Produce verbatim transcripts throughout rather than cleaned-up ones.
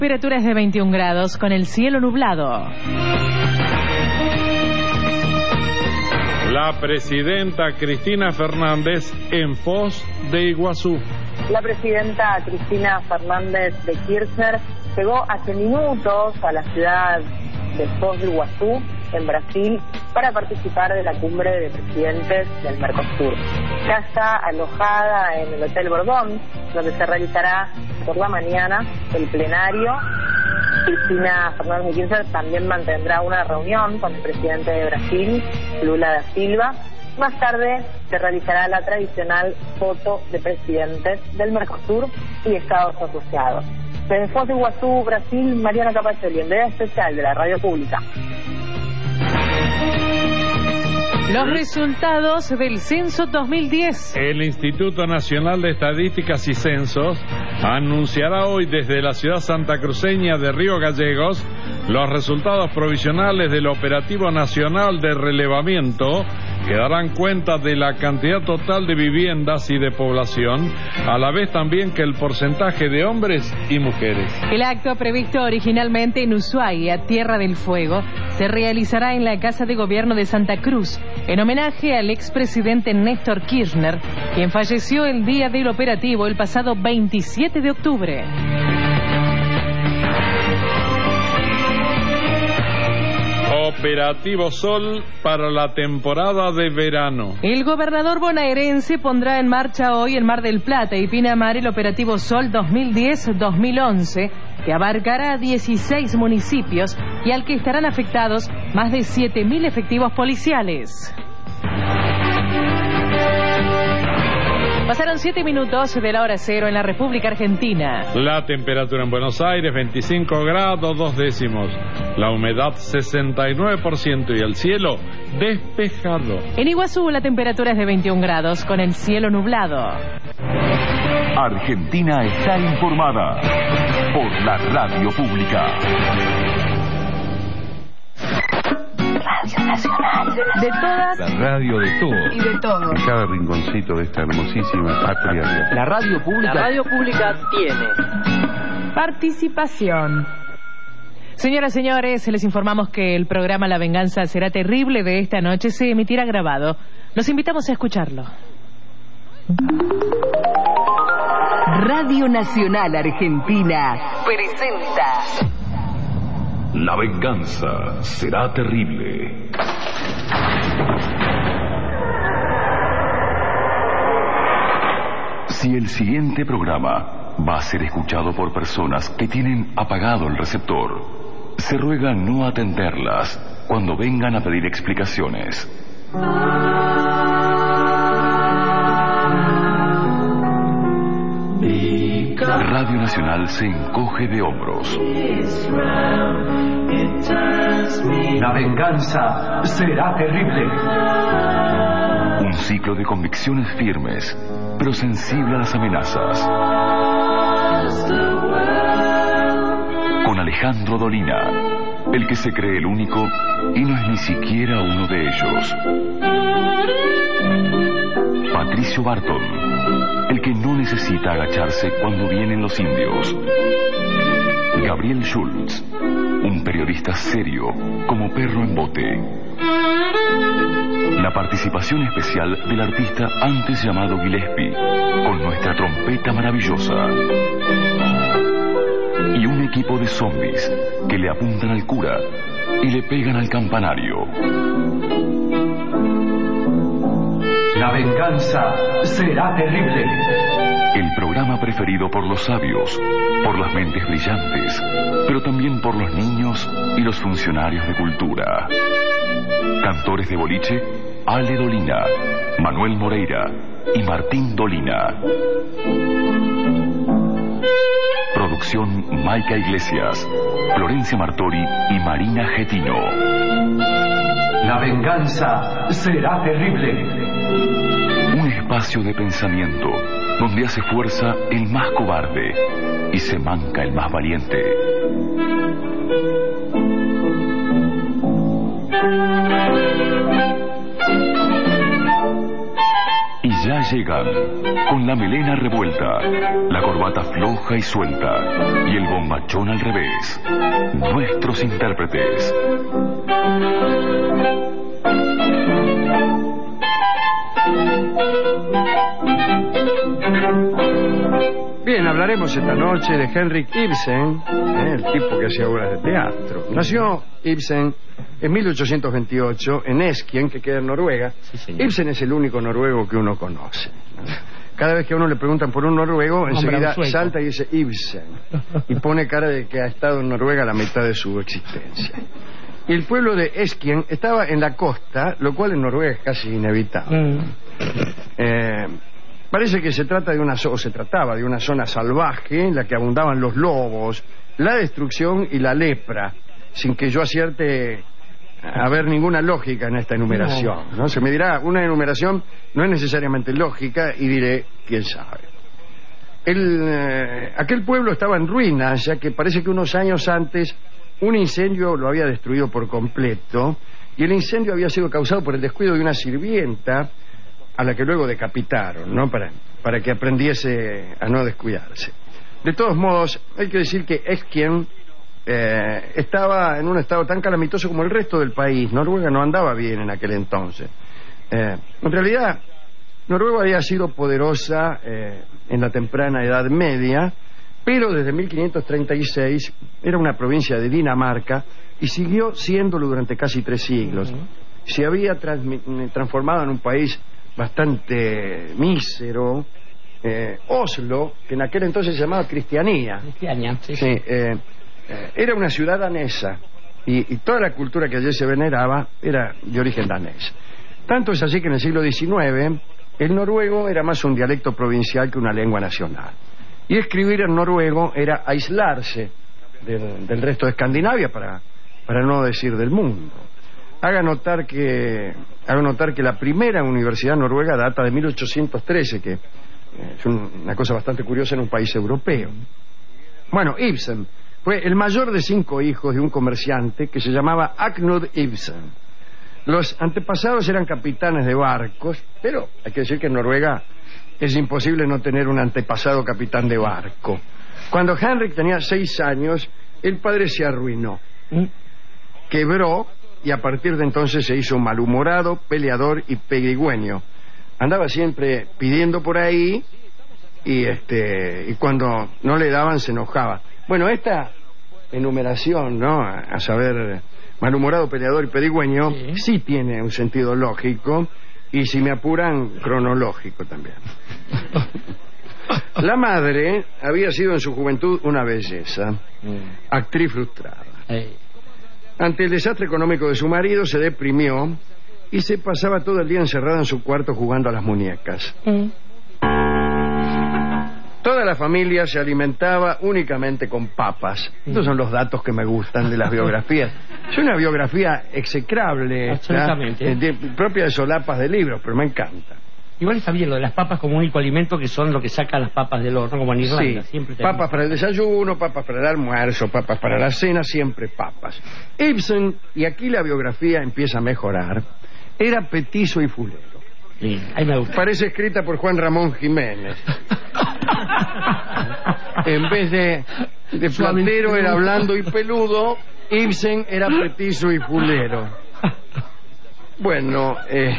Temperaturas de veintiún grados con el cielo nublado. La presidenta Cristina Fernández en Foz de Iguazú. La presidenta Cristina Fernández de Kirchner llegó hace minutos a la ciudad de Foz de Iguazú, en Brasil, para participar de la cumbre de presidentes del Mercosur. Ya está alojada en el Hotel Bordón, donde se realizará por la mañana el plenario. Cristina Fernández de Kirchner también mantendrá una reunión con el presidente de Brasil, Lula da Silva. Más tarde se realizará la tradicional foto de presidentes del Mercosur y Estados asociados. Desde Foz de Iguazú, Brasil, Mariana Capaccioli, enviada especial de la Radio Pública. Los resultados del Censo dos mil diez. El Instituto Nacional de Estadísticas y Censos anunciará hoy desde la ciudad santacruceña de Río Gallegos los resultados provisionales del Operativo Nacional de Relevamiento, que darán cuenta de la cantidad total de viviendas y de población, a la vez también que el porcentaje de hombres y mujeres. El acto, previsto originalmente en Ushuaia, Tierra del Fuego, se realizará en la Casa de Gobierno de Santa Cruz, en homenaje al expresidente Néstor Kirchner, quien falleció el día del operativo el pasado veintisiete de octubre. Operativo Sol para la temporada de verano. El gobernador bonaerense pondrá en marcha hoy en Mar del Plata y Pinamar el Operativo Sol dos mil diez dos mil once, que abarcará dieciséis municipios y al que estarán afectados más de siete mil efectivos policiales. Pasaron siete minutos de la hora cero en la República Argentina. La temperatura en Buenos Aires, veinticinco grados, dos décimos. La humedad, sesenta y nueve por ciento y el cielo despejado. En Iguazú la temperatura es de veintiún grados con el cielo nublado. Argentina está informada por la Radio Pública. Radio Nacional. De todas. La radio de todos. Y de todos. En cada rinconcito de esta hermosísima patria. La radio pública. La radio pública tiene participación. Señoras y señores, les informamos que el programa La Venganza Será Terrible de esta noche se emitirá grabado. Los invitamos a escucharlo. Radio Nacional Argentina presenta La venganza será terrible. Si el siguiente programa va a ser escuchado por personas que tienen apagado el receptor, se ruega no atenderlas cuando vengan a pedir explicaciones. Radio Nacional se encoge de hombros. La venganza será terrible. Un ciclo de convicciones firmes, pero sensible a las amenazas. Con Alejandro Dolina, el que se cree el único y no es ni siquiera uno de ellos. Patricio Barton, el que no necesita agacharse cuando vienen los indios. Gabriel Schultz, un periodista serio como perro en bote. La participación especial del artista antes llamado Gillespie, con nuestra trompeta maravillosa. Y un equipo de zombies que le apuntan al cura y le pegan al campanario. La venganza será terrible. El programa preferido por los sabios, por las mentes brillantes, pero también por los niños y los funcionarios de cultura. Cantores de boliche, Ale Dolina, Manuel Moreira y Martín Dolina. Producción Maica Iglesias, Florencia Martori y Marina Getino. La venganza será terrible. Un espacio de pensamiento donde hace fuerza el más cobarde y se manca el más valiente. Y ya llegan, con la melena revuelta, la corbata floja y suelta, y el bombachón al revés. Nuestros intérpretes. Bien, hablaremos esta noche de Henrik Ibsen, ¿eh? el tipo que hacía obras de teatro. Nació Ibsen en mil ochocientos veintiocho en Eskien, que queda en Noruega. Sí, Ibsen es el único noruego que uno conoce. Cada vez que a uno le preguntan por un noruego, enseguida salta y dice Ibsen. Y pone cara de que ha estado en Noruega la mitad de su existencia. Y el pueblo de Eskien estaba en la costa, lo cual en Noruega es casi inevitable. Mm. Eh... Parece que se trata de una o se trataba de una zona salvaje en la que abundaban los lobos, la destrucción y la lepra, sin que yo acierte a ver ninguna lógica en esta enumeración. ¿no? Se me dirá, una enumeración no es necesariamente lógica y diré, quién sabe. El, eh, aquel pueblo estaba en ruinas, ya que parece que unos años antes un incendio lo había destruido por completo, y el incendio había sido causado por el descuido de una sirvienta a la que luego decapitaron, ¿no? Para, para que aprendiese a no descuidarse. De todos modos, hay que decir que Eskien eh, estaba en un estado tan calamitoso como el resto del país. Noruega no andaba bien en aquel entonces. Eh, en realidad, Noruega había sido poderosa eh, en la temprana Edad Media, pero desde mil quinientos treinta y seis era una provincia de Dinamarca y siguió siéndolo durante casi tres siglos. Se había transformado en un país bastante mísero, eh, Oslo, que en aquel entonces se llamaba Cristianía. Cristiania, sí. sí eh, eh, era una ciudad danesa y, y toda la cultura que allí se veneraba era de origen danés. Tanto es así que en el siglo diecinueve el noruego era más un dialecto provincial que una lengua nacional. Y escribir en noruego era aislarse del, del resto de Escandinavia, para, para no decir del mundo. Haga notar que haga notar que la primera universidad noruega data de mil ochocientos trece, que es una cosa bastante curiosa en un país europeo. Bueno, Ibsen fue el mayor de cinco hijos de un comerciante que se llamaba Aknud Ibsen. Los antepasados eran capitanes de barcos, pero hay que decir que en Noruega es imposible no tener un antepasado capitán de barco. Cuando Henrik tenía seis años, el padre se arruinó, quebró, y a partir de entonces se hizo malhumorado, peleador y pedigüeño. Andaba siempre pidiendo por ahí y este y cuando no le daban se enojaba. Bueno, esta enumeración, ¿no? A saber, malhumorado, peleador y pedigüeño, sí, sí tiene un sentido lógico y, si me apuran, cronológico también. La madre había sido en su juventud una belleza, actriz frustrada. Ante el desastre económico de su marido se deprimió y se pasaba todo el día encerrada en su cuarto jugando a las muñecas. Mm. Toda la familia se alimentaba únicamente con papas. Estos son los datos que me gustan de las biografías. Es una biografía execrable, absolutamente, de, propia de solapas de libros, pero me encanta. Igual está bien lo de las papas como único alimento, que son lo que sacan las papas del horno, como en Irlanda. Sí, siempre papas para el desayuno, papas para el almuerzo, papas para la cena, siempre papas. Ibsen, y aquí la biografía empieza a mejorar, era petizo y fulero. Sí, ahí me gusta. Parece escrita por Juan Ramón Jiménez. En vez de, de platero era blando y peludo, Ibsen era petizo y fulero. Bueno, eh...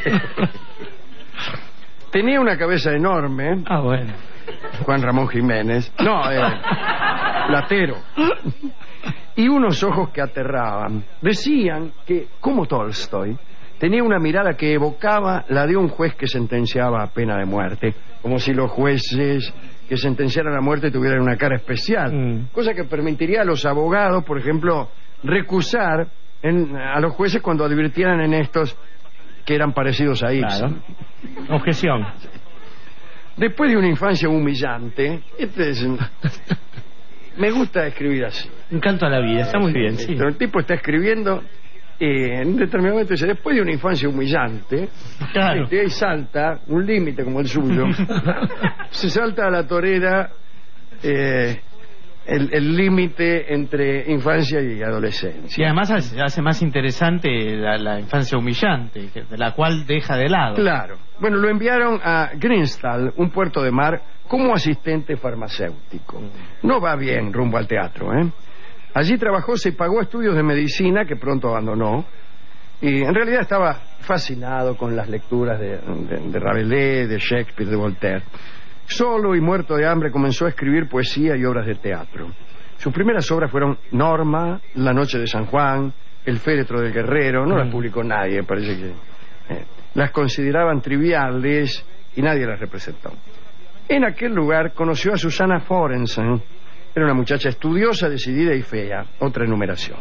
tenía una cabeza enorme. Ah, bueno. Juan Ramón Jiménez. No, eh, platero. Y unos ojos que aterraban. Decían que, como Tolstoy, tenía una mirada que evocaba la de un juez que sentenciaba a pena de muerte. Como si los jueces que sentenciaran a muerte tuvieran una cara especial. Mm. Cosa que permitiría a los abogados, por ejemplo, recusar en, a los jueces cuando advirtieran en estos que eran parecidos a Ibsen. Claro. Objeción. Después de una infancia humillante, este es... me gusta escribir así. Un canto a la vida, está muy bien, sí. El tipo está escribiendo eh, en un determinado momento dice, después de una infancia humillante, claro, este, ahí salta un límite como el suyo, se salta a la torera eh, el límite entre infancia y adolescencia. Y además hace, hace más interesante la, la infancia humillante, que, de la cual deja de lado. Claro. Bueno, lo enviaron a Grinstall, un puerto de mar, como asistente farmacéutico. No va bien rumbo al teatro, ¿eh? Allí trabajó, se pagó estudios de medicina que pronto abandonó, y en realidad estaba fascinado con las lecturas de, de, de Rabelais, de Shakespeare, de Voltaire. Solo y muerto de hambre comenzó a escribir poesía y obras de teatro. Sus primeras obras fueron Norma, La noche de San Juan, El féretro del guerrero. No las publicó nadie, parece que eh, las consideraban triviales y nadie las representó. En aquel lugar conoció a Susana Forensen. Era una muchacha estudiosa, decidida y fea. Otra enumeración.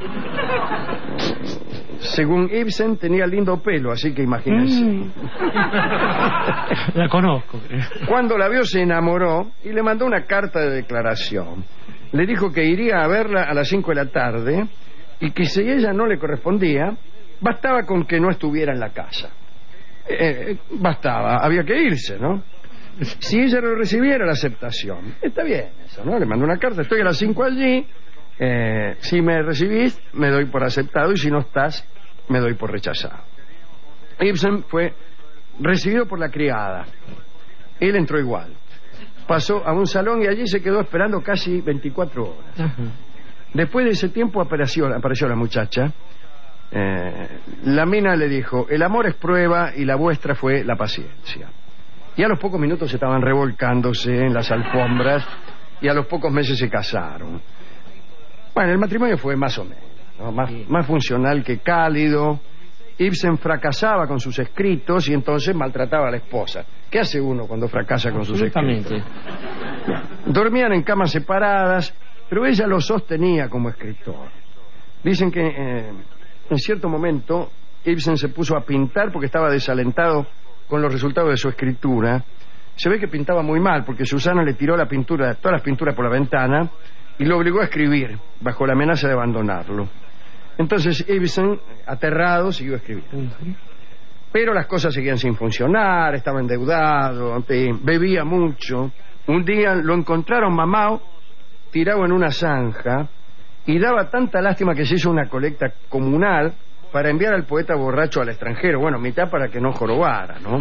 Según Ibsen, tenía lindo pelo, así que imagínense. Mm. La conozco. Cuando la vio, se enamoró y le mandó una carta de declaración. Le dijo que iría a verla a las cinco de la tarde y que si ella no le correspondía, bastaba con que no estuviera en la casa. Eh, bastaba, había que irse, ¿no? Si ella lo recibiera, la aceptación. Está bien eso, ¿no? Le mandó una carta, estoy a las cinco allí, eh, si me recibís, me doy por aceptado, y si no estás, me doy por rechazado. Ibsen fue recibido por la criada. Él entró igual. Pasó a un salón y allí se quedó esperando casi veinticuatro horas. Uh-huh. Después de ese tiempo apareció, apareció la muchacha. Eh, la mina le dijo, el amor es prueba y la vuestra fue la paciencia. Y a los pocos minutos estaban revolcándose en las alfombras y a los pocos meses se casaron. Bueno, el matrimonio fue más o menos, ¿no? Más, sí. más funcional que cálido. Ibsen fracasaba con sus escritos y entonces maltrataba a la esposa. ¿Qué hace uno cuando fracasa con sus escritos? Dormían en camas separadas, pero ella lo sostenía como escritor. Dicen que eh, en cierto momento Ibsen se puso a pintar porque estaba desalentado con los resultados de su escritura. Se ve que pintaba muy mal porque Susana le tiró la pintura, todas las pinturas por la ventana y lo obligó a escribir bajo la amenaza de abandonarlo. Entonces Ibsen, aterrado, siguió escribiendo. Uh-huh. Pero las cosas seguían sin funcionar, estaba endeudado, bebía mucho. Un día lo encontraron mamao tirado en una zanja y daba tanta lástima que se hizo una colecta comunal para enviar al poeta borracho al extranjero. Bueno, mitad para que no jorobara, ¿no?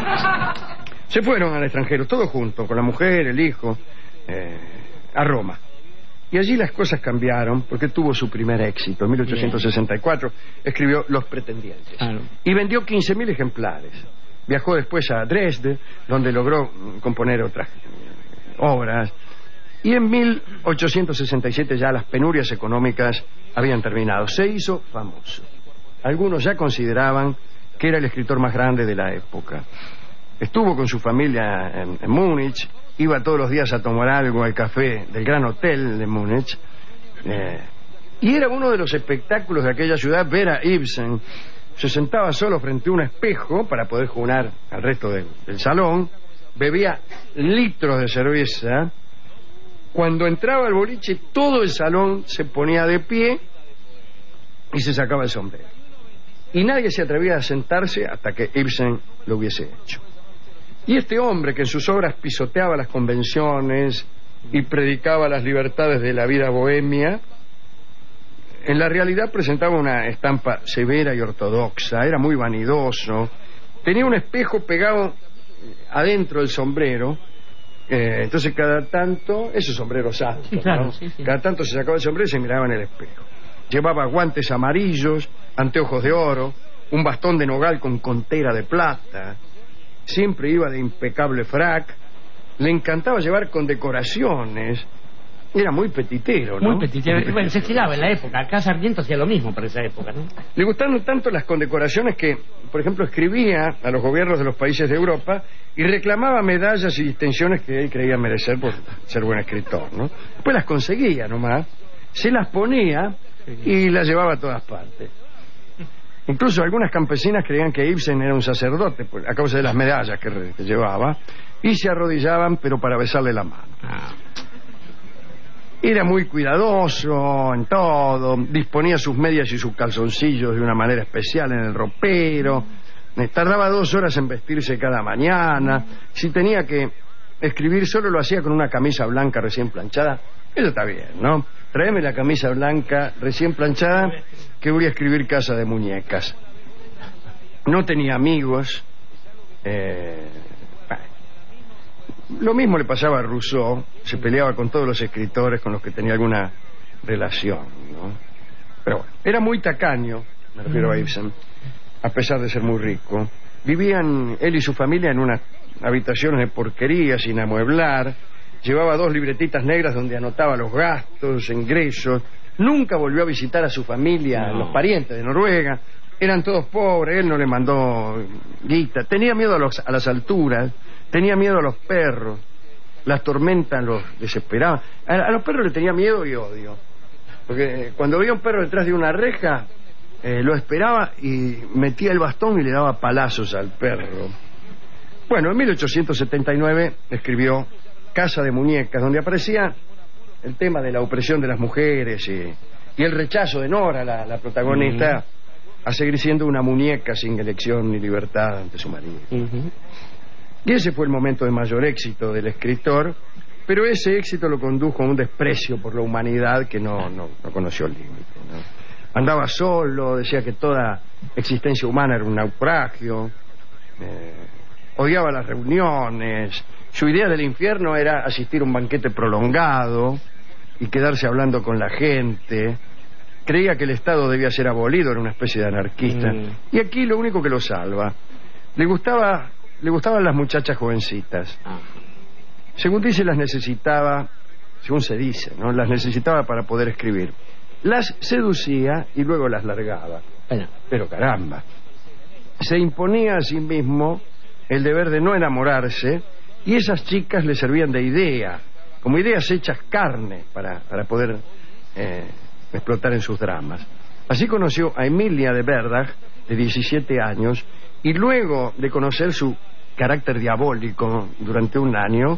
Se fueron al extranjero, todos juntos, con la mujer, el hijo, eh, a Roma. Y allí las cosas cambiaron porque tuvo su primer éxito. En mil ochocientos sesenta y cuatro escribió Los pretendientes. Claro. Y vendió quince mil ejemplares. Viajó después a Dresde, donde logró componer otras obras. Y en mil ochocientos sesenta y siete ya las penurias económicas habían terminado. Se hizo famoso. Algunos ya consideraban que era el escritor más grande de la época. Estuvo con su familia en, en Múnich, iba todos los días a tomar algo al café del Gran Hotel de Múnich, eh, y era uno de los espectáculos de aquella ciudad ver a Ibsen. Se sentaba solo frente a un espejo para poder jugar al resto del, del salón, bebía litros de cerveza. Cuando entraba al boliche, todo el salón se ponía de pie y se sacaba el sombrero. Y nadie se atrevía a sentarse hasta que Ibsen lo hubiese hecho. Y este hombre que en sus obras pisoteaba las convenciones y predicaba las libertades de la vida bohemia, en la realidad presentaba una estampa severa y ortodoxa, era muy vanidoso, tenía un espejo pegado adentro del sombrero, eh, entonces cada tanto, esos sombreros altos, sí, claro, ¿no? Sí, sí. Cada tanto se sacaba el sombrero y se miraba en el espejo. Llevaba guantes amarillos, anteojos de oro, un bastón de nogal con contera de plata. Siempre iba de impecable frac. Le encantaba llevar condecoraciones. Era muy petitero, ¿no? Muy petitero. Bueno, se estilaba en la época. Acá Sarmiento hacía lo mismo para esa época, ¿no? Le gustaron tanto las condecoraciones que, por ejemplo, escribía a los gobiernos de los países de Europa y reclamaba medallas y distinciones que él creía merecer por ser buen escritor, ¿no? Después las conseguía nomás, se las ponía y las llevaba a todas partes. Incluso algunas campesinas creían que Ibsen era un sacerdote pues, a causa de las medallas que, que llevaba, y se arrodillaban pero para besarle la mano. Era muy cuidadoso en todo, disponía sus medias y sus calzoncillos de una manera especial en el ropero, tardaba dos horas en vestirse cada mañana. Si tenía que escribir solo lo hacía con una camisa blanca recién planchada, Eso está bien, ¿no? Tráeme la camisa blanca recién planchada que voy a escribir Casa de Muñecas. No tenía amigos. Eh, bueno. Lo mismo le pasaba a Rousseau. Se peleaba con todos los escritores con los que tenía alguna relación, ¿no? Pero bueno, era muy tacaño, me refiero a Ibsen, a pesar de ser muy rico. Vivían él y su familia en unas habitaciones de porquería sin amueblar. Llevaba dos libretitas negras donde anotaba los gastos, ingresos. Nunca volvió a visitar a su familia, no. Los parientes de Noruega. Eran todos pobres, él no le mandó guita. Tenía miedo a, los, a las alturas, tenía miedo a los perros. Las tormentas los desesperaban. A, a los perros le tenía miedo y odio. Porque cuando veía un perro detrás de una reja, eh, lo esperaba y metía el bastón y le daba palazos al perro. Bueno, en mil ochocientos setenta y nueve escribió Casa de Muñecas, donde aparecía el tema de la opresión de las mujeres y, y el rechazo de Nora, la, la protagonista, uh-huh. a seguir siendo una muñeca sin elección ni libertad ante su marido. Uh-huh. Y ese fue el momento de mayor éxito del escritor, pero ese éxito lo condujo a un desprecio por la humanidad que no, no, no conoció límite, ¿no? Andaba solo, decía que toda existencia humana era un naufragio, eh, odiaba las reuniones. Su idea del infierno era asistir a un banquete prolongado y quedarse hablando con la gente. Creía que el Estado debía ser abolido, era una especie de anarquista. Mm. Y aquí lo único que lo salva. Le gustaba, le gustaban las muchachas jovencitas. Ah. Según dice, las necesitaba, según se dice, ¿no? Las necesitaba para poder escribir. Las seducía y luego las largaba. Bueno. Pero caramba. Se imponía a sí mismo el deber de no enamorarse. Y esas chicas le servían de idea, como ideas hechas carne para, para poder eh, explotar en sus dramas. Así conoció a Emilia de Berdach, de diecisiete años, y luego de conocer su carácter diabólico durante un año,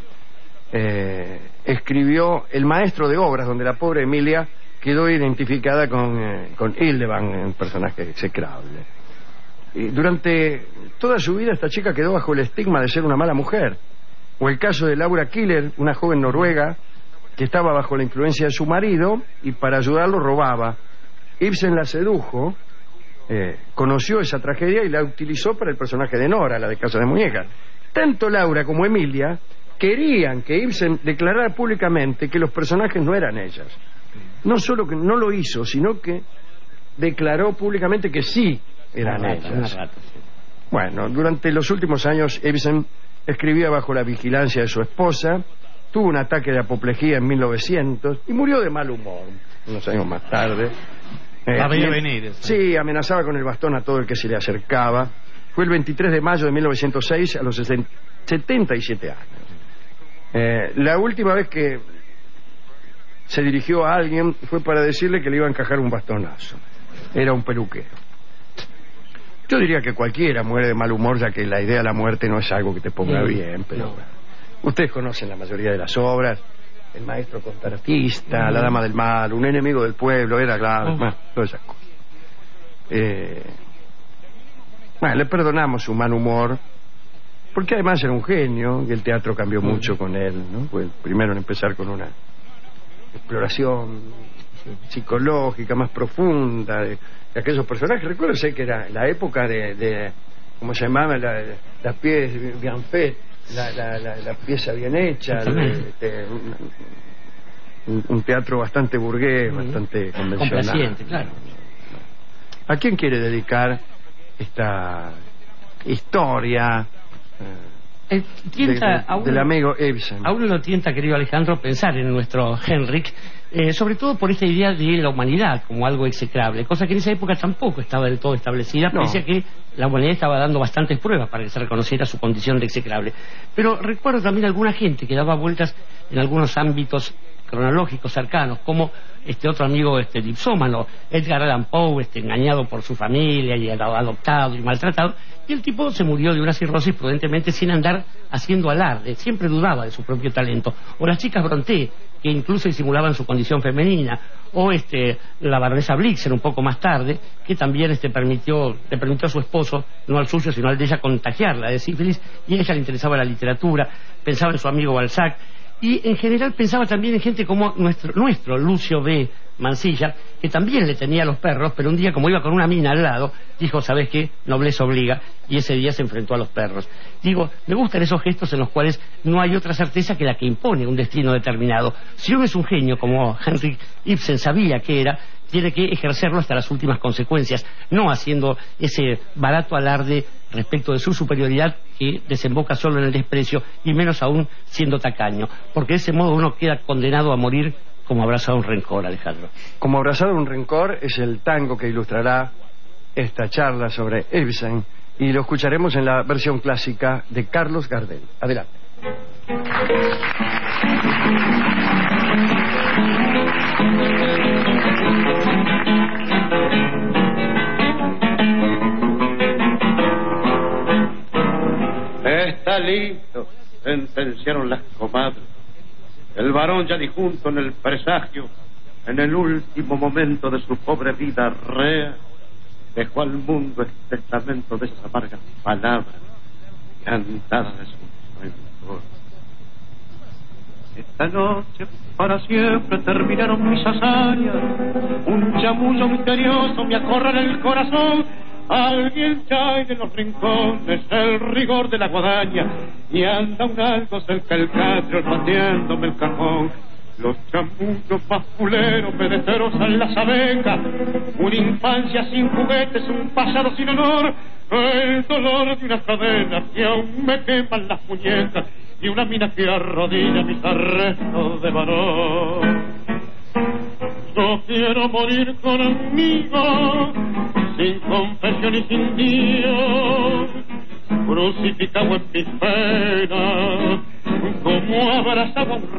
eh, escribió El maestro de obras, donde la pobre Emilia quedó identificada con, eh, con Hildebrand, un personaje execrable. Y durante toda su vida esta chica quedó bajo el estigma de ser una mala mujer. O el caso de Laura Killer, una joven noruega que estaba bajo la influencia de su marido y para ayudarlo robaba. Ibsen la sedujo, eh, conoció esa tragedia y la utilizó para el personaje de Nora, la de Casa de Muñecas. Tanto Laura como Emilia querían que Ibsen declarara públicamente que los personajes no eran ellas. No solo que no lo hizo, sino que declaró públicamente que sí eran rata, ellas. Bueno, durante los últimos años Ibsen escribía bajo la vigilancia de su esposa, tuvo un ataque de apoplejía en mil novecientos y murió de mal humor unos años más tarde. La eh, veía venir. Eso. Sí, amenazaba con el bastón a todo el que se le acercaba. Fue el veintitrés de mayo de mil novecientos seis, a los setenta y siete años. Eh, la última vez que se dirigió a alguien fue para decirle que le iba a encajar un bastonazo. Era un peluquero. Yo diría que cualquiera muere de mal humor, ya que la idea de la muerte no es algo que te ponga sí, bien, pero no. Bueno, ustedes conocen la mayoría de las obras. El maestro contratista, no. La dama del mal, un enemigo del pueblo, era claro, no. Bueno, todas esas cosas. Eh, bueno, le perdonamos su mal humor, porque además era un genio, y el teatro cambió sí. mucho con él, ¿no? Fue el primero en empezar con una exploración psicológica más profunda de, de aquellos personajes. Recuérdense que era la época de, de ¿cómo se llamaba? La, la pieza bien faite, la, la, la, la pieza bien hecha, de, de, un, un teatro bastante burgués, uh-huh. bastante convencional. Complaciente, claro. ¿A quién quiere dedicar esta historia eh, tienta, de, de, a uno, del amigo Ibsen? A uno lo tienta, querido Alejandro, pensar en nuestro Henrik, eh, sobre todo por esta idea de la humanidad como algo execrable, cosa que en esa época tampoco estaba del todo establecida, no. Pese a que la humanidad estaba dando bastantes pruebas para que se reconociera su condición de execrable. Pero recuerdo también a alguna gente que daba vueltas en algunos ámbitos cronológicos cercanos, como este otro amigo este dipsómano, Edgar Allan Poe, este engañado por su familia y adoptado y maltratado, y el tipo se murió de una cirrosis prudentemente, sin andar haciendo alarde, siempre dudaba de su propio talento. O las chicas Brontë, que incluso disimulaban su condición femenina, o este la baronesa Blixen un poco más tarde, que también este permitió le permitió a su esposo, no al suyo sino al de ella, contagiarla de sífilis, y a ella le interesaba la literatura, pensaba en su amigo Balzac. Y en general pensaba también en gente como nuestro, nuestro Lucio B. Mansilla, que también le tenía a los perros, pero un día, como iba con una mina al lado, dijo, ¿sabes qué? Nobleza obliga, y ese día se enfrentó a los perros. Digo, me gustan esos gestos en los cuales no hay otra certeza que la que impone un destino determinado. Si uno es un genio, como Henrik Ibsen sabía que era, tiene que ejercerlo hasta las últimas consecuencias, no haciendo ese barato alarde respecto de su superioridad que desemboca solo en el desprecio, y menos aún siendo tacaño, porque de ese modo uno queda condenado a morir como abrazado a un rencor, Alejandro. Como abrazado a un rencor es el tango que ilustrará esta charla sobre Ibsen, y lo escucharemos en la versión clásica de Carlos Gardel. Adelante. Está listo, sentenciaron las comadres. El varón ya disjunto en el presagio, en el último momento de su pobre vida rea, dejó al mundo el testamento de esas amargas palabras cantadas de su rencor. Esta noche para siempre terminaron mis hazañas, un chamullo misterioso me acorrala el corazón. Alguien cae de los rincones el rigor de la guadaña y anda un algo cerca el catrio pateándome el cajón. Los chamullos basculeros me destrozan las abejas, una infancia sin juguetes, un pasado sin honor, el dolor de unas cadenas que aún me queman las muñecas y una mina que arrodilla mis arrestos de valor. Yo quiero morir conmigo, sin confesión y sin Dios, crucificado en mis penas, como abrazado a un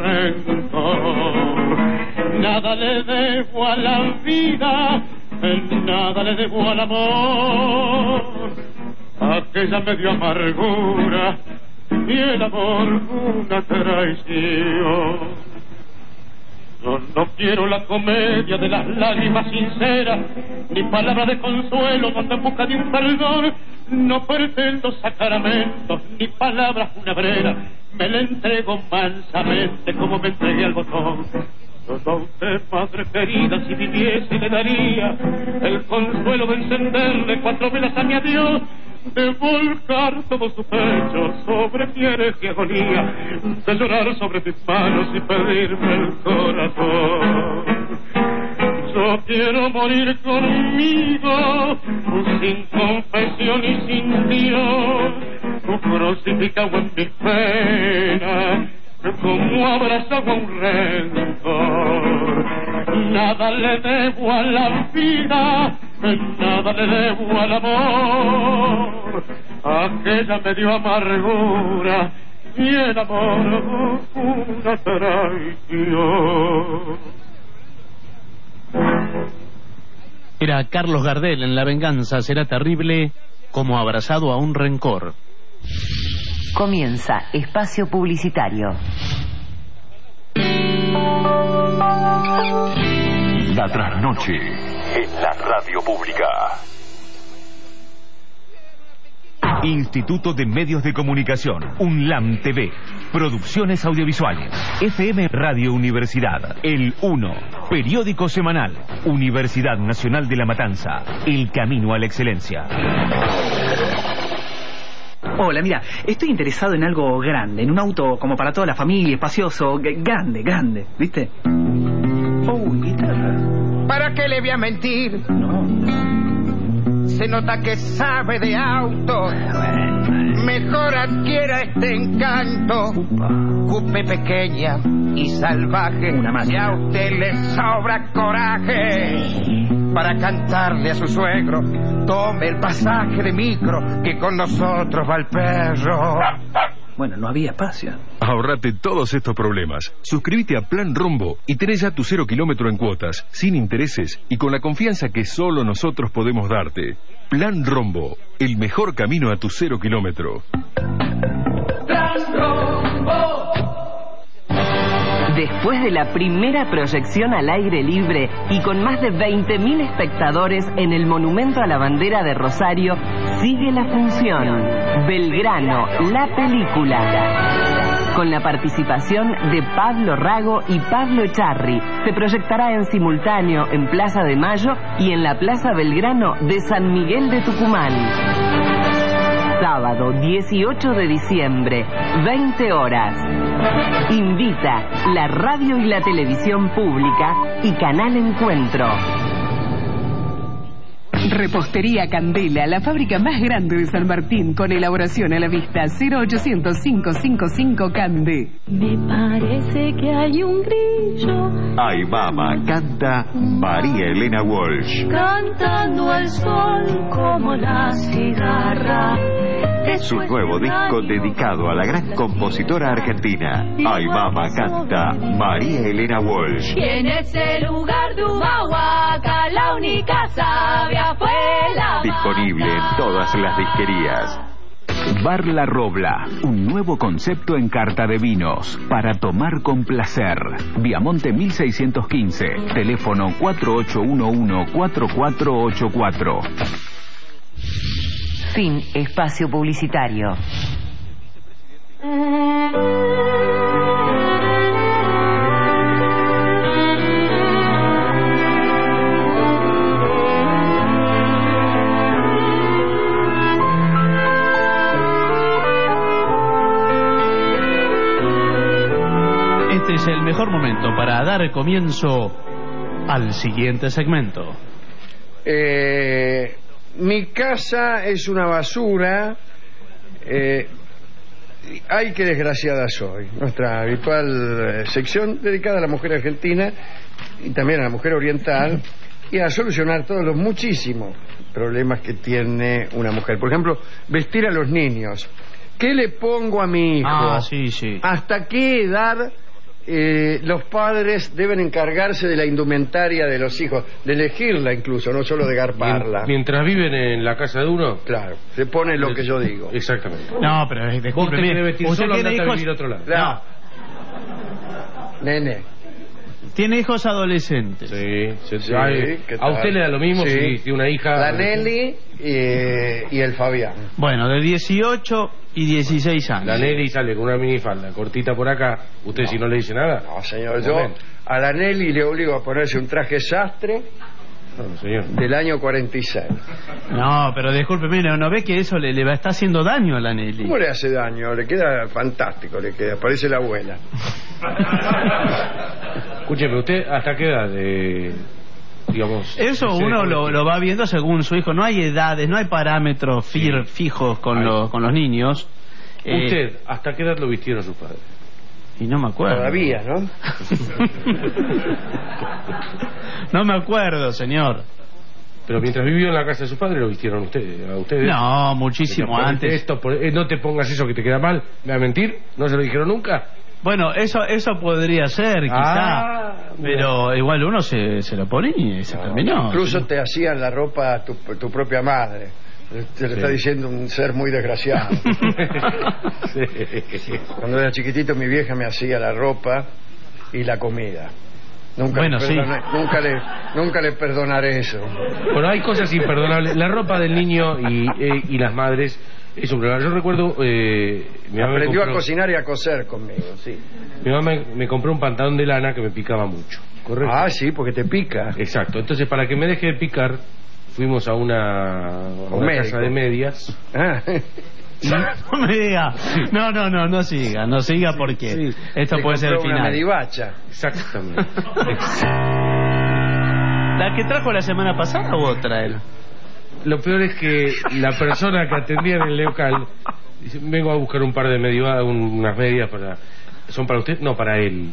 rencor. Nada le debo a la vida, nada le debo al amor. Aquella me dio amargura y el amor una traición. Yo no quiero la comedia de las lágrimas sinceras, ni palabras de consuelo donde en busca de un perdón. No pretendo sacramentos, ni palabras funebreras, me le entrego mansamente como me entregué al botón. Yo a usted, madre querida, si viviese le daría el consuelo de encenderle cuatro velas a mi adiós, de volcar todo su pecho sobre mi hereje agonía, de llorar sobre mis manos y pedirme el corazón. Yo quiero morir conmigo, sin confesión y sin Dios, crucificado en mis penas, como abrazado a un rencor. Nada le debo a la vida, nada le debo al amor. Aquella me dio amargura y el amor una traición. Era Carlos Gardel en La venganza será terrible, como abrazado a un rencor. Comienza espacio publicitario. La trasnoche en la radio pública. Instituto de Medios de Comunicación, UNLAM T V, Producciones Audiovisuales, F M Radio Universidad, El uno, Periódico Semanal, Universidad Nacional de La Matanza, El Camino a la Excelencia. Hola, mira, estoy interesado en algo grande, en un auto como para toda la familia, espacioso, grande, grande, ¿viste? Oh, guitarra. ¿Para qué le voy a mentir? No. Se nota que sabe de autos. Mejor adquiera este encanto. Coupe pequeña y salvaje. Una máquina. Si a usted le sobra coraje para cantarle a su suegro, tome el pasaje de micro, que con nosotros va el perro. Bueno, no había espacio. Ahorrate todos estos problemas. Suscríbete a Plan Rombo y tenés ya tu cero kilómetro en cuotas, sin intereses y con la confianza que solo nosotros podemos darte. Plan Rombo, el mejor camino a tu cero kilómetro. Plan Rombo. Después de la primera proyección al aire libre y con más de veinte mil espectadores en el Monumento a la Bandera de Rosario, sigue la función Belgrano, la película. con la participación de Pablo Rago y Pablo Echarri. Se proyectará en simultáneo en Plaza de Mayo y en la Plaza Belgrano de San Miguel de Tucumán. Sábado dieciocho de diciembre, veinte horas. Invita la radio y la televisión pública y Canal Encuentro. Repostería Candela, la fábrica más grande de San Martín, con elaboración a la vista. Cero ochocientos, cinco cinco cinco Cande. Me parece que hay un grillo Ay Mama canta María Elena Walsh. cantando al sol como la cigarra. Su nuevo disco dedicado a la gran compositora argentina. Ay Mama canta María Elena Walsh. Y en ese lugar de Humahuaca, la única sabia fue la Disponible en todas las disquerías. Bar La Robla, un nuevo concepto en carta de vinos para tomar con placer. Viamonte mil seiscientos quince, teléfono cuatro ocho uno uno, cuatro cuatro ocho cuatro. Fin espacio publicitario. Este es el mejor momento para dar comienzo al siguiente segmento. Eh, mi casa es una basura. Eh, ay, qué desgraciada soy. Nuestra habitual eh, sección dedicada a la mujer argentina y también a la mujer oriental y a solucionar todos los muchísimos problemas que tiene una mujer. Por ejemplo, vestir a los niños. ¿Qué le pongo a mi hijo? Ah, sí, sí. ¿Hasta qué edad eh, los padres deben encargarse de la indumentaria de los hijos? De elegirla incluso, no solo de garparla. Mientras viven en la casa de uno. Claro, se pone lo que yo digo. Exactamente. No, pero Vos te discúlpeme, querés vestir ¿usted solo, tiene andate a hijos? vivir a otro lado. No. Nene. Tiene hijos adolescentes. Sí, sí, sí. ¿qué A tal? usted le da lo mismo Sí. si, si una hija... La Nelly eh, y el Fabián. Bueno, de dieciocho y dieciséis años. La Nelly sale con una minifalda cortita por acá. ¿Usted No. si no le dice nada? No, señor, Un yo momento. a la Nelly le obligo a ponerse un traje sastre No, señor. del año cuarenta y seis. No, pero discúlpeme, ¿no, no ve que eso le, le va- está haciendo daño a la Nelly? ¿Cómo le hace daño? Le queda fantástico, le queda, parece la abuela. Escúcheme, ¿usted hasta qué edad de... digamos... Eso se uno dejó lo, vestir? lo va viendo según su hijo. No hay edades, no hay parámetros fir- fijos con, Ay. los con los niños. Eh, ¿Usted hasta qué edad lo vistieron sus padres? Y no me acuerdo. Todavía, ¿no? No me acuerdo, señor. Pero mientras vivió en la casa de su padre lo vistieron ustedes, a ustedes. No, muchísimo Ponete antes. Esto, por- eh, no te pongas eso que te queda mal. ¿Me va a mentir? ¿No se lo dijeron nunca? Bueno, eso eso podría ser, quizá. Ah, pero igual uno se, se lo ponía y se terminó. Incluso te hacían la ropa a tu, tu propia madre. Te lo Sí. está diciendo un ser muy desgraciado. Sí. Cuando era chiquitito mi vieja me hacía la ropa y la comida. Nunca, Bueno, le, sí. perdoné- nunca, le, nunca le perdonaré eso. Bueno, hay cosas imperdonables. La ropa del niño y, eh, y las madres es un problema. Yo recuerdo... Eh, mi mamá me Aprendió compró- a cocinar y a coser conmigo, sí. Mi mamá me, me compró un pantalón de lana que me picaba mucho. ¿Correcto? Ah, sí, porque te pica. Exacto. Entonces, para que me deje de picar, fuimos a una, a Un una médico. casa de medias. Ah, No me diga. No, no, no, no siga, no siga porque Sí. esto te puede ser el compró una final. medivacha. Exactamente. ¿La que trajo la semana pasada o otra él? Lo peor es que la persona que atendía en el local dice, vengo a buscar un par de medias, unas medias para... ¿Son para usted? No, para él.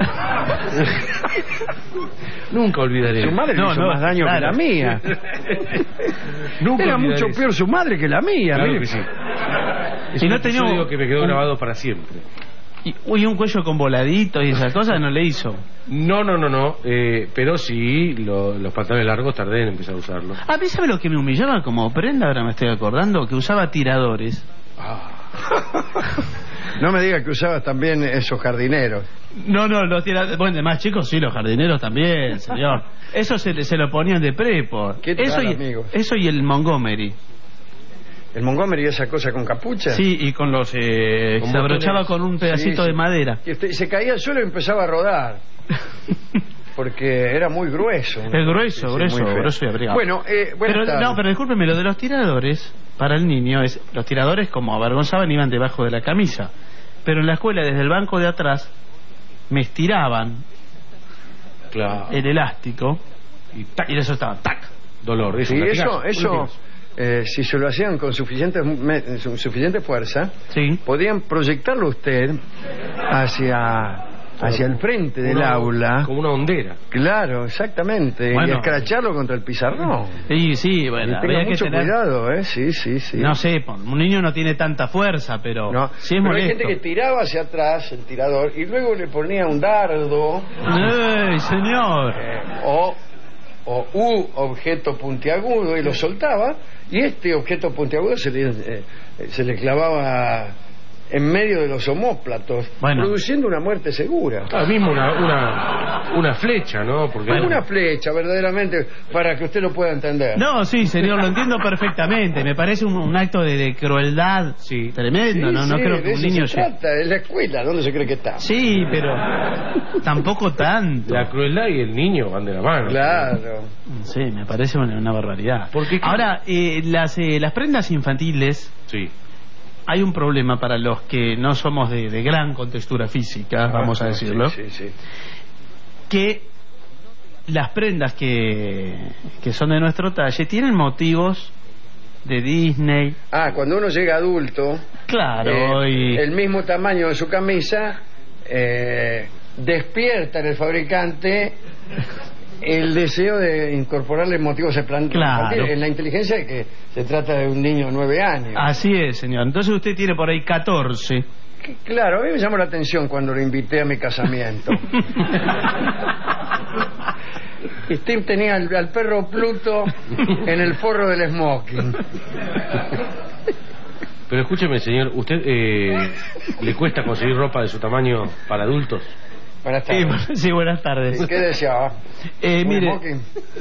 Nunca olvidaré. Su madre No, le hizo no, más daño claro. que la mía. Nunca Era olvidaré mucho eso. peor su madre que la mía. Claro mire. que sí. Es Y un no tenía episodio un- que me quedó un- grabado para siempre. Y, uy, un cuello con voladitos y esas cosas no le hizo. No, no, no, no. Eh, pero sí, lo- los pantalones largos tardé en empezar a usarlos. A mí, ¿sabe lo que me humillaba como prenda? Ahora me estoy acordando que usaba tiradores. No me diga que usabas también esos jardineros. No, no, los tiradores. Bueno, de más chicos, sí, los jardineros también, señor. Eso se, le- se lo ponían de prepo. ¿Qué tal, Eso y, amigos? eso y el Montgomery. ¿El Montgomery esa cosa con capucha? Sí, y con los... Eh, Con se abrochaba botones. con un pedacito Sí, sí. de madera. Y usted se caía al suelo y empezaba a rodar. Porque era muy grueso. Es grueso, Sí, sí, grueso, muy feo. grueso y abrigado. Bueno, eh, buenas pero, tardes. no, pero discúlpeme, lo de los tiradores, para el niño, es los tiradores como avergonzaban iban debajo de la camisa. Pero en la escuela, desde el banco de atrás, me estiraban Claro. el elástico y, tac, y le soltaban, tac. Dolor. Sí, un eso, latigazo, un eso latigazo. eh, si se lo hacían con suficiente, me- su- suficiente fuerza, podían proyectarlo usted hacia hacia el frente del Una- aula. Como una hondera. Claro, exactamente. Bueno. y escracharlo contra el pizarrón. Sí, sí, bueno, Y tenga habría que mucho tener... cuidado, ¿eh? Sí, sí, sí. No sé, un niño no tiene tanta fuerza, pero No, sí es pero hay molesto. gente que tiraba hacia atrás el tirador y luego le ponía un dardo ¡Ey, señor! eh, o, o u objeto puntiagudo y lo soltaba, y este objeto puntiagudo se le, eh, se le clavaba en medio de los omóplatos, Bueno. produciendo una muerte segura. Ah, mismo una, una, una flecha, ¿no? Porque Una flecha, verdaderamente, para que usted lo pueda entender. No, sí, señor, lo entiendo perfectamente. Me parece un, un acto de, de crueldad tremendo. Sí, no, no sí, creo de que un eso niño... se lle- trata, es la escuela, ¿dónde se cree que está? Sí, pero tampoco tanto. la crueldad y el niño van de la mano. Claro. Sí, me parece una, una barbaridad. ¿Por qué? Ahora, eh, las, eh, las prendas infantiles... Sí. Hay un problema para los que no somos de, de gran contextura física, vamos a Ah, decirlo, sí, sí, sí. que las prendas que, que son de nuestro talle tienen motivos de Disney. Ah, cuando uno llega adulto, Claro, eh, y... el mismo tamaño de su camisa eh, despierta en el fabricante el deseo de incorporarle motivos esplan- Claro. infantiles, en la inteligencia de que se trata de un niño de nueve años. Así es, señor. Entonces usted tiene por ahí catorce. Que, claro, a mí me llamó la atención cuando lo invité a mi casamiento. Y Steve tenía al, al perro Pluto en el forro del smoking. Pero escúcheme, señor, ¿usted eh, le cuesta conseguir ropa de su tamaño para adultos? Buenas Sí, tardes. bu- sí, buenas tardes. ¿Qué deseaba? Eh, ¿Un mire, smoking?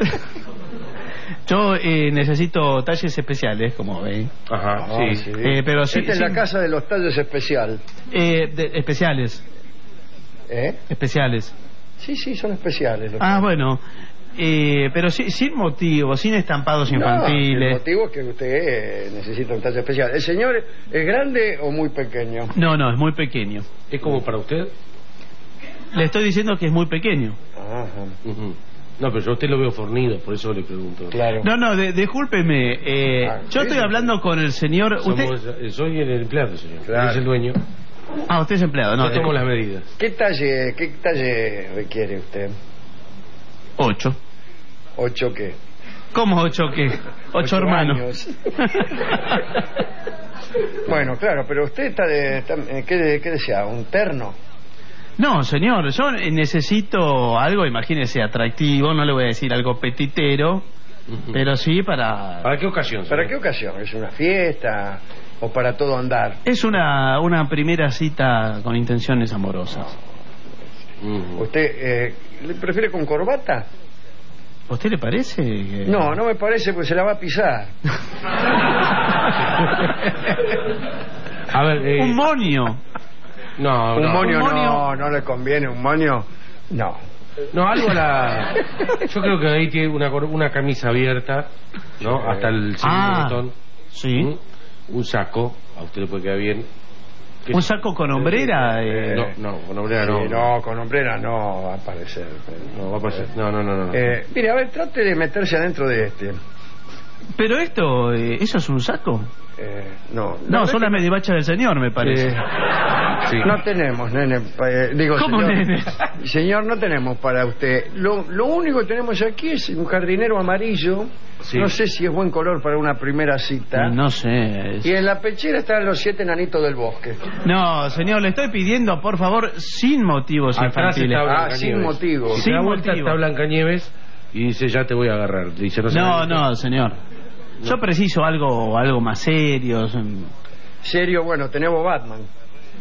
yo eh, necesito talles especiales, como ven. Ajá, Ah, sí. Eh, pero sí, Esta es sí. la casa de los tallos especial. Eh, de- especiales, ¿Eh? especiales. Sí, sí, son especiales. los Ah, tallos. bueno. Eh, pero sí, sin motivo, sin estampados No, el infantiles. motivo es que usted eh, necesita un tallo especial. ¿El señor es grande o muy pequeño? No, no, es muy pequeño. ¿Es como para usted? Le estoy diciendo que es muy pequeño. Ajá. Ujú. No, pero yo a usted lo veo fornido, por eso le pregunto. Claro. No, no, de- discúlpeme. Eh, Ah, yo sí. estoy hablando con el señor. Usted... Somos- eh, soy el empleado, señor. Claro. Es el dueño. Ah, usted es empleado, no. Yo tomo las medidas. ¿Qué talle, qué talle requiere usted? Ocho. ¿Ocho qué? ¿Cómo ocho qué? Ocho, hermanos. años. Bueno, claro, pero usted está de... está- eh, ¿qué, ¿Qué desea? ¿Un terno? No, señor, yo eh, necesito algo, imagínese, atractivo, no le voy a decir algo petitero, Ujú. pero sí para... ¿Para qué ocasión, señor? ¿Para qué ocasión? ¿Es una fiesta o para todo andar? Es una, una primera cita con intenciones amorosas. Ujú. ¿Usted eh, le prefiere con corbata? ¿A usted le parece? que- No, no me parece, porque se la va a pisar. A ver, eh, Un monio. no, Un no. monio, un monio- no, no le conviene, un monio, no. No, algo a la... Yo creo que ahí tiene una, cor- una camisa abierta, ¿no? Sí. Hasta el segundo Ah, botón. sí. ¿Mm? Un saco, a usted le puede quedar bien. ¿Qué- Un saco con hombrera. eh, No, no, con hombrera no. Sí, no, con hombrera no va a aparecer. No, va a pasar. No, no, no, no. Eh, mire, a ver, trate de meterse adentro de este. Pero esto, eh, ¿eso es un saco? Eh, no, la No, verdad son las medivachas del señor, me que- parece. Eh, Sí. No tenemos, nene. pa- eh, digo, ¿Cómo, señor, nene? Señor, no tenemos para usted. Lo, lo único que tenemos aquí es un jardinero amarillo. Sí. No sé si es buen color para una primera cita. No sé. es- Y en la pechera están los siete nanitos del bosque. No, señor, le estoy pidiendo, por favor, sin motivos Atrás infantiles. está Ah, Blancanieves. sin motivo. Si Sin se da vuelta motivo. está Blancanieves y dice, ya te voy a agarrar. Dice, no, se No, me- no, señor. Yo preciso algo algo más serio. Serio, bueno, tenemos Batman.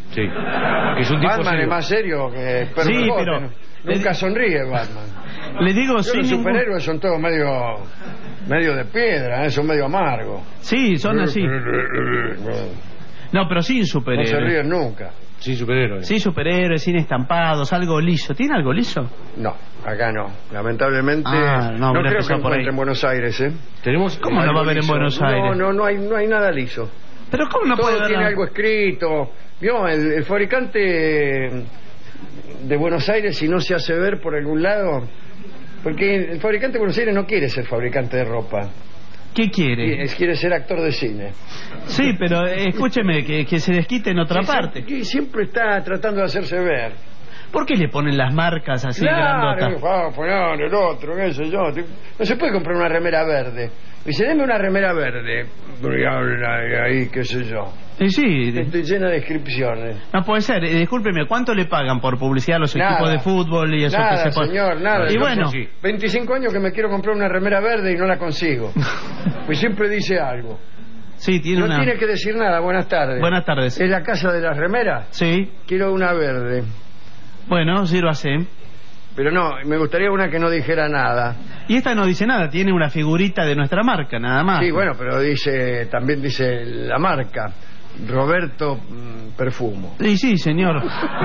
Sí. Que es un tipo Batman serio. es más serio que perro Sí, rebote, pero- ¿no? Nunca sonríe Batman. Le digo, Pero sin los ningún- superhéroes son todos medio medio de piedra, ¿eh? Son medio amargos. Sí, son así. No, pero sin No superhéroes. se ríen nunca. Sin superhéroes. Sin superhéroes, sin estampados, algo liso. ¿Tiene algo liso? No, acá no. Lamentablemente Ah, no, no hubiera creo que empezado por encuentre ahí. en Buenos Aires, ¿eh? Tenemos ¿Cómo no va a haber en liso. Buenos No, Aires? no, no hay, no hay nada liso. Pero ¿cómo no Todo puede haber tiene la- algo escrito. Vio, el, el fabricante de Buenos Aires, si no se hace ver por algún lado, porque el fabricante de Buenos Aires no quiere ser fabricante de ropa. ¿Qué quiere? Quiere, quiere ser actor de cine. Sí, pero eh, escúcheme, que, que se desquite en otra Sí, parte. sí, y siempre está tratando de hacerse ver. ¿Por qué le ponen las marcas así Claro, grandotas? ah, poner el otro, qué sé yo. No se puede comprar una remera verde. Dice, deme una remera verde. Ahí, qué sé yo. Sí, sí. Estoy llena de inscripciones. No puede ser. Eh, discúlpeme, ¿cuánto le pagan por publicidad a los Nada. equipos de fútbol y eso Nada, que se pone? señor, nada. Y Yo bueno, sí. veinticinco años que me quiero comprar una remera verde y no la consigo. Pues siempre dice algo. sí, tiene No una... tiene que decir nada. Buenas tardes. Buenas tardes. ¿Es la casa de las remeras? Sí. Quiero una verde. Bueno, sírvase. Pero no, me gustaría una que no dijera nada. Y esta no dice nada, tiene una figurita de nuestra marca, nada más. Sí, bueno, pero dice, también dice la marca, Roberto mm, Perfumo. Sí, sí, señor.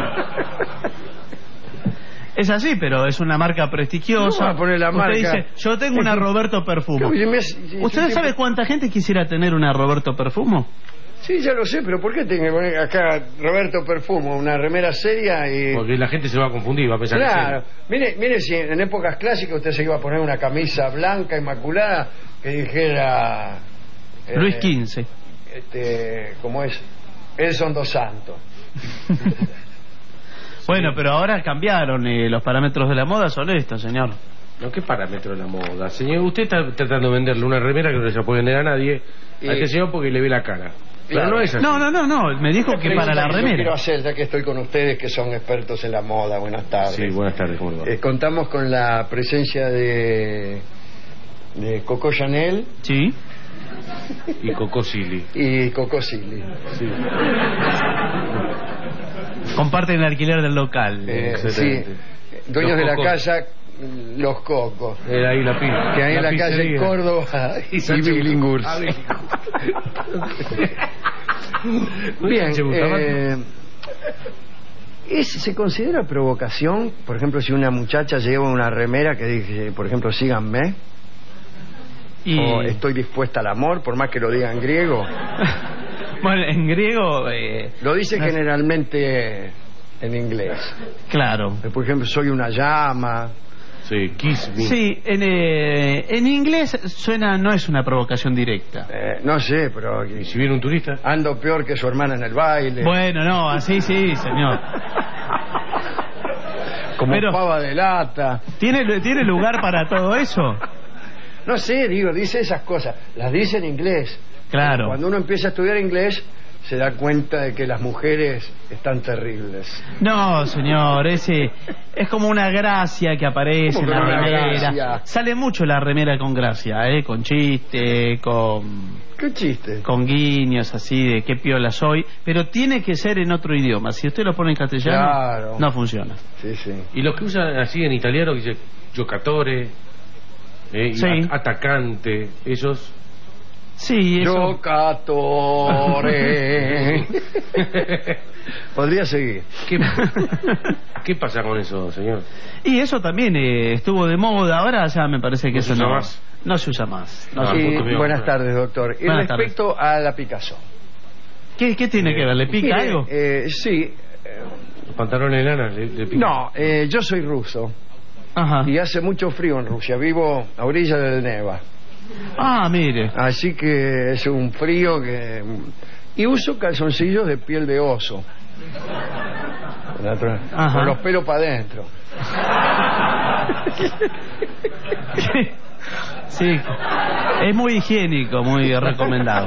Es así, pero es una marca prestigiosa. ¿Cómo va a poner la Usted marca? dice, yo tengo una Roberto Perfumo. Oye, me hace- ¿Usted yo sabe siempre- cuánta gente quisiera tener una Roberto Perfumo? Sí, ya lo sé, pero ¿por qué tengo que poner acá Roberto Perfumo, una remera seria y... Porque la gente se va a confundir, va a pensar Claro, mire, mire si en épocas clásicas usted se iba a poner una camisa blanca, inmaculada, que dijera... eh, Luis quince. Este, ¿cómo es? Edson dos Santos. Bueno, pero ahora cambiaron eh, los parámetros de la moda, son estos, señor. que... No, ¿qué parámetro de la moda? Señor, usted está tratando de venderle una remera que no se la puede vender a nadie Y- a este señor porque le ve la cara. Pero Claro. no es así. No, no, no, no, me dijo que para la Pregunta que yo remera. quiero hacer, ya que estoy con ustedes que son expertos en la moda. Buenas tardes. Sí, buenas tardes, ¿cómo le va? Eh, contamos con la presencia de, de Coco Chanel Sí. Y Coco Silly. y Coco Silly. Sí. Comparten el alquiler del local. Eh, sí, Excelente. dueños Los de la Cocos. casa, mm, Los Cocos. Era ahí la pizza. Que hay en la calle pizzería. Córdoba y Sánchez- Billinghurst. Ah, Bien, Sánchez Bustamante. eh, ¿es- ¿se considera provocación? Por ejemplo, si una muchacha lleva una remera que dice, por ejemplo, síganme, Y... o estoy dispuesta al amor, por más que lo diga en griego. Bueno, en griego... eh, Lo dice no- generalmente en inglés. Claro. Por ejemplo, soy una llama. Sí, Kiss Me. Sí, en, eh, en inglés suena, no es una provocación directa. Eh, no sé, pero ¿Y si viene un turista? ando peor que su hermana en el baile. Bueno, no, así sí, señor. como pero- pava de lata. ¿Tiene, ¿Tiene lugar para todo eso? No sé, digo, dice esas cosas. Las dice en inglés. Claro. Cuando uno empieza a estudiar inglés, se da cuenta de que las mujeres están terribles. No, señor, ese es como una gracia que aparece ¿Cómo en que la una remera. gracia? Sale mucho la remera con gracia, ¿eh? Con chiste, con, ¿Qué chiste? con guiños así de qué piola soy, pero tiene que ser en otro idioma. Si usted lo pone en castellano, Claro. no funciona. Sí, sí. Y los que usan así en italiano, que dice giocatore, eh, y Sí. a- atacante, esos. Sí, eso. Giocatore. Podría seguir. ¿Qué, ¿Qué pasa con eso, señor? Y eso también eh, estuvo de moda. Ahora ya me parece que ¿No eso se usa no, más? no se usa más. No Ah, se- Y punto mío. buenas tardes, doctor. Y Buenas respecto a la Picasso. ¿Qué, ¿Qué tiene que ver? ¿Le pica Mire, algo? eh, sí. Los pantalones de lana le, le pican. No, eh, yo soy ruso. Ajá. Y hace mucho frío en Rusia. Vivo a orilla del Neva. Ah, mire. Así que es un frío que... Y uso calzoncillos de piel de oso. Ajá. Con los pelos para adentro. Sí, es muy higiénico, muy recomendado.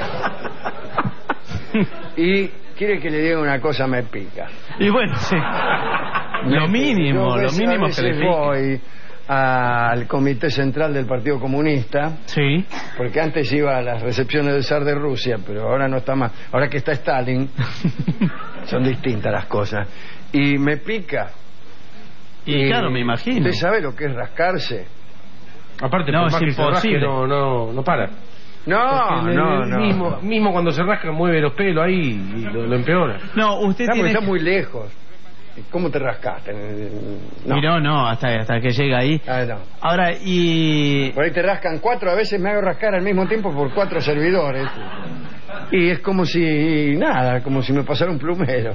Y quiere que le diga una cosa, me pica. Y bueno, sí. Lo mínimo, Yo a lo veces- mínimo a que le veces pique. voy al Comité Central del Partido Comunista. Sí. Porque antes iba a las recepciones del zar de Rusia, pero ahora no está más. Ahora que está Stalin, son distintas las cosas. Y me pica. Y, y claro, me imagino. ¿Usted sabe lo que es rascarse? Aparte, no, por es más que se rasque, imposible. no, no, no para. No, el, no, el no, mismo, no. Mismo cuando se rasca, mueve los pelos ahí y lo, lo empeora. No, usted ah, tiene... está muy lejos. ¿Cómo te rascaste? No. Y no, no, hasta, hasta que llega ahí. Ah, no. Ahora, y... Por ahí te rascan cuatro, a veces me hago rascar al mismo tiempo por cuatro servidores. Y es como si... nada, como si me pasara un plumero.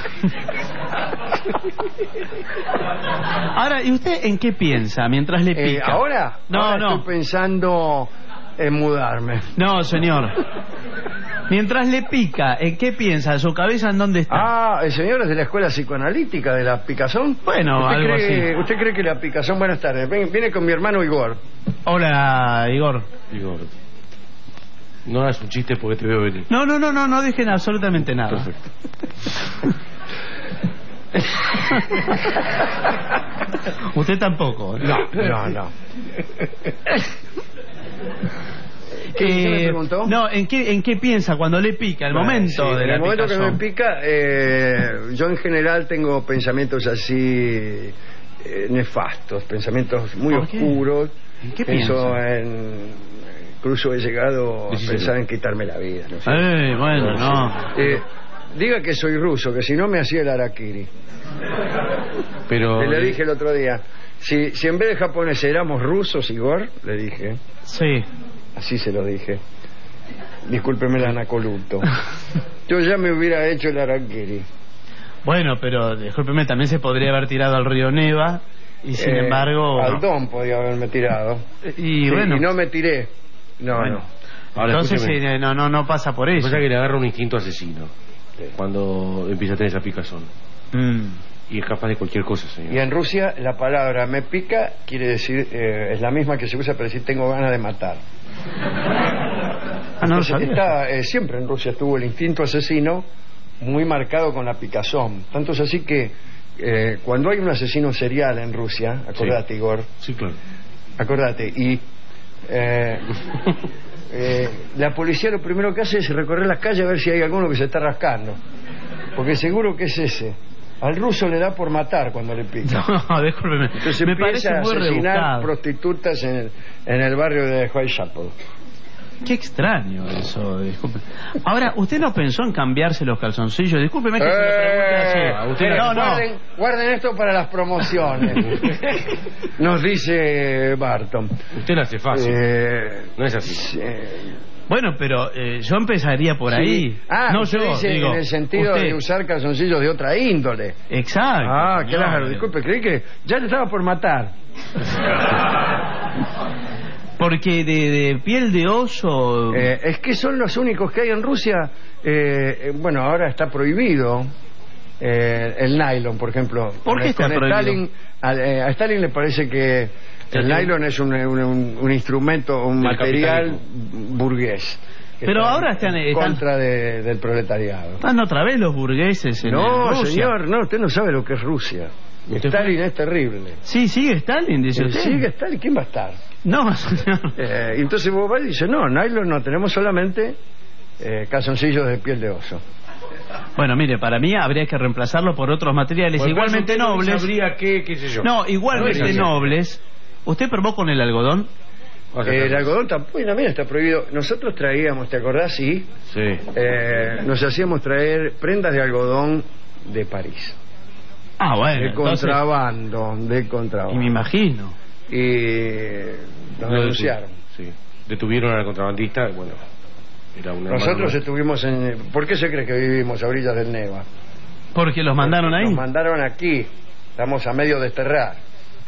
Ahora, ¿y usted en qué piensa mientras le pica? Eh, ¿Ahora? No, ahora no. Estoy pensando en mudarme. No, señor. Mientras le pica, ¿en qué piensa? ¿Su cabeza en dónde está? Ah, el señor es de la escuela psicoanalítica de la picazón. Bueno, ¿Usted algo cree, así. ¿Usted cree que la picazón... Buenas tardes. Ven- Viene con mi hermano Igor. Hola, Igor. Igor, no hagas un chiste porque te veo venir. No, no, no, no, no dejen absolutamente nada. Perfecto. Usted tampoco. No, no, no. ¿Qué, Eh, ¿qué me preguntó? No, ¿en qué, ¿en qué piensa cuando le pica? El momento Sí, de en la el momento que picazón. me pica, eh, yo en general tengo pensamientos así eh, nefastos, pensamientos muy ¿Por qué? oscuros. ¿En qué Pienso piensa? en... Incluso he llegado a Sí, sí, pensar sí. en quitarme la vida. No sé. Eh, bueno, no. Eh, diga que soy ruso, que si no me hacía el harakiri. Pero... Le dije el otro día, si, si en vez de japoneses éramos rusos, Igor, le dije, Sí. así se lo dije. Discúlpeme el anacoluto. Yo ya me hubiera hecho el harakiri. Bueno, pero discúlpeme, también se podría haber tirado al río Neva y sin Eh, embargo... Al Don podía haberme tirado. Y Sí, bueno... y no me tiré. No, Bueno. no. Ahora, Entonces escúcheme. eh, no, no, no pasa por eso. Pasa que le agarra un instinto asesino cuando empieza a tener esa picazón. Mm. Y es capaz de cualquier cosa, señor. Y en Rusia la palabra me pica quiere decir, eh, es la misma que se usa para decir tengo ganas de matar. Ah, no lo Entonces, sabía. está, eh, siempre en Rusia estuvo el instinto asesino muy marcado con la picazón. Tanto es así que eh, cuando hay un asesino serial en Rusia, acordate, Sí. Igor, Sí, claro. acordate, y eh, eh, la policía lo primero que hace es recorrer las calles a ver si hay alguno que se está rascando, porque seguro que es ese. Al ruso le da por matar cuando le pica. No, discúlpeme. Entonces Me empieza parece a muy asesinar rebuscado. prostitutas en el, en el barrio de Whitechapel. Qué extraño eso, disculpe. Ahora, ¿usted no pensó en cambiarse los calzoncillos? Discúlpeme que se lo pregunte así. Eh, Usted pero no, no. guarden, guarden esto para las promociones. Nos dice Barton. Usted lo hace fácil. Eh, No es así. eh, Bueno, pero eh, yo empezaría por sí. ahí. Ah, no usted yo, dice digo, en el sentido usted. de usar calzoncillos de otra índole. Exacto. Ah, señor. claro, disculpe, creí que ya le estaba por matar. Porque de, de piel de oso... Eh, es que son los únicos que hay en Rusia. Eh, eh, bueno, ahora está prohibido eh, el nylon, por ejemplo. ¿Por qué está Con prohibido? Stalin, a, eh, a Stalin le parece que el Sí. nylon es un, un, un- un instrumento, un Del material burgués. que Pero está ahora en están- están- contra de- del proletariado. Están otra vez los burgueses en No, Rusia. señor, no, usted no sabe lo que es Rusia. ¿Usted Stalin es terrible. Sí, sigue Stalin, dice Eh, usted. Sigue Stalin, ¿quién va a estar? No, señor. Eh, y entonces vos vas y dices, no, nylon no, tenemos solamente eh, calzoncillos de piel de oso. Bueno, mire, para mí habría que reemplazarlo por otros materiales Por igualmente caso, usted no nobles. sabría qué, qué sé yo. No, igualmente No es así. nobles. ¿Usted probó con el algodón? O sea, Eh, el que- algodón tampoco, también está prohibido. Nosotros traíamos, ¿te acordás? Sí. Sí. Eh, nos hacíamos traer prendas de algodón de París. Ah, bueno. de entonces- contrabando, de contrabando. Y me imagino. Y nos Lo denunciaron. detu- Sí. Detuvieron al contrabandista, bueno, era un hermano Nosotros nuestro. estuvimos en... ¿Por qué se cree que vivimos a orillas del Neva? Porque los mandaron ahí. Nos mandaron aquí. Estamos a medio desterrar.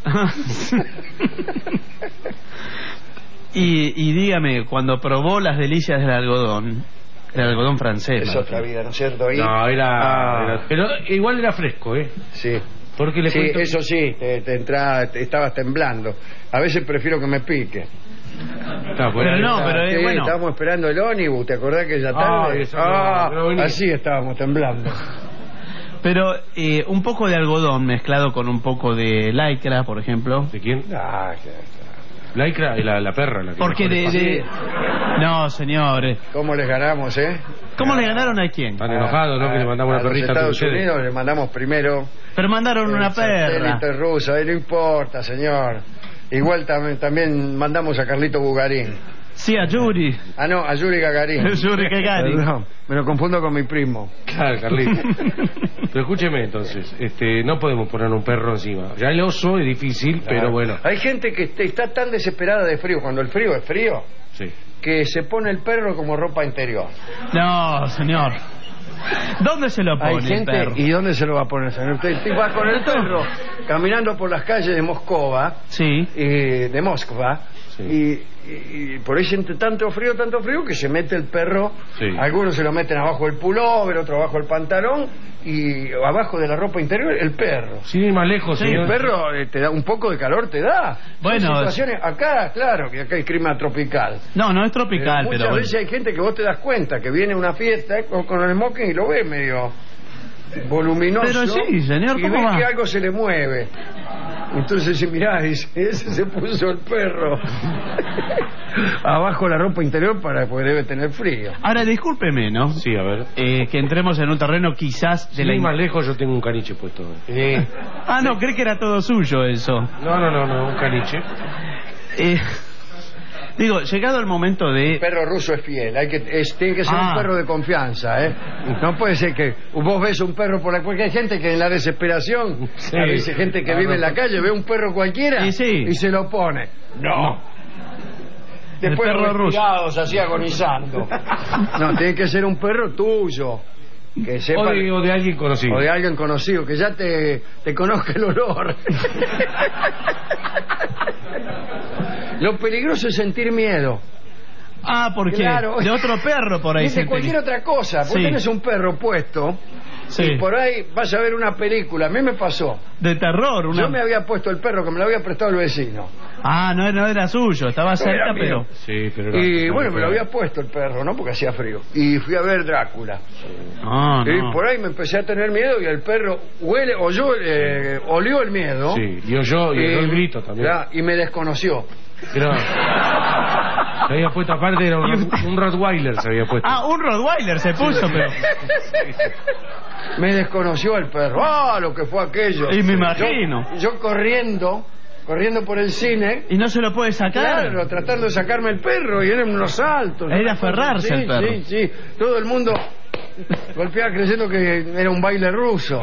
y, y dígame, cuando probó las delicias del algodón, el algodón francés. Es me otra refiero. vida, ¿no es cierto? Y- No, era, Ah, era- Pero igual era fresco, ¿eh? Sí. Porque le Sí, cuento... eso sí, te, te entra- te estabas temblando. A veces prefiero que me pique. Está, pues, Pero no, está- pero, eh, Sí, bueno. estábamos esperando el ónibus, ¿te acordás que ya Ah, tarde? eso no, Ah, no venía. así estábamos temblando. Pero eh, un poco de algodón mezclado con un poco de lycra, por ejemplo. ¿De quién? Ah, que- Lycra y la, la perra. La que Porque mejor de, le de... No, señor. ¿Cómo les ganamos, eh? ¿Cómo le ganaron a quién? Están enojados, ¿no? Que le mandamos a una los perrita a Estados ustedes. Unidos le mandamos primero Pero mandaron una el perra. satélite ruso, ahí no importa, señor. Igual también, también mandamos a Carlito Bugarín. Sí, a Yuri. Ah, no, a Yuri Gagarin. Yuri Gagarin. Perdón, me lo confundo con mi primo. Claro, Carlito. Pero escúcheme entonces, este, no podemos poner un perro encima. Ya el oso es difícil, pero Claro. bueno. Hay gente que est- está tan desesperada de frío, cuando el frío es frío, Sí. que se pone el perro como ropa interior. No, señor. ¿Dónde se lo pone Hay gente, el perro? ¿y dónde se lo va a poner, señor? Usted, usted va con el perro caminando por las calles de Moscova, Sí. eh, de Moskva, Sí. y, y- y por ahí siente tanto frío, tanto frío, que se mete el perro, Sí. algunos se lo meten abajo del pullover, otro abajo del pantalón, y abajo de la ropa interior el perro. Sin ir más lejos, Sí, señor. el perro eh, te da un poco de calor, te da. Son Bueno, situaciones, acá, claro, que acá hay clima tropical. No, no es tropical, Muchas pero... bueno. veces hay gente que vos te das cuenta que viene a una fiesta con, con el smoking y lo ves medio voluminoso. Pero sí, señor, y ¿cómo ves va? que algo se le mueve. Entonces, si mirá, dice, ese se puso el perro abajo la ropa interior para porque debe tener frío. Ahora, discúlpeme, ¿no? Sí, a ver. Eh, que entremos en un terreno quizás de Sin la... ir más lejos, yo tengo un caniche puesto. Ah, no, cree que era todo suyo eso. No, no, no, no, un caniche. Eh, digo, llegado el momento El de... perro ruso es fiel, hay que, es, tiene que ser Ah. un perro de confianza, ¿eh? No puede ser que vos ves un perro por la porque hay gente que en la desesperación, Sí. a veces gente que Ah, vive no, en la no. calle, ve un perro cualquiera Y sí. y se lo pone. No. Después perro ruso. retirados, así agonizando. No, tiene que ser un perro tuyo. Que sepa, O de, o de alguien conocido. o de alguien conocido, que ya te, te conozca el olor. Lo peligroso es sentir miedo. Ah, porque Claro. de otro perro por ahí. Dice se cualquier otra cosa. Vos Sí. tenés un perro puesto Sí. y por ahí vas a ver una película. A mí me pasó. De terror, una... Yo me había puesto el perro que me lo había prestado el vecino. Ah, no, no era suyo, estaba No cerca, era mío. pero... Sí, pero era- Y era- bueno, me lo era- había puesto el perro, ¿no? Porque hacía frío. Y fui a ver Drácula. No, Y no. por ahí me empecé a tener miedo y el perro huele, oyó, eh, olió el miedo. Sí, y yo y Eh, el grito también. ya, y me desconoció. Pero se había puesto aparte, era un, un Rottweiler se había puesto. Ah, un Rottweiler se puso, pero... Me desconoció el perro. ¡Ah, lo que fue aquello! Y me imagino. Yo, yo corriendo, corriendo por el cine. Y no se lo puede sacar. Claro, tratando de sacarme el perro y eran unos saltos. Era aferrarse Sí, al perro. Sí, sí. Todo el mundo golpeaba creyendo que era un baile ruso.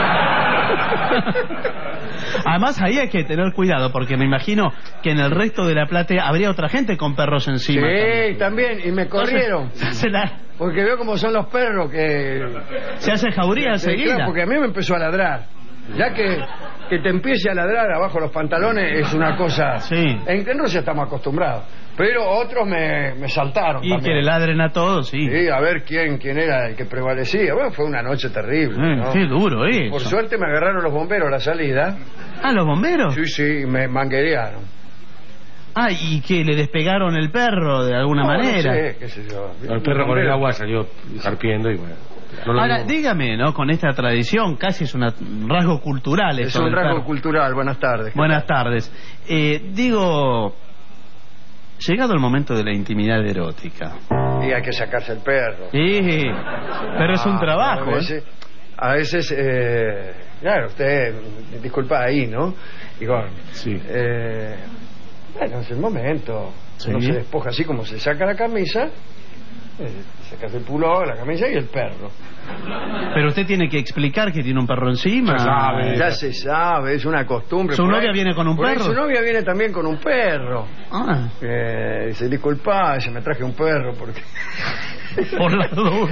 Además ahí hay que tener cuidado porque me imagino que en el resto de la platea habría otra gente con perros encima. Sí, también. Y me corrieron. Entonces, se, la- Porque veo cómo son los perros que... se hace jauría Sí, enseguida. claro, porque a mí me empezó a ladrar. Ya que, que te empiece a ladrar abajo los pantalones es una cosa... Sí. En, en Rusia estamos acostumbrados. Pero otros me, me saltaron Y también. que le ladren a todos, sí. Sí, a ver quién, quién era el que prevalecía. Bueno, fue una noche terrible. Eh, ¿no? Qué duro eso. Por suerte me agarraron los bomberos a la salida. Ah, ¿los bomberos? Sí, sí, me manguerearon. Ah, ¿y que le despegaron el perro de alguna No, manera? No sé, qué sé yo. El perro con el agua salió carpiendo y bueno. no lo Ahora, vimos. dígame, ¿no? Con esta tradición, casi es una- un rasgo cultural Es esto un del rasgo perro. cultural. Buenas tardes. Buenas tardes. Eh, digo, llegado el momento de la intimidad erótica. Y hay que sacarse el perro. Sí, pero es un Ah, trabajo, A ¿eh? veces, a veces eh, claro, usted, disculpa ahí, ¿no? Digo, Sí. eh, bueno, es el momento. Sí. Uno se despoja así como se saca la camisa, eh, sacas el pullover, la camisa y el perro. Pero usted tiene que explicar que tiene un perro encima. Ya sabe. Ya se sabe, es una costumbre. ¿Su Por novia ahí- viene con un por ahí perro? Su novia viene también con un perro. Ah, Eh, dice, disculpa, se me traje un perro porque... por las dudas.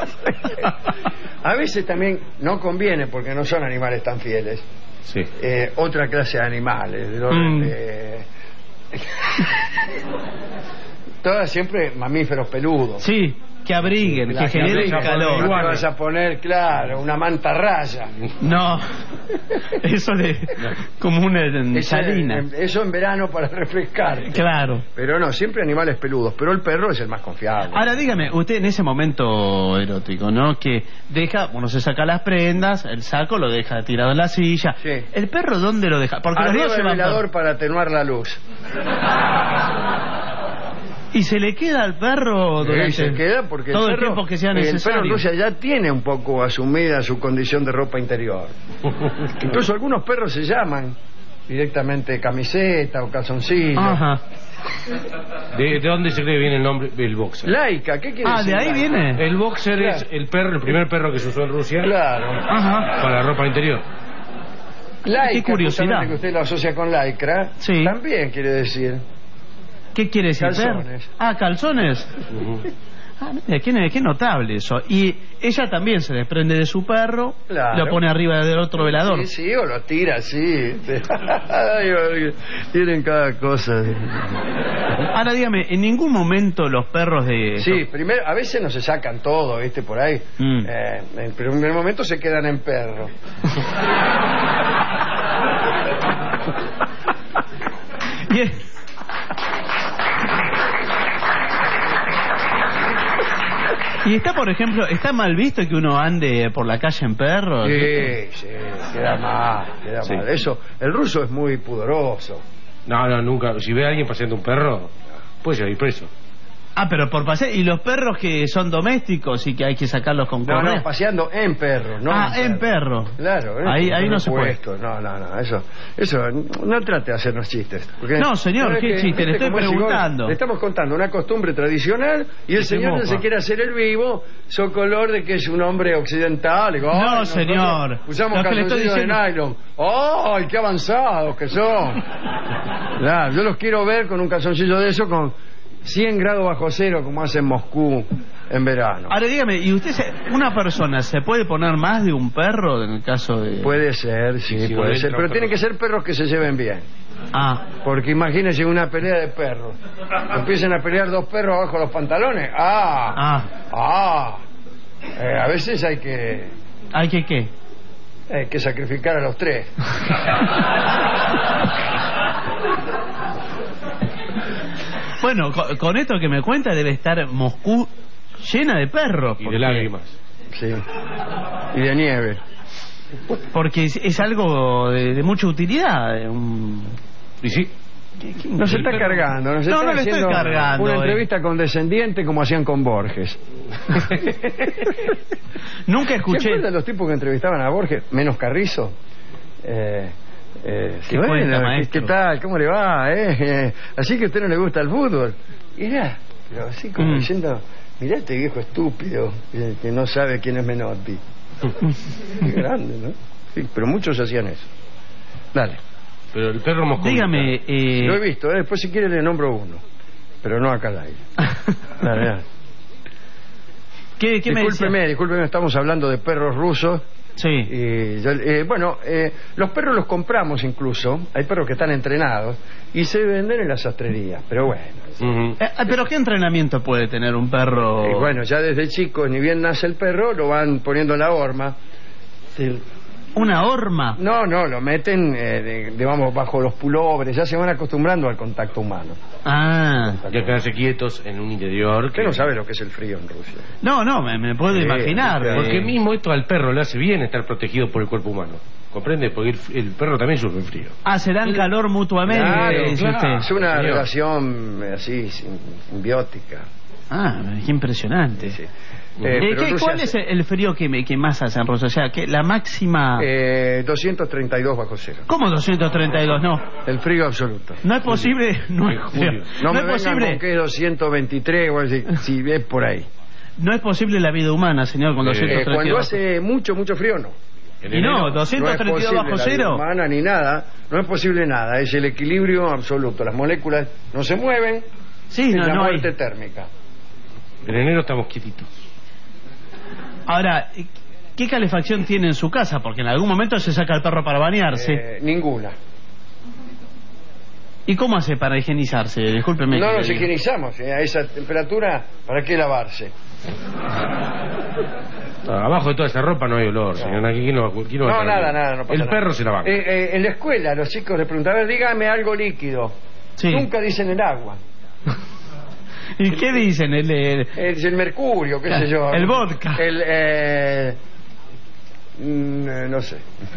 A veces también no conviene porque no son animales tan fieles. Sí. Eh, otra clase de animales. De orden Mm. de- Todas siempre mamíferos peludos. Sí, que abriguen, La que generen abriga, calor. No te vas a poner, claro, una manta raya. No, eso de como una Ese- salina. Eso en verano para refrescar. Claro. Pero no, siempre animales peludos. Pero el perro es el más confiable. Ahora dígame, usted en ese momento erótico, ¿no? Que deja, uno se saca las prendas, el saco lo deja tirado en la silla. Sí. ¿El perro dónde lo deja? Porque los Arriba dos del llevan velador para atenuar la luz. ¿Y se le queda al perro durante Sí, se queda porque todo el, el perro, tiempo que sea el perro necesario? en Rusia ya tiene un poco asumida su condición de ropa interior. Incluso algunos perros se llaman directamente camiseta o calzoncillo. Ajá. ¿De, de dónde se cree que viene el nombre del boxer? Laica, ¿qué quiere Ah, decir? de ahí laica? viene. El boxer Claro. es el perro, el primer perro que se usó en Rusia Claro. Ajá. para ropa interior. Laica, Qué curiosidad. justamente que usted lo asocia con lycra, Sí. también quiere decir. ¿Qué quiere decir? Calzones. perro? Ah, calzones. Ah, mira, qué, qué notable eso. Y ella también se desprende de su perro, Claro. lo pone arriba del otro velador. Sí, sí, o lo tira así. Ay, tienen cada cosa. Ahora dígame, en ningún momento los perros de... Sí, primero, a veces no se sacan todo, ¿viste? Por ahí. Mm. Eh, en primer momento se quedan en perro. Y, y está, por ejemplo, ¿está mal visto que uno ande por la calle en perro? Sí, sí, queda mal, queda Sí. mal. Eso, el ruso es muy pudoroso. No, no, nunca. Si ve a alguien paseando un perro, puede ir preso. Ah, pero por pasear. ¿Y los perros que son domésticos y que hay que sacarlos con No, correa? no, paseando en perro, no ah, en perro. Claro, ¿eh? Ahí, ahí no se puede. Puesto. No, no, no, eso, eso, no trate de hacernos chistes. porque- No, señor, ¿sabe ¿qué que- chiste? Le viste estoy cómo es igual? preguntando. Le estamos contando una costumbre tradicional y el Y se señor mofa. se quiere hacer el vivo, socolor de que es un hombre occidental. Digo, No, "Ay, nosotros señor. Usamos Lo que le estoy calzoncillos de diciendo- nylon. ¡Ay, qué avanzados que son! Claro, yo los quiero ver con un calzoncillo de eso con cien grados bajo cero como hace en Moscú en verano. Ahora dígame, ¿y usted, se- una persona, se puede poner más de un perro en el caso de...? Puede ser, sí, si no puede entra ser, pero un tienen perro. que ser perros que se lleven bien. Ah, Porque imagínense una pelea de perros. Empiezan a pelear dos perros abajo de los pantalones. ¡Ah! ah. ¡Ah! Eh, a veces hay que, ¿Hay que qué? hay que sacrificar a los tres. Bueno, con, con esto que me cuenta debe estar Moscú llena de perros. Y porque- de lágrimas. Sí. Y de nieve. Porque es, es algo de, de mucha utilidad. eh, un- Y sí. Nos El está perro- cargando. Nos No, está no le estoy haciendo cargando, una eh. entrevista condescendiente como hacían con Borges. Nunca ¿Se escuché... acuerdan los tipos que entrevistaban a Borges? Menos Carrizo. Eh, eh, ¿Qué que cuenta, bueno, ¿qué, maestro? qué tal? ¿Cómo le va? Eh? Eh, así que a usted no le gusta el fútbol. Y era, pero así como Mm. diciendo, mirá este viejo estúpido que, que no sabe quién es Menotti. Qué grande, ¿no? Sí, pero muchos hacían eso. Dale. Pero el perro moscovita. Dígame, eh... Lo he visto, ¿eh? Después si quiere le nombro uno. Pero no acá al aire. Dale, dale. ¿Qué, qué me decía? Discúlpeme, discúlpeme, estamos hablando de perros rusos. Sí. Y yo- eh, bueno, eh, los perros los compramos incluso. Hay perros que están entrenados y se venden en las sastrerías. Pero bueno. Ujú. Eh, ¿Pero qué entrenamiento puede tener un perro? Eh, bueno, ya desde chico, ni bien nace el perro, lo van poniendo en la horma. Sí. ¿Una horma? No, no, lo meten, eh, de- digamos, bajo los pulobres. Ya se van acostumbrando al contacto humano. Ah. Hay que quedarse quietos en un interior. Usted no sabe lo que es el frío en Rusia. No, no, me, me puedo Sí, imaginar. claro. Porque eh, mismo esto al perro le hace bien estar protegido por el cuerpo humano. ¿Comprende? Porque el, el perro también sufre frío. Ah, se dan calor mutuamente, Claro, dice claro. usted. Es una Señor. relación eh, así, sim- simbiótica. Ah, qué impresionante. Sí. Eh, Eh, pero ¿qué- Rusia ¿Cuál hace- es el, el frío que, me- que más hace en Rusia? O sea, que la máxima... Eh, doscientos treinta y dos bajo cero. ¿Cómo doscientos treinta y dos? No. El frío absoluto. No es posible... No, es- julio. No, no me es vengan posible... con que es doscientos veintitrés o así, si es por ahí. No es posible la vida humana, señor, con Eh, doscientos treinta y cuando dos. hace mucho, mucho frío, no. En Y no, enero, doscientos treinta y dos no bajo es posible la cero. vida humana ni nada. No es posible nada. Es el equilibrio absoluto. Las moléculas no se mueven. Sí, es no, la no hay... muerte térmica. en enero estamos quietitos. Ahora, ¿qué calefacción tiene en su casa? Porque en algún momento se saca el perro para bañarse. Eh, ninguna. ¿Y cómo hace para higienizarse? Discúlpeme. No que nos le diga. higienizamos. eh, A esa temperatura, ¿para qué lavarse? Ah, abajo de toda esa ropa no hay olor, señor. Aquí no, aquí no, No, va a nada, estar nada, bien. no pasa El nada. perro se la banca. Eh, eh, en la escuela, los chicos le preguntaban, dígame algo líquido. Sí. Nunca dicen el agua. ¿Y qué dicen? El, el, Es el mercurio, qué sé yo. El vodka. El, eh, mm, eh, no sé.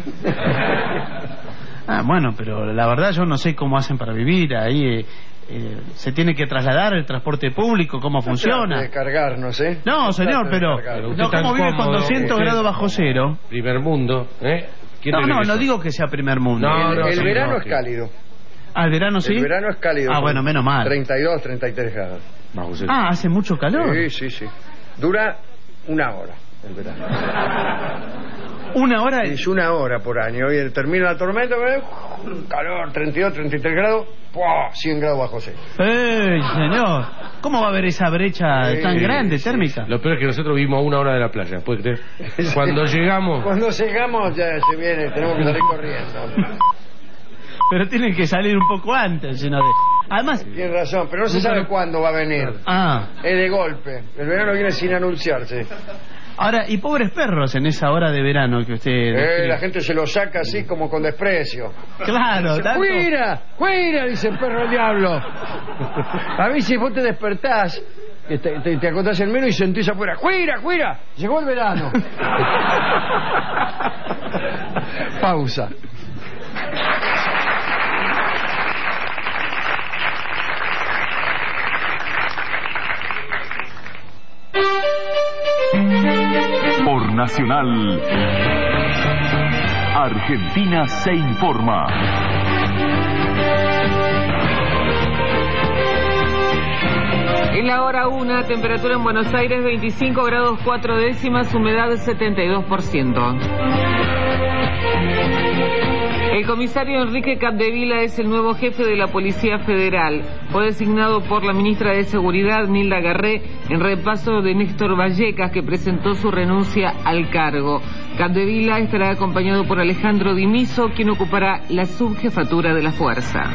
Ah, bueno, pero la verdad yo no sé cómo hacen para vivir ahí. eh, eh, se tiene que trasladar el transporte público, cómo funciona. De cargarnos, ¿eh? No, señor, Trate de pero cargarnos. no, ¿cómo vive con doscientos grados bajo cero? Primer mundo, ¿eh? ¿Quién No, le no, dice no eso? digo que sea primer mundo. No, el no, el sí, verano no, es sí. cálido. ¿Ah, el verano sí? El verano es cálido. Ah, bueno, menos mal. treinta y dos, treinta y tres grados. Bajo cero. Ah, hace mucho calor. Sí, sí, sí. Dura una hora el verano. Una hora. Es una hora por año. Y termina la tormenta, ¿ves? Calor, treinta y dos, treinta y tres grados, ¡pua! cien grados bajo cero. ¡Ey, señor! ¿Cómo va a haber esa brecha Sí, tan grande, sí, térmica? Lo peor es que nosotros vivimos a una hora de la playa, ¿puede creer? Cuando llegamos... Cuando llegamos ya se viene, tenemos que salir corriendo. Pero tienen que salir un poco antes, sino de... Además... Tiene razón, pero no se sabe cuándo va a venir. Ah. Es de golpe. El verano viene sin anunciarse. Ahora, y pobres perros en esa hora de verano que usted... Eh, describe. la gente se lo saca así como con desprecio. Claro, Dice, tanto... ¡Cuira! ¡Cuira! Dice el perro del diablo. A mí si vos te despertás, que te, te, te acostás en menos y sentís afuera, ¡Cuira! ¡Cuira! Llegó el verano. Pausa. Por Nacional, Argentina se informa. En la hora una, temperatura en Buenos Aires veinticinco grados cuatro décimas, humedad setenta y dos por ciento. El comisario Enrique Capdevila es el nuevo jefe de la Policía Federal. Fue designado por la ministra de Seguridad, Nilda Garré, en repaso de Néstor Vallecas, que presentó su renuncia al cargo. Capdevila estará acompañado por Alejandro Dimiso, quien ocupará la subjefatura de la fuerza.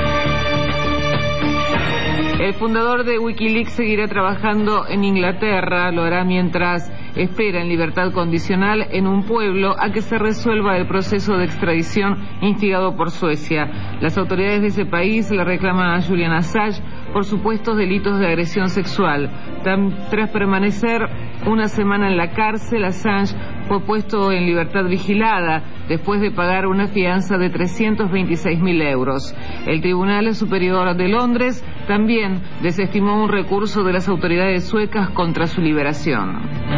El fundador de Wikileaks seguirá trabajando en Inglaterra, lo hará mientras espera en libertad condicional en un pueblo a que se resuelva el proceso de extradición instigado por Suecia. Las autoridades de ese país le reclaman a Julian Assange por supuestos delitos de agresión sexual. Tam- tras permanecer una semana en la cárcel, Assange fue puesto en libertad vigilada después de pagar una fianza de trescientos veintiséis mil euros. El Tribunal Superior de Londres también desestimó un recurso de las autoridades suecas contra su liberación.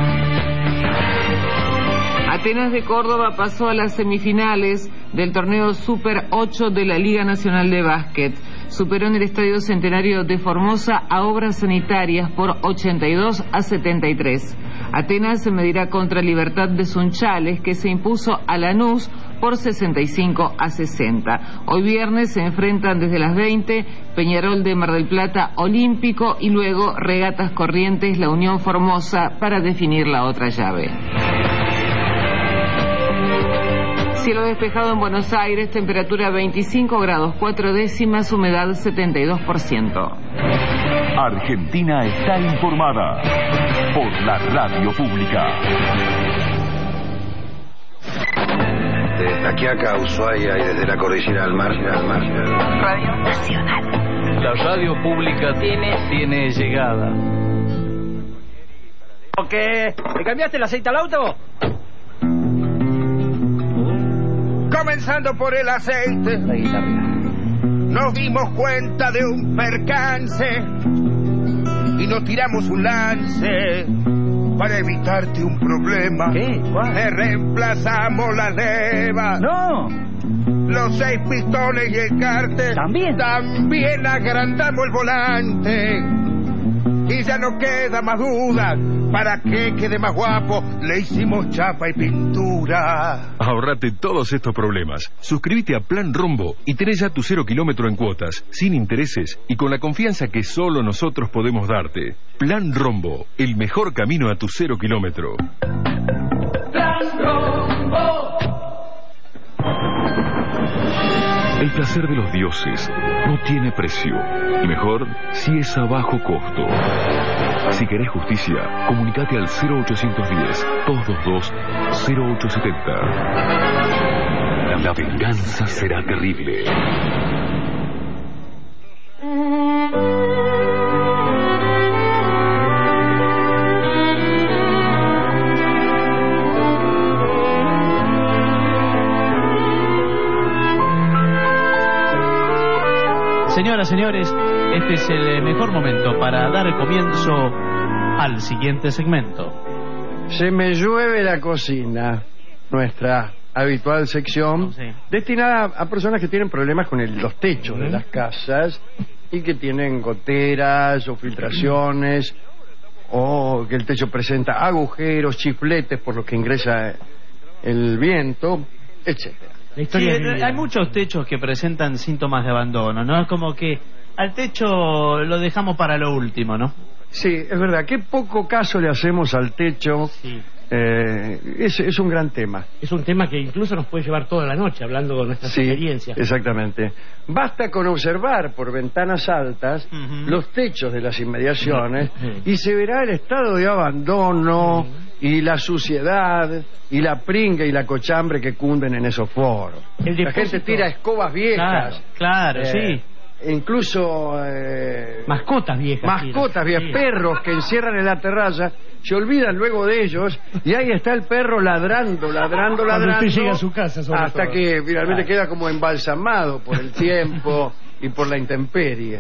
Atenas de Córdoba pasó a las semifinales del torneo Super ocho de la Liga Nacional de Básquet. Superó en el Estadio Centenario de Formosa a Obras Sanitarias por ochenta y dos a setenta y tres. Atenas se medirá contra Libertad de Sunchales, que se impuso a Lanús por sesenta y cinco a sesenta. Hoy viernes se enfrentan desde las veinte Peñarol de Mar del Plata Olímpico y luego Regatas Corrientes La Unión Formosa para definir la otra llave. Cielo despejado en Buenos Aires, temperatura veinticinco grados cuatro décimas, humedad setenta y dos por ciento. Argentina está informada por la radio pública. Desde Aquiaca, Ushuaia y desde la cordillera al mar, al mar. Radio Nacional. La radio pública tiene, tiene llegada. ¿Qué? ¿Le cambiaste el aceite al auto? Comenzando por el aceite, nos dimos cuenta de un percance y nos tiramos un lance para evitarte un problema. ¿Qué? ¿Cuál? Le reemplazamos la leva. ¡No! Los seis pistones y el cárter. ¿También? También agrandamos el volante. Y ya no queda más duda. Para que quede más guapo, le hicimos chapa y pintura. Ahorrate todos estos problemas. Suscríbete a Plan Rombo y tenés ya tu cero kilómetro en cuotas, sin intereses y con la confianza que solo nosotros podemos darte. Plan Rombo, el mejor camino a tu cero kilómetro. Plan Rombo. El placer de los dioses no tiene precio, y mejor si es a bajo costo. Si querés justicia, comunicate al cero ochocientos diez, dos dos dos, cero ocho setenta. La venganza será terrible. Señoras, señores, este es el mejor momento para dar comienzo al siguiente segmento. Se me llueve la cocina, nuestra habitual sección, sí, destinada a personas que tienen problemas con el, los techos uh-huh. de las casas y que tienen goteras o filtraciones o que el techo presenta agujeros, chifletes por los que ingresa el viento, etcétera. Sí, hay muchos techos que presentan síntomas de abandono, ¿no? Es como que al techo lo dejamos para lo último, ¿no? Sí, es verdad. Qué poco caso le hacemos al techo. Sí. Eh, es, es un gran tema. Es un tema que incluso nos puede llevar toda la noche hablando con nuestras sí, experiencias. Exactamente. Basta con observar por ventanas altas uh-huh. los techos de las inmediaciones uh-huh. y se verá el estado de abandono uh-huh. y la suciedad y la pringa y la cochambre que cunden en esos foros. La gente tira escobas viejas. Claro, claro, eh, sí. Incluso eh, mascotas viejas. Mascotas viejas, sí. Perros que encierran en la terraza, se olvidan luego de ellos y ahí está el perro ladrando, ladrando, ladrando. Cuando usted llega a su casa, sobre hasta todo. que finalmente ah. queda como embalsamado por el tiempo y por la intemperie.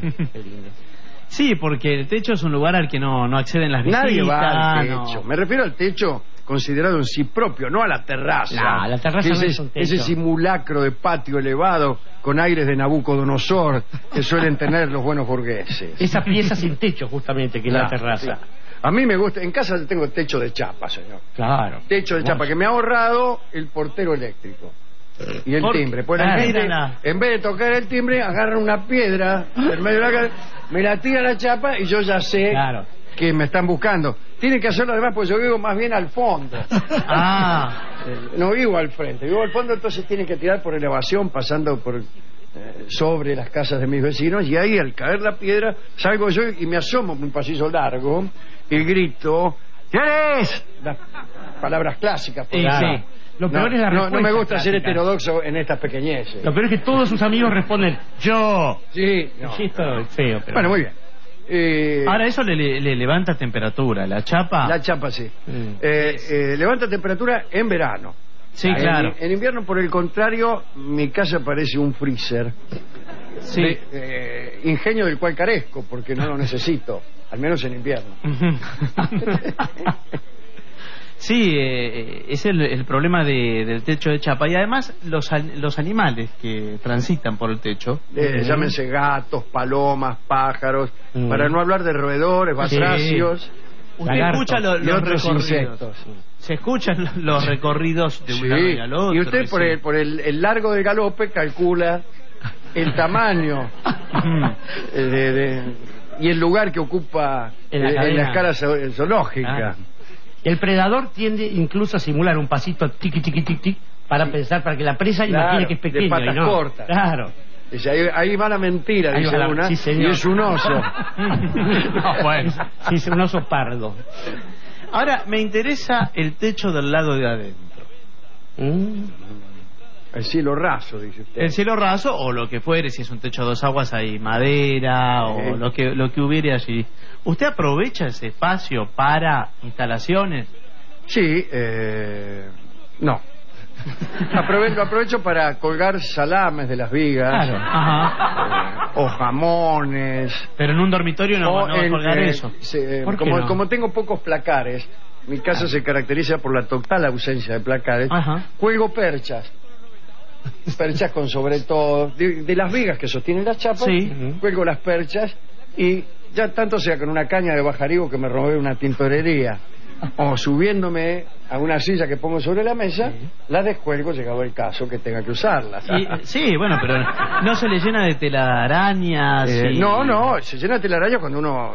Sí, porque el techo es un lugar al que no, no acceden las visitas. Nadie va al techo. No. Me refiero al techo considerado en sí propio, no a la terraza. No, la terraza ese, no es un techo. Ese simulacro de patio elevado con aires de Nabucodonosor que suelen tener los buenos burgueses. Esa pieza sin techo, justamente, que es la terraza. Claro. A mí me gusta, en casa tengo techo de chapa, señor. Claro. Techo de chapa, que me ha ahorrado el portero eléctrico. Y el timbre. Pues la gente, en vez de tocar el timbre, agarran una piedra en medio de la cara, me la tira la chapa y yo ya sé claro. que me están buscando. Tienen que hacerlo además, porque yo vivo más bien al fondo. Ah. No vivo al frente, vivo al fondo, entonces tienen que tirar por elevación, pasando por eh, sobre las casas de mis vecinos, y ahí al caer la piedra salgo yo y me asomo por un pasillo largo y grito: ¿quién es? Las palabras clásicas. Sí, sí. Lo peor no, es la no, no me gusta clásica. ser heterodoxo en estas pequeñeces. Lo peor es que todos sus amigos responden: yo. Sí, no. Sí, esto es feo, pero... Bueno, muy bien. Eh, Ahora eso le, le, le levanta temperatura, la chapa. La chapa sí. Mm. Eh, eh, levanta temperatura en verano. Sí, en, claro. En invierno, por el contrario, mi casa parece un freezer. Sí. De, eh, ingenio del cual carezco, porque no lo necesito, al menos en invierno. Sí, eh, es el, el problema de, del techo de chapa. Y además los, los animales que transitan por el techo, eh, uh-huh. llámense gatos, palomas, pájaros, uh-huh. para no hablar de roedores, batracios. Sí. Usted escucha lo, los recorridos. Insectos. Se escuchan los recorridos de un sí. lado y al otro. Y usted por, el, por el, el largo de galope calcula el tamaño de, de, y el lugar que ocupa en la, en la escala zoológica. Ah. El predador tiende incluso a simular un pasito tiqui tiqui tiqui tiqui para sí. pensar, para que la presa claro, imagine que es pequeña. De patas y no. cortas. Claro. Dice, ahí, ahí va la mentira, ahí dice la, una, sí, y es un oso. No, bueno. Sí, es un oso pardo. Ahora, me interesa el techo del lado de adentro. Mm. El cielo raso, dice usted. El cielo raso, o lo que fuere, si es un techo a dos aguas, hay madera, eh. o lo que, lo que hubiere allí. ¿Usted aprovecha ese espacio para instalaciones? Sí, eh, no. Aprovecho, aprovecho para colgar salames de las vigas. Claro. Ajá. Eh, o jamones. Pero en un dormitorio no, o no en, colgar eh, eso. Se, ¿Por como, qué no? como tengo pocos placares, mi casa ah. se caracteriza por la total ausencia de placares. Ajá. Cuelgo perchas. Perchas con sobre todo de, de las vigas que sostienen las chapas. Sí. Cuelgo las perchas y ya tanto sea con una caña de bajarigo que me robé una tintorería o subiéndome a una silla que pongo sobre la mesa, sí. la descuelgo llegado el caso que tenga que usarlas. Y, sí, bueno, pero no se le llena de telarañas. Eh, y... No, no, se llena de telarañas cuando uno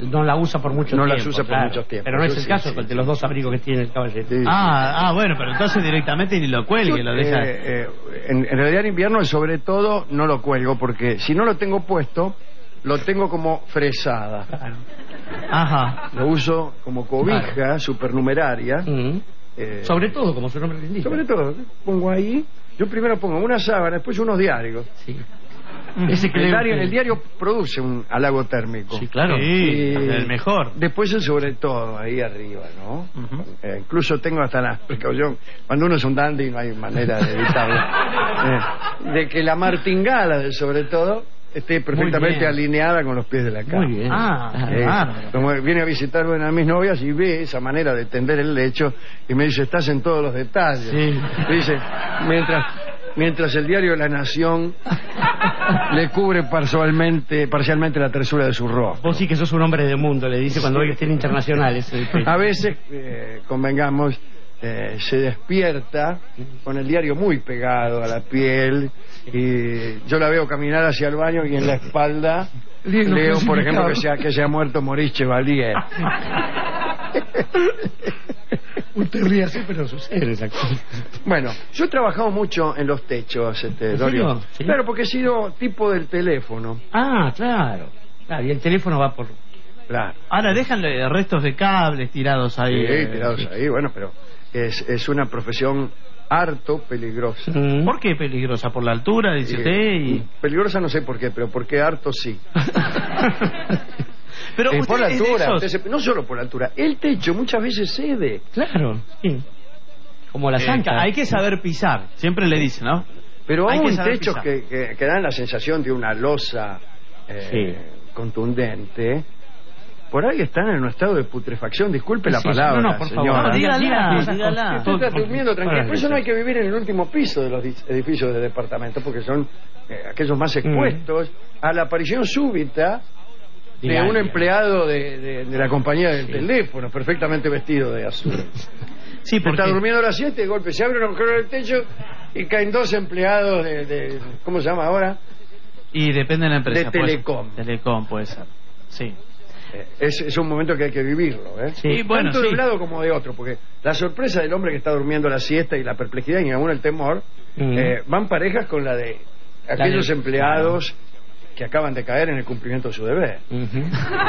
no la usa por mucho no tiempo. las usa claro. por mucho tiempo. Pero no es Eso el sí, caso sí, de sí. los dos abrigos que tiene el caballero. Sí, Ah, ah, bueno, pero entonces directamente ni lo cuelgue, Yo, lo deja. eh, eh, en, en realidad en invierno y sobre todo no lo cuelgo porque si no lo tengo puesto lo tengo como fresada. Claro. Ajá. Lo uso como cobija Claro. supernumeraria. Mm. eh, Sobre todo, como su nombre le indica. sobre todo pongo ahí. Yo primero pongo una sábana, después unos diarios. Sí. Ese que El le- diario, el diario produce un halago térmico. Sí, claro. Sí, Y el mejor. Después el sobre todo, ahí arriba, ¿no? Ujú. Eh, incluso tengo hasta la precaución, cuando uno es un dandy no hay manera de evitarlo, eh, de que la martingala del sobre todo esté perfectamente bien. alineada con los pies de la cama. Muy bien. Ah, Eh, bárbaro. como viene a visitar una de mis novias y ve esa manera de tender el lecho y me dice, estás en todos los detalles. Sí. Me dice, mientras, mientras el diario La Nación le cubre parcialmente, parcialmente la tersura de su rostro. Vos sí que sos un hombre de mundo, le dice cuando oiga estén internacionales. eh, A veces, eh, convengamos, eh, se despierta con el diario muy pegado a la piel y yo la veo caminar hacia el baño y en la espalda leo, por ejemplo, que se ha, que se ha muerto Maurice Chevalier. Usted ríe así, pero sucede exacto. Bueno, yo he trabajado mucho en los techos, este, ¿En Dorio. serio? ¿Sí? Claro, porque he sido tipo del teléfono. Ah, claro. Claro, y el teléfono va por... Claro. Ahora dejan eh, restos de cables tirados ahí. Sí, eh, tirados ahí, bueno, pero es, es una profesión harto peligrosa. Mm. ¿Por qué peligrosa? ¿Por la altura, dice usted? Eh, Y... Peligrosa no sé por qué, pero porque harto sí. Pero Eh, usted por la es de altura, esos- usted se- no solo por la altura, el techo muchas veces cede. Claro, sí. Como la Eh, santa. hay que saber pisar, siempre le dicen, ¿no? Pero Hay que aún saber techos pisar. que, que, que dan la sensación de una losa eh, contundente, por ahí están en un estado de putrefacción. Disculpe la Sí, palabra, no, no, por favor. señora. No, dígala, dígala, dígala. Usted está durmiendo tranquilo. Por eso no hay que... que vivir en el último piso de los dis- edificios de departamento, porque son eh, aquellos más expuestos a la aparición súbita de Diaria. un empleado de, de- de la compañía del Sí. teléfono, perfectamente vestido de azul. Sí, Usted porque... está durmiendo a las siete, de golpe se abre un agujero en el techo y caen dos empleados de, de- ¿cómo se llama ahora? Y depende de la empresa. De puede ser. Telecom. Telecom puede ser, sí. Eh, Es, es un momento que hay que vivirlo, ¿eh? Sí, bueno, Tanto de sí. un lado como de otro, porque la sorpresa del hombre que está durmiendo la siesta y la perplejidad y aún el temor Mm. eh, van parejas con la de aquellos del- empleados que acaban de caer en el cumplimiento de su deber. Ujú.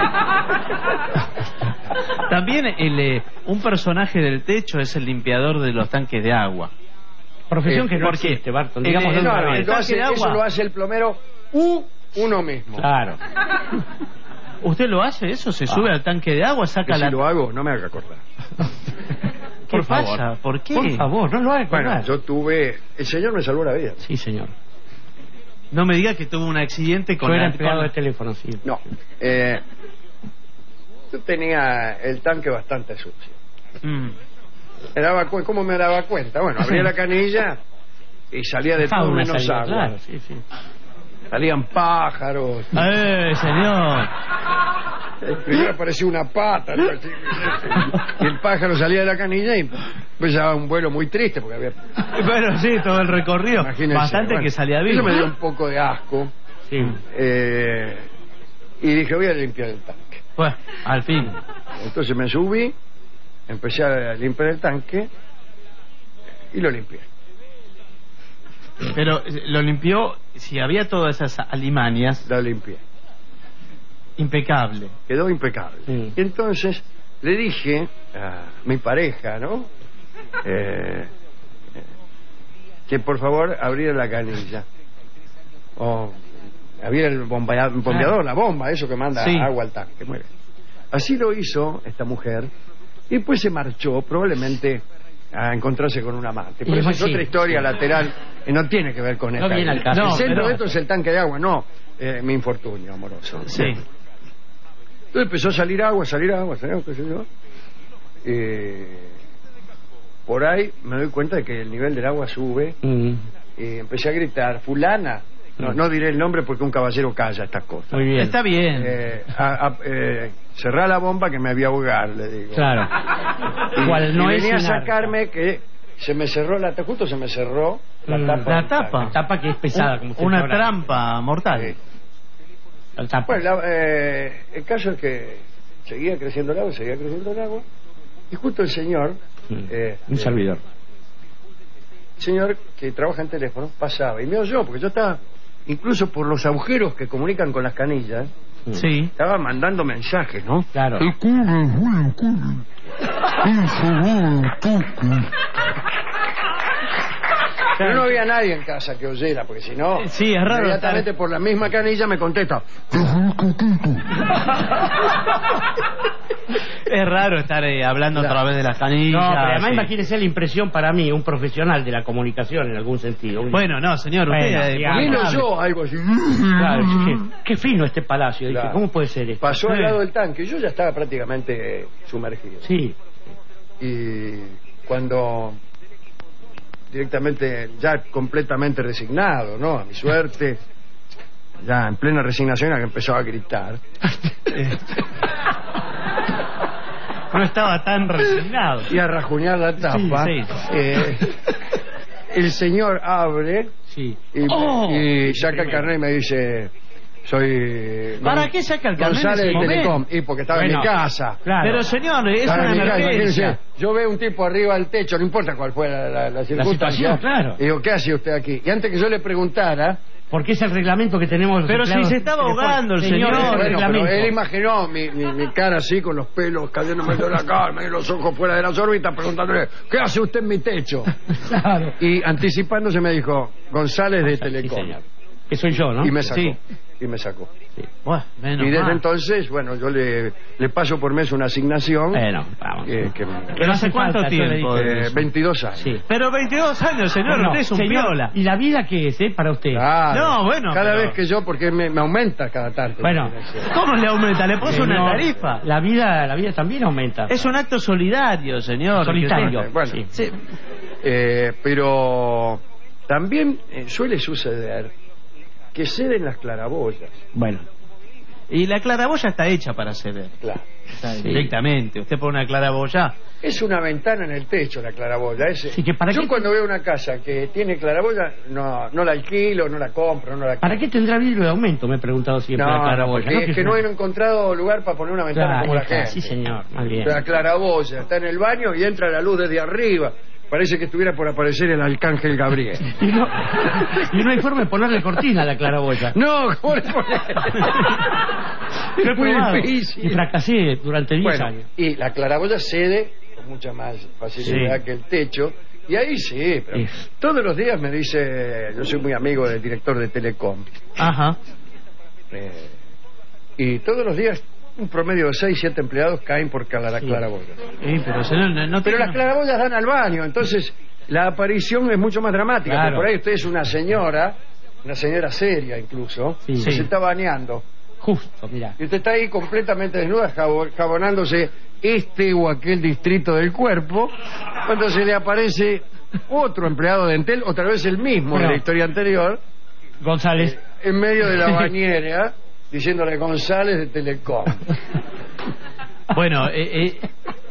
También el, eh, un personaje del techo es el limpiador de los tanques de agua. Profesión Eh, que no ¿por qué? existe, Barton. Eh, Digamos eh, de No, otra no, vez. lo hace- de agua. eso lo hace el plomero u uno mismo. Claro. ¿Usted lo hace eso? ¿Se sube al tanque de agua, Que saca si la... lo hago, no me haga acordar. ¿Qué Por favor. pasa? ¿Por qué? Por favor, no lo haga. Bueno, yo tuve... El señor me salvó la vida. Sí, señor. No me diga que tuvo un accidente con Yo era la... empleado con- de teléfono, sí. No. Eh, yo tenía el tanque bastante sucio. Mm. Me daba cu- ¿Cómo me daba cuenta? Bueno, abría la canilla y salía de todo Fauna menos salía, agua. claro, sí, sí. Salían pájaros. ¡Eh, señor! Primero apareció una pata, ¿no? Así, y el pájaro salía de la canilla y empezaba un vuelo muy triste porque había... Bueno, sí, todo el recorrido. Imagínense, Bastante bueno, que salía Eso vivo. me dio un poco de asco. Sí. eh, y dije, voy a limpiar el tanque. Bueno, al fin. Entonces me subí, empecé a limpiar el tanque y lo limpié. Pero eh, lo limpió, si había todas esas alimañas, Lo limpié. impecable. Quedó impecable. Sí. Y entonces le dije a mi pareja, ¿no? Eh, eh, que por favor abriera la canilla. O abriera el bombea- bombeador, la bomba, eso que manda Sí. agua al tanque. Muy bien. Así lo hizo esta mujer y pues se marchó probablemente a encontrarse con un amante. Pero Y esa es sí, otra historia sí. lateral que no tiene que ver con No esta. viene al caso. El No, centro pero- de esto es el tanque de agua, no eh, mi infortunio amoroso. Sí. Entonces empezó a salir agua, salir agua, salir agua, qué sé yo. Eh, por ahí me doy cuenta de que el nivel del agua sube Mm. y empecé a gritar, fulana, no, no diré el nombre porque un caballero calla estas cosas. Muy bien. Está bien. Eh, a- a- eh, cerrá la bomba que me voy a ahogar, le digo. Claro. Y, Cual no y es venía a un arca. sacarme que se me cerró la tapa, justo se me cerró la Mm, tapa. la del tapa. tanque. La tapa que es pesada, como usted Una sabrá. trampa mortal. Sí. La tapa. Bueno, la- eh, el caso es que seguía creciendo el agua, seguía creciendo el agua, y justo el señor, eh, Un servidor. el señor que trabaja en teléfono, pasaba, y me oyó, porque yo estaba, incluso por los agujeros que comunican con las canillas, Sí. estaba mandando mensajes, ¿no? Claro. El culo, el culo. Por favor, toque. Pero no había nadie en casa que oyera, porque si no, Sí, es raro inmediatamente estar- por la misma canilla me contesta. Es raro estar eh, hablando a través de las canillas. No, pero además sí. imagínese la impresión para mí, un profesional de la comunicación en algún sentido. Un- Bueno, no, señor, usted... Bueno, eh, digamos. Vino hable. yo, algo así. Claro, qué, qué fino este palacio. Dije, Claro. ¿cómo puede ser esto? Pasó al Eh, lado del tanque, yo ya estaba prácticamente sumergido. Sí. Y cuando directamente, ya completamente resignado, ¿no? A mi suerte, ya en plena resignación, que empezó a gritar. No estaba tan resignado. Y a rajuñar la tapa. Sí, sí. Eh, el señor abre Sí. y, Oh, y saca el carnet y me dice: soy ¿Para qué saca el carnet en González ese de momento? Telecom. Y porque estaba Bueno, en mi casa. Claro. Pero señor, es Estaba una en mi casa, emergencia. imagínese, yo veo un tipo arriba del techo, no importa cuál fuera la, la circunstancia. situación, claro. Y digo, ¿qué hace usted aquí? Y antes que yo le preguntara, Porque es el reglamento que tenemos los Pero si empleados se estaba telefónicos. ahogando el señor, es el bueno, pero reglamento. él imaginó mi, mi, mi cara así, con los pelos cayéndome de la cara, y los ojos fuera de las órbitas, preguntándole, ¿qué hace usted en mi techo? Claro. Y anticipándose me dijo, González de Sí, Telecom. señor. Que soy yo, ¿no? Y me sacó. Sí. Y me sacó. Bueno, menos Y desde mal. entonces, bueno, yo le, le paso por mes una asignación. Bueno, vamos. eh, que, ¿Pero hace cuánto falta, yo le tiempo? dije. de eh, eso? veintidós años. Sí. Pero veintidós años, señor, No, usted es un señor, piola. ¿y la vida qué es, eh, para usted? Claro. No, bueno, Cada pero- vez que yo, porque me, me aumenta cada tarde. Bueno. ¿Cómo le aumenta? Le puso una Señor, tarifa. La vida, la vida también aumenta. Es un acto solidario, señor. Solitario. Que usted- Bueno, Sí. Sí. eh, pero también eh, suele suceder que ceden las claraboyas. Bueno. Y la claraboya está hecha para ceder. Claro. Está directamente. Usted pone una claraboya. Es una ventana en el techo la claraboya. Es, Sí, que para yo qué- cuando veo una casa que tiene claraboya, no, no la alquilo, no la compro, no la ¿Para qué tendrá vidrio de aumento? Me he preguntado siempre la No, claraboya. porque ¿no? es que no he encontrado lugar para poner una ventana Claro, como la ahí está, gente. sí, señor. Muy bien. La claraboya está en el baño y entra la luz desde arriba. Parece que estuviera por aparecer el arcángel Gabriel. Y no, y no hay forma de ponerle cortina a la claraboya. No, ¿cómo le pones? Lo he Es muy probado. difícil. Y fracasé durante diez Bueno, años. y la claraboya cede con mucha más facilidad Sí. que el techo. Y ahí sí, pero Sí. todos los días me dice, yo soy muy amigo del director de Telecom, Ajá. eh, y todos los días un promedio de seis, siete empleados caen por cada Sí. claraboya. Sí, pero señor, no, no Pero tiene- las claraboyas dan al baño, entonces la aparición es mucho más dramática. Claro. Porque por ahí usted es una señora, una señora seria incluso, Sí. que Sí. se está bañando. Justo, mira. Y usted está ahí completamente desnuda, jabo- jabonándose este o aquel distrito del cuerpo, cuando se le aparece otro empleado de Entel, o tal vez el mismo Bueno. de la historia anterior, González. en medio de la bañera, diciéndole González de Telecom. Bueno, eh, eh,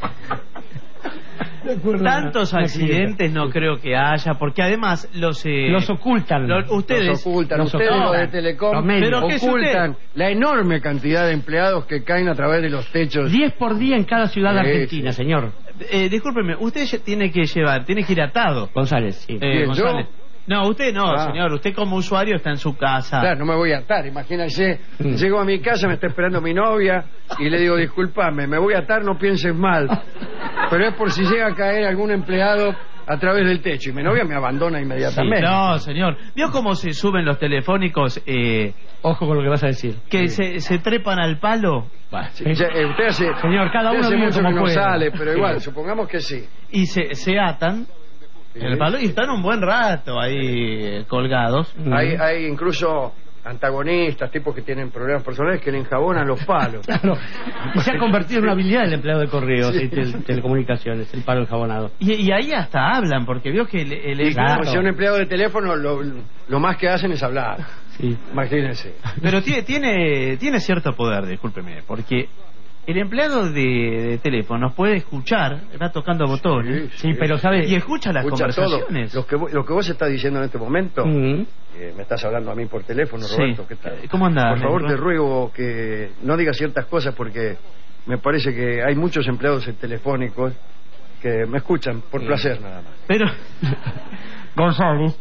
tantos accidentes no creo que haya, porque además los... eh, Los ocultan. lo- ustedes... Los ocultan, los ustedes ocultan. los de Telecom Los medios. ¿Pero qué es ocultan usted? la enorme cantidad de empleados que caen a través de los techos. Diez por día en cada ciudad Sí, argentina, sí. señor. Eh, discúlpeme, usted ya tiene que llevar, tiene que ir atado. González, sí. Eh, Bien, González. No, usted no, Ah. señor. Usted como usuario está en su casa. Claro, no me voy a atar, imagínense, Mm. llego a mi casa, me está esperando mi novia y le digo, discúlpame, me voy a atar, no pienses mal, pero es por si llega a caer algún empleado a través del techo y mi novia me abandona inmediatamente. No, señor. ¿Vio cómo se suben los telefónicos eh, Ojo con lo que vas a decir. que se, se trepan al palo? Sí, ya, eh, usted hace, Señor, cada usted uno hace vive mucho como que no puede. sale, pero Sí. igual, supongamos que sí. Y se, se atan en el palo y están un buen rato ahí eh, colgados. Hay, hay incluso antagonistas, tipos que tienen problemas personales que le enjabonan los palos. Claro. Y se ha convertido en una habilidad del empleado de correos Sí. y tel- telecomunicaciones, el palo enjabonado. Y, y ahí hasta hablan, porque vio que el, el- Y Claro. como si un empleado de teléfono lo, lo más que hacen es hablar. Sí. Imagínense. Pero tiene, tiene, tiene cierto poder, discúlpeme, porque el empleado de, de teléfonos puede escuchar, va tocando botones, Sí, pero sabe... y escucha las Escucha todo. conversaciones. Lo que, vo- lo que vos estás diciendo en este momento, Mm. eh, me estás hablando a mí por teléfono, Sí. Roberto, ¿qué tal? ¿Cómo andás, Por favor, Roberto? te ruego que no digas ciertas cosas porque me parece que hay muchos empleados telefónicos que me escuchan por placer nada más. Pero... González.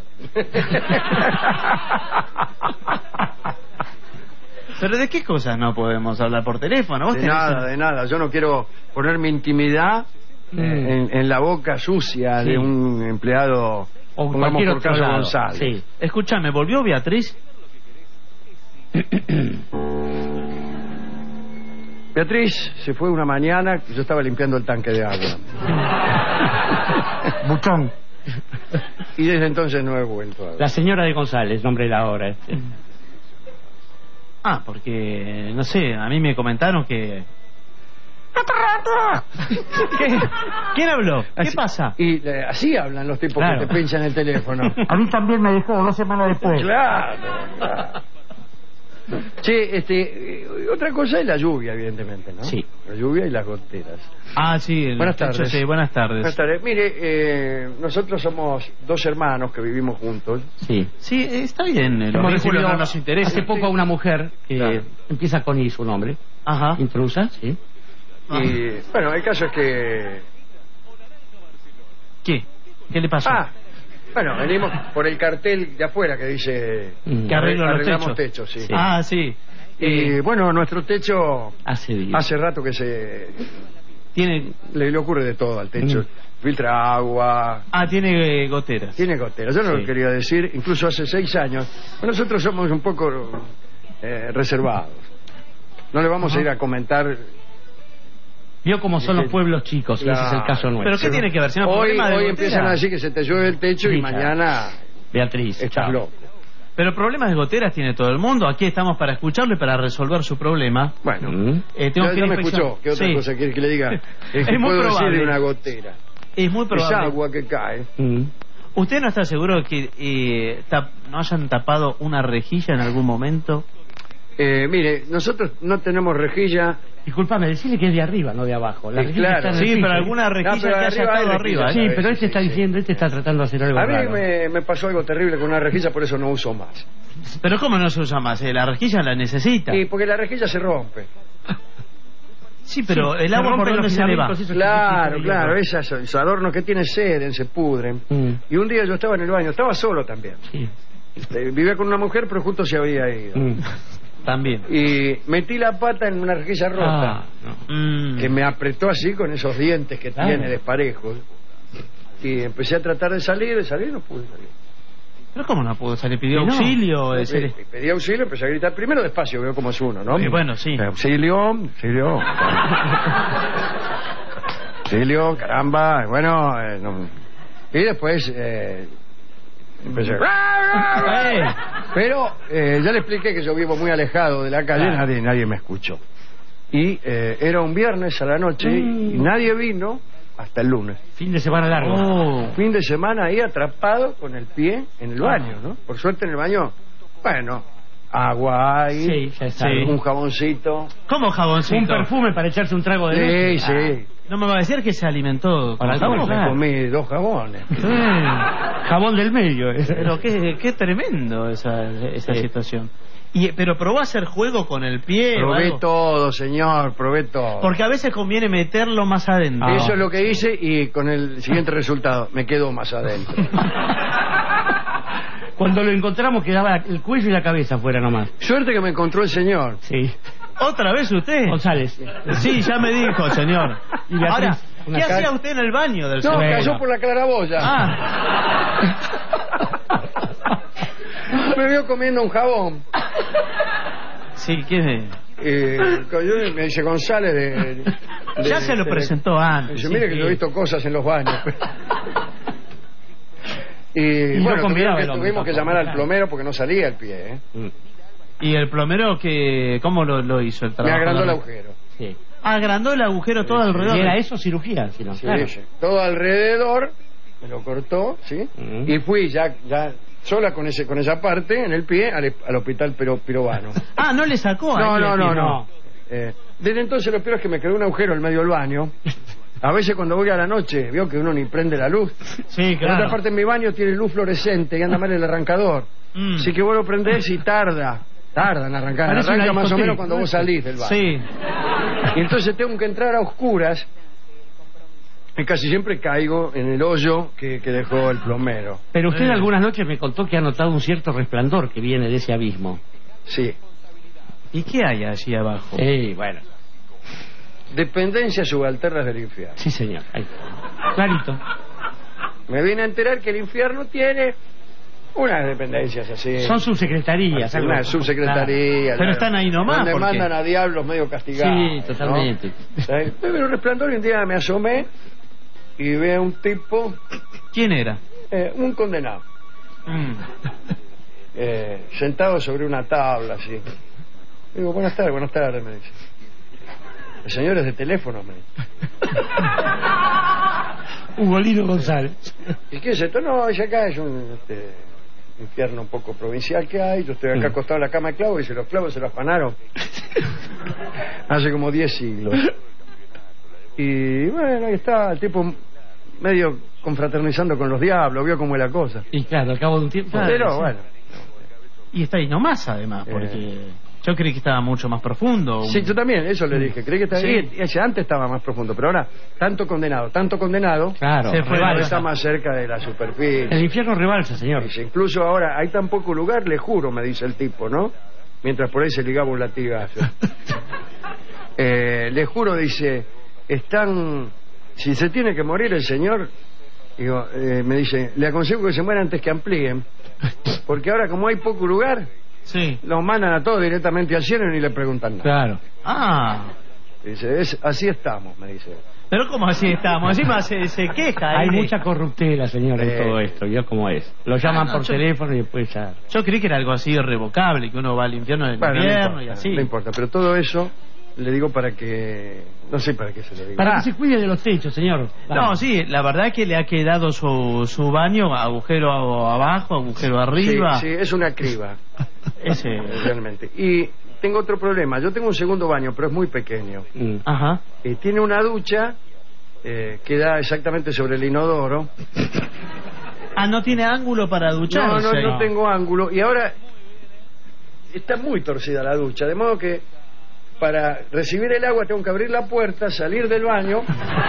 ¿Pero de qué cosas no podemos hablar por teléfono? ¿Vos De tenés nada, un- de nada. Yo no quiero poner mi intimidad Mm. en, en la boca sucia Sí. de un empleado, O pongamos cualquier por otro caso lado. González. Sí. Escúchame, ¿volvió Beatriz? Beatriz se fue una mañana que yo estaba limpiando el tanque de agua. Buchón. Y desde entonces no he vuelto a ver. La señora de González, nombre de la obra. Este. Ah, porque, no sé, a mí me comentaron que... ¿Qué? ¿Quién habló? ¿Qué Así- pasa? Y eh, así hablan los tipos Claro. que te pinchan el teléfono. A mí también me dejó dos semanas después. Claro, claro. Che, este, eh, otra cosa es la lluvia, evidentemente, ¿no? Sí. La lluvia y las goteras. Ah, sí. el Buenas techo, tardes. sí, buenas tardes. Buenas tardes. Mire, eh, nosotros somos dos hermanos que vivimos juntos. Sí. Sí, eh, está bien. eh, Los Hemos vínculos recibido no nos interesan. hace poco a una mujer que Claro. empieza con I su nombre. Ajá. Intrusa, sí. Y, bueno, el caso es que... ¿Qué? ¿Qué le pasó? Ah, bueno, venimos por el cartel de afuera que dice... Mm. Que arreglo los arreglamos techos. techos, sí. Sí. Ah, sí. Y Eh, bueno, nuestro techo Hace días. hace rato que se... tiene... Le, le ocurre de todo al techo. Mm. Filtra agua, Ah, tiene eh, goteras. tiene goteras. Yo no Sí. lo quería decir, incluso hace seis años. Nosotros somos un poco eh, reservados. No le vamos Ajá. a ir a comentar... Vio cómo son los pueblos chicos, y ese es el caso nuestro. ¿Pero qué tiene que ver? Si no, Hoy, problema de hoy gotera. empiezan a decir que se te llueve el techo y Sí, mañana Beatriz, estás chao. loco. Pero problemas de goteras tiene todo el mundo. Aquí estamos para escucharlo y para resolver su problema. Bueno, Mm. Eh, tengo ya, que ya ir me a inspección. escuchó. ¿Qué otra Sí. cosa quiere que le diga? Eh, Es ¿Qué muy puedo decir probable. de una gotera? Es muy Es probable. agua que cae. Mm. ¿Usted no está seguro de que eh, tap- no hayan tapado una rejilla en algún momento? Eh, mire, nosotros no tenemos rejilla. Disculpame, decirle que es de arriba, no de abajo. La Sí, rejilla claro. está en el Sí, piso. pero alguna rejilla No, pero que haya arriba hay estado rejilla, arriba. ¿eh? Sí, Sí, pero sí, este está sí, diciendo, este está tratando de hacer algo A mí raro. me, me pasó algo terrible con una rejilla, por eso no uso más. Pero ¿cómo no se usa más? Eh, La rejilla la necesita. Y porque la rejilla se rompe. Sí, pero Sí, el se agua por rompen dónde los se le va. filamentos, esos Claro, chiquititos, claro, hierro. esas, esos adornos que tienen seden, se pudren. Mm. Y un día yo estaba en el baño, estaba solo también. Sí. Eh, Vivía con una mujer, pero justo se había ido. Mm. También. Y metí la pata en una rejilla rota, Ah, no. Mm. que me apretó así con esos dientes que Claro. tiene desparejos. Y empecé a tratar de salir, de salir, no pude salir. ¿Pero cómo no pudo salir? ¿Pidió Y no. auxilio? Eh, se le- Pedí, pedí auxilio, empecé a gritar primero despacio, veo cómo es uno, ¿no? Eh, bueno, sí. Auxilio, auxilio. Auxilio, caramba, bueno. eh, no. Y después eh, empecé. Eh, Pero eh, ya le expliqué que yo vivo muy alejado de la calle, Claro. nadie, nadie me escuchó. Y eh, era un viernes a la noche y nadie vino hasta el lunes. Fin de semana largo. oh. Fin de semana ahí atrapado con el pie en el baño, ¿no? Por suerte en el baño, bueno, agua hay, Sí, ya está. Sí. un jaboncito. ¿Cómo jaboncito? Un perfume para echarse un trago de noche. Sí, sí. No me va a decir que se alimentó con Para el jabón. jabón, Me claro. comí dos jabones. Eh, Jabón del medio. eh. Pero qué, qué tremendo esa, esa Sí. situación. Y, pero probó a hacer juego con el pie. o Probé algo? todo, señor, probé todo. Porque a veces conviene meterlo más adentro. Ah. Eso es lo que hice y con el siguiente resultado, me quedo más adentro. Cuando lo encontramos quedaba el cuello y la cabeza afuera nomás. Suerte que me encontró el señor. Sí. ¿Otra vez usted? González. Sí, ya me dijo, señor. Y Beatriz, Ahora, una ¿qué cara- hacía usted en el baño del No, señor? cayó por la claraboya. Ah, Me vio comiendo un jabón. sí, ¿qué? Eh, cayó y me dice González de... de- Ya de- se lo de- presentó Me antes. dice, sí, mire que sí. yo he visto cosas en los baños. Y, Y no bueno, convidaba tuvimos, que, el hombre tuvimos que tampoco, llamar al claro. plomero porque no salía el pie, ¿eh? ¿Y el plomero que cómo lo, lo hizo el Me trabajo? agrandó el La- agujero. Sí. Agrandó el agujero todo alrededor. ¿Y era eso cirugía? Si no, Sí, claro. sí. Todo alrededor, me lo cortó, ¿sí? Mm. Y fui ya, ya sola con ese con esa parte en el pie al, al hospital pero, pirobano. Ah, no le sacó No, ahí no, el no, pie. no. Eh, desde entonces lo peor es que me quedó un agujero en medio del baño. A veces cuando voy a la noche veo que uno ni prende la luz. Sí, Por claro. otra parte en mi baño tiene luz fluorescente y anda mal el arrancador. Mm. Así que vos lo prendés y tarda. Tarda en arrancar. Parece Arranca una más o discoteca. menos cuando vos salís del baño. Sí. Y entonces tengo que entrar a oscuras y casi siempre caigo en el hoyo que, que dejó el plomero. Pero usted algunas noches me contó que ha notado un cierto resplandor que viene de ese abismo. Sí. ¿Y qué hay allí abajo? Sí, bueno. Dependencias subalternas del infierno. Sí, señor. Ahí. Clarito. Me vine a enterar que el infierno tiene unas dependencias así. Son subsecretarías. Una algo. subsecretaría. Claro. Pero están ahí nomás. Donde porque... mandan a diablos medio castigados. Sí, totalmente. ¿no? ¿Sí? Me vino un resplandor y un día me asomé y veo a un tipo. ¿Quién era? Eh, un condenado. Mm. Eh, sentado sobre una tabla así. Digo, buenas tardes, buenas tardes, me dice. El señor es de teléfono, me dice. Ugolino González. ¿Y qué es esto? No, es acá, es un este, infierno un poco provincial que hay. Yo estoy acá Mm. acostado en la cama de clavos y se los clavos se los afanaron hace como diez siglos. Y bueno, ahí está el tipo medio confraternizando con los diablos, vio cómo es la cosa. Y claro, al cabo de un tiempo. Pero sí. bueno. Y está ahí nomás, además, porque Eh. yo creí que estaba mucho más profundo. Sí, yo también, eso le dije. Creí que estaba Sí. bien. Y ese antes estaba más profundo, pero ahora, tanto condenado, tanto condenado, Claro. Se fue ahora rebalsa. está más cerca de la superficie. El infierno rebalsa, señor. Dice, incluso ahora hay tan poco lugar, le juro, me dice el tipo, ¿no? Mientras por ahí se ligaba un latigazo. eh, le juro, dice, están... Si se tiene que morir el señor, digo, eh, me dice, le aconsejo que se muera antes que amplíen, porque ahora como hay poco lugar, Sí. los mandan a todos directamente al cielo y ni le preguntan nada. Claro. Ah. Dice, es, así estamos, me dice. Pero ¿cómo así estamos? Encima se, se queja. Hay ahí de- mucha corruptela, señor, en Eh. todo esto. ¿Vio cómo es? Lo llaman no, por yo- teléfono y después ya... Yo creí que era algo así irrevocable, que uno va al infierno del Bueno, no invierno importa, y así. no importa, pero todo eso le digo para que... No sé para qué se lo digo. Para Ah, que se cuide de los techos, señor. No, sí, la verdad es que le ha quedado su, su baño agujero abajo, agujero arriba. Sí, sí, es una criba. Ese. Realmente. Y tengo otro problema. Yo tengo un segundo baño, pero es muy pequeño. Mm. Ajá. Y tiene una ducha eh, que da exactamente sobre el inodoro. Ah, no tiene ángulo para No, ducharse. no, no tengo ángulo. Y ahora está muy torcida la ducha, de modo que para recibir el agua tengo que abrir la puerta, salir del baño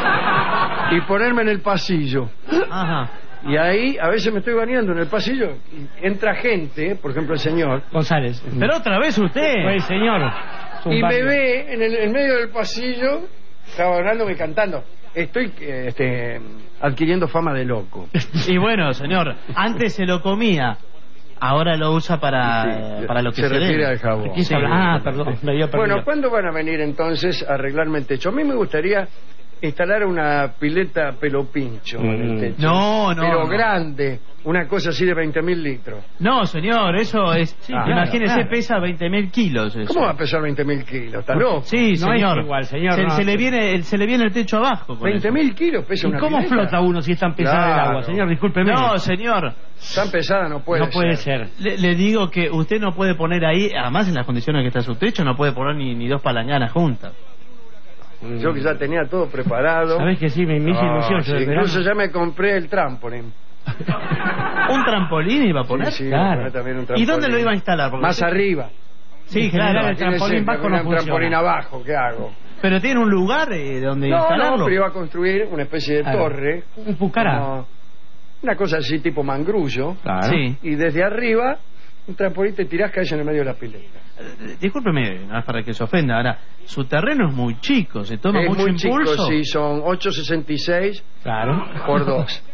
y ponerme en el pasillo. Ajá. Y ahí a veces me estoy bañando en el pasillo y entra gente, por ejemplo el señor, González. Pero otra vez usted. Pues, señor. es un y me barrio. ve en el en medio del pasillo cabalgándome cantando. Estoy eh, este, adquiriendo fama de loco. Y bueno, señor, antes se lo comía, ahora lo usa para, Sí, para lo que se se, refiere debe. al jabón. ¿Qué se habla? Ah, perdón, me había perdido. Bueno, ¿cuándo van a venir entonces a arreglarme el techo? A mí me gustaría instalar una pileta pelo pincho en el Mm. techo. No, no, Pero no. grande, una cosa así de veinte mil litros. No, señor, eso es... Ah, imagínese, claro. pesa veinte mil kilos. Eso. ¿Cómo va a pesar veinte mil kilos? ¿Está loco? Sí, No señor. es igual, señor, Se, no. se le viene, el- se le viene el techo abajo. con veinte eso. mil kilos pesa ¿Y una cómo pileta? flota uno si es tan pesada el Claro. agua, señor? Discúlpeme. No, señor. Tan pesada no puede no puede ser. Le, le digo que usted no puede poner ahí, además en las condiciones que está su techo, no puede poner ni, ni dos palañanas juntas. Yo que ya tenía todo preparado. ¿Sabés que sí? Me, me hice Ah, ilusión. sí, yo del incluso verano. ya me compré el trampolín. ¿Un trampolín iba a poner? Sí, sí, Claro. voy a poner también un ¿Y trampolín. dónde lo iba a instalar? Porque Más usted- arriba. Sí, En general, claro. el trampolín Imagínese, bajo no un trampolín funciona. abajo, ¿qué hago? Pero tiene un lugar eh, donde No, instalarlo. no, pero iba a construir una especie de Claro. torre. Un pucará. como una cosa así tipo mangrullo. Claro. Sí. Y desde arriba, un trampolín te tirás, caes en el medio de la pileta. Eh, Discúlpeme, no es para que se ofenda. Ahora, su terreno es muy chico, se toma es mucho muy impulso. chico, sí, son ocho sesenta y seis Claro. por dos.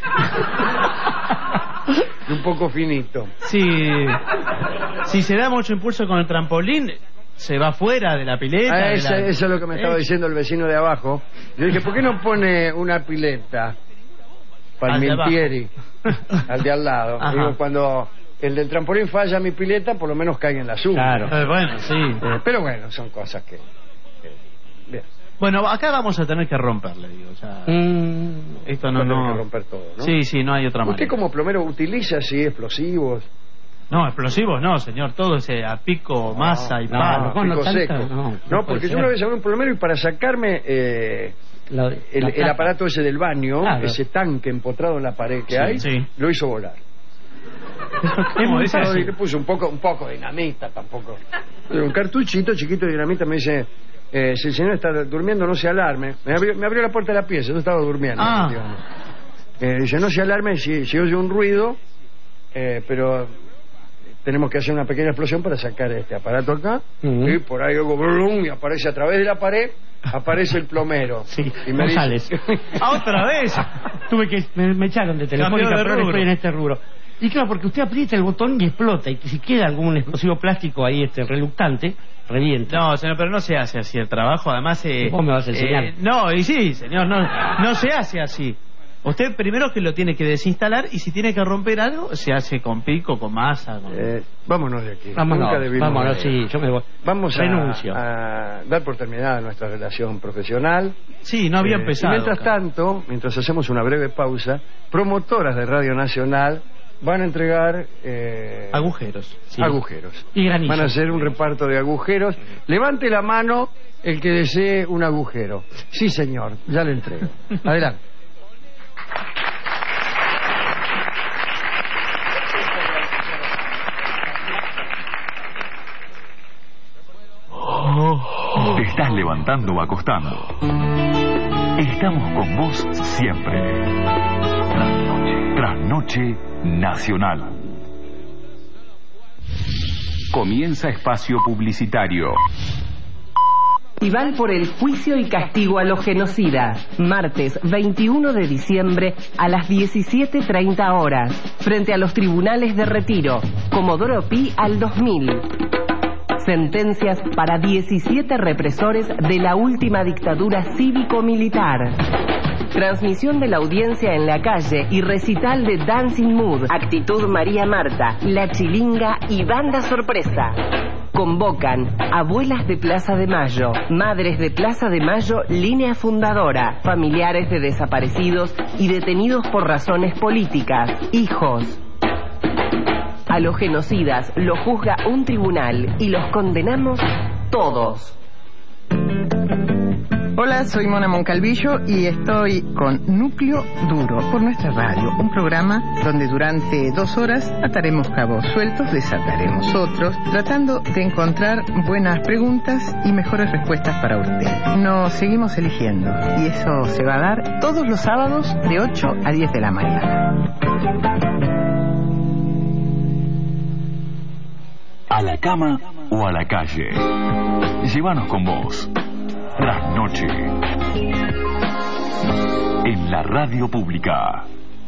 Y un poco finito. Si, si se da mucho impulso con el trampolín, se va fuera de la pileta. Ah, de eso, la- eso es lo que me estaba Eh, diciendo el vecino de abajo. Yo dije, ¿por qué no pone una pileta para Al el de abajo. Mintieri, al de al lado? Ajá. Digo, cuando el del trampolín falla mi pileta, por lo menos caiga en la suya. Eh, bueno, sí. Eh, pero bueno, son cosas que... que- bien. Bueno, acá vamos a tener que romperle, digo. O sea, Mm. esto no, Va a tener no. que romper todo, ¿no? Sí, sí, no hay otra ¿Usted manera. como plomero utiliza así explosivos? No, explosivos no, señor. Todo ese a pico, masa y no, palo. no, Pico tanta- seco. no, No, no puede porque yo ser. una vez hablé un plomero y para sacarme eh, La- el, la el placa. aparato ese del baño, Claro. ese tanque empotrado en la pared que Sí, hay, sí. lo hizo volar. Es muy Pero fácil. le puse un poco, un poco de dinamita tampoco. Un cartuchito chiquito de dinamita, me dice, Eh, si el señor está durmiendo, no se alarme. Me abrió, me abrió la puerta de la pieza, yo estaba durmiendo. Ah. Eh, dice, no se alarme si, si oye un ruido, eh, pero tenemos que hacer una pequeña explosión para sacar este aparato acá. Uh-huh. Y por ahí oigo brum, y aparece a través de la pared, aparece el plomero. Sí, y me González. dice... ¿Otra vez? Tuve que... Me, me echaron de Telefónica, de pero rubro. estoy en este rubro. Y claro, porque usted aprieta el botón y explota, y si queda algún explosivo plástico ahí este reluctante, revienta. No, señor, pero no se hace así el trabajo, además... Eh, ¿Vos me vas a enseñar? Eh, no, y sí, señor, no, no se hace así. Usted primero que lo tiene que desinstalar y si tiene que romper algo, se hace con pico, con masa. Con... Eh, vámonos de aquí. Vámonos, Nunca debimos vámonos, de... sí, yo me voy. Vamos Renuncio. a, a dar por terminada nuestra relación profesional. Sí, no había eh, empezado. Y mientras acá. tanto, mientras hacemos una breve pausa, promotoras de Radio Nacional van a entregar... Eh, agujeros. Sí. Agujeros. Y granillos. Van a hacer un reparto de agujeros. Levante la mano el que desee un agujero. Sí, señor, ya le entrego. Adelante. Te estás levantando o acostando. Estamos con vos siempre. Trasnoche Nacional. Comienza espacio publicitario. Festival por el juicio y castigo a los genocidas. Martes veintiuno de diciembre a las diecisiete treinta horas. Frente a los tribunales de Retiro. Comodoro Pi al dos mil. Sentencias para diecisiete represores de la última dictadura cívico-militar. Transmisión de la audiencia en la calle y recital de Dancing Mood, Actitud María Marta, La Chilinga y Banda Sorpresa. Convocan abuelas de Plaza de Mayo, madres de Plaza de Mayo, línea fundadora, familiares de desaparecidos y detenidos por razones políticas, hijos. A los genocidas los juzga un tribunal y los condenamos todos. Hola, soy Mona Moncalvillo y estoy con Núcleo Duro por nuestra radio, un programa donde durante dos horas ataremos cabos sueltos, desataremos otros, tratando de encontrar buenas preguntas y mejores respuestas para usted. Nos seguimos eligiendo y eso se va a dar todos los sábados de ocho a diez de la mañana. A la cama o a la calle. Llévanos con vos. Trasnoche. En la radio pública.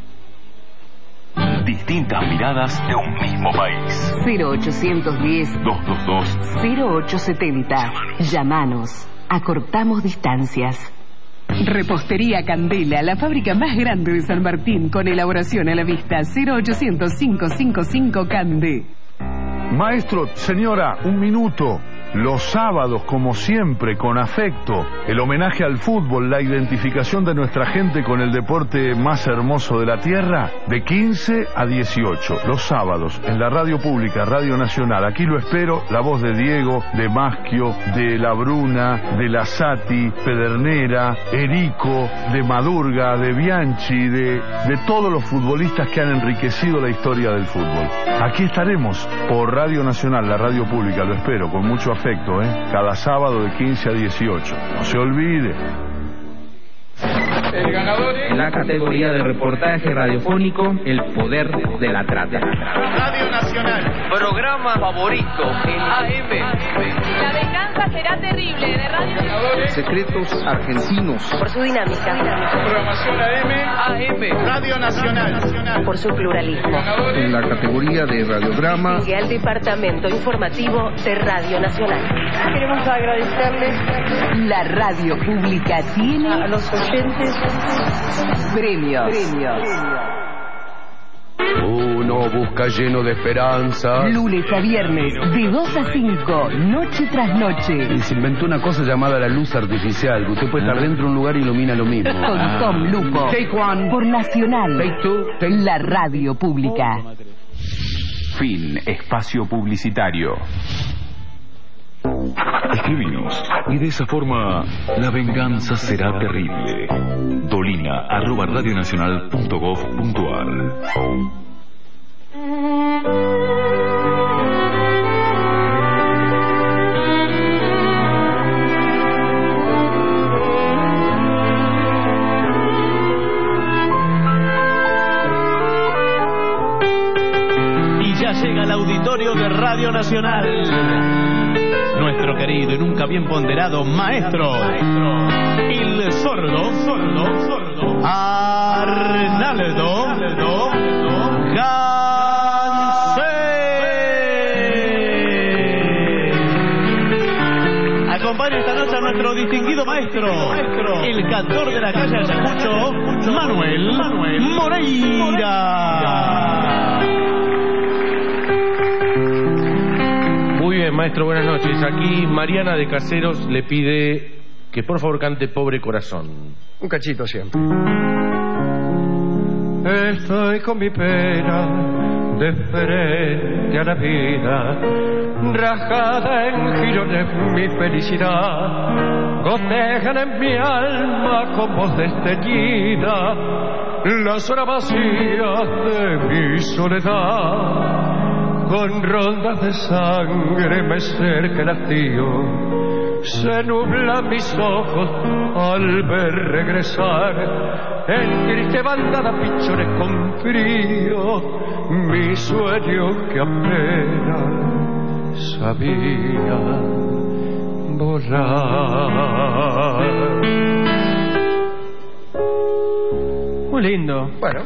Distintas miradas de un mismo país. cero ochocientos diez, dos dos dos, cero ocho setenta. Llámanos. Acortamos distancias. Repostería Candela, la fábrica más grande de San Martín, con elaboración a la vista. cero ochocientos, cinco cinco cinco Candé. Maestro, señora, un minuto. Los sábados, como siempre, con afecto, el homenaje al fútbol, la identificación de nuestra gente con el deporte más hermoso de la tierra, de quince a dieciocho, los sábados, en la radio pública, Radio Nacional. Aquí lo espero, la voz de Diego, de Maschio, de La Bruna, de La Sati, Pedernera, Erico, de Madurga, de Bianchi, de, de todos los futbolistas que han enriquecido la historia del fútbol. Aquí estaremos por Radio Nacional, la radio pública, lo espero, con mucho afecto, ¿eh? Cada sábado de quince a dieciocho. No se olvide. El ganador es... La categoría de reportaje radiofónico, El Poder de la Trata. Radio Nacional. Programa favorito en A M. La venganza será terrible de Radio Nacional. Secretos argentinos. Por su dinámica. Programación A M. A M. Radio Nacional. Por su pluralismo. En la categoría de radiodrama. Sigue al Departamento Informativo de Radio Nacional. Queremos agradecerles. La radio pública tiene a los oyentes premios. Premios. Uno busca lleno de esperanza. Lunes a viernes, de dos a cinco, noche tras noche. Y se inventó una cosa llamada la luz artificial, que usted puede estar dentro de un lugar y ilumina lo mismo. Con Tom Lupo. Take one. Por Nacional. Take two. Take... La radio pública. Fin. Espacio publicitario. Escribinos y de esa forma la venganza será terrible. Dolina arroba radionacional punto gov punto ar. Radio Nacional. Nuestro querido y nunca bien ponderado maestro, el sordo, sordo, sordo, Arnaldo Gansé. Acompaña esta noche a nuestro distinguido maestro, el cantor de la calle Ayacucho, Manuel Moreira. Muy bien, maestro, buenas noches. Aquí Mariana de Caseros le pide que por favor cante Pobre Corazón. Un cachito siempre. Estoy con mi pena de frente a la vida, rajada en girones mi felicidad, gotejan en mi alma con voz desteñida las horas vacías de mi soledad, con rondas de sangre me cerca el hastío, se nublan mis ojos al ver regresar en triste bandada pichones con frío mi sueño que apenas sabía volar. Muy lindo. Bueno,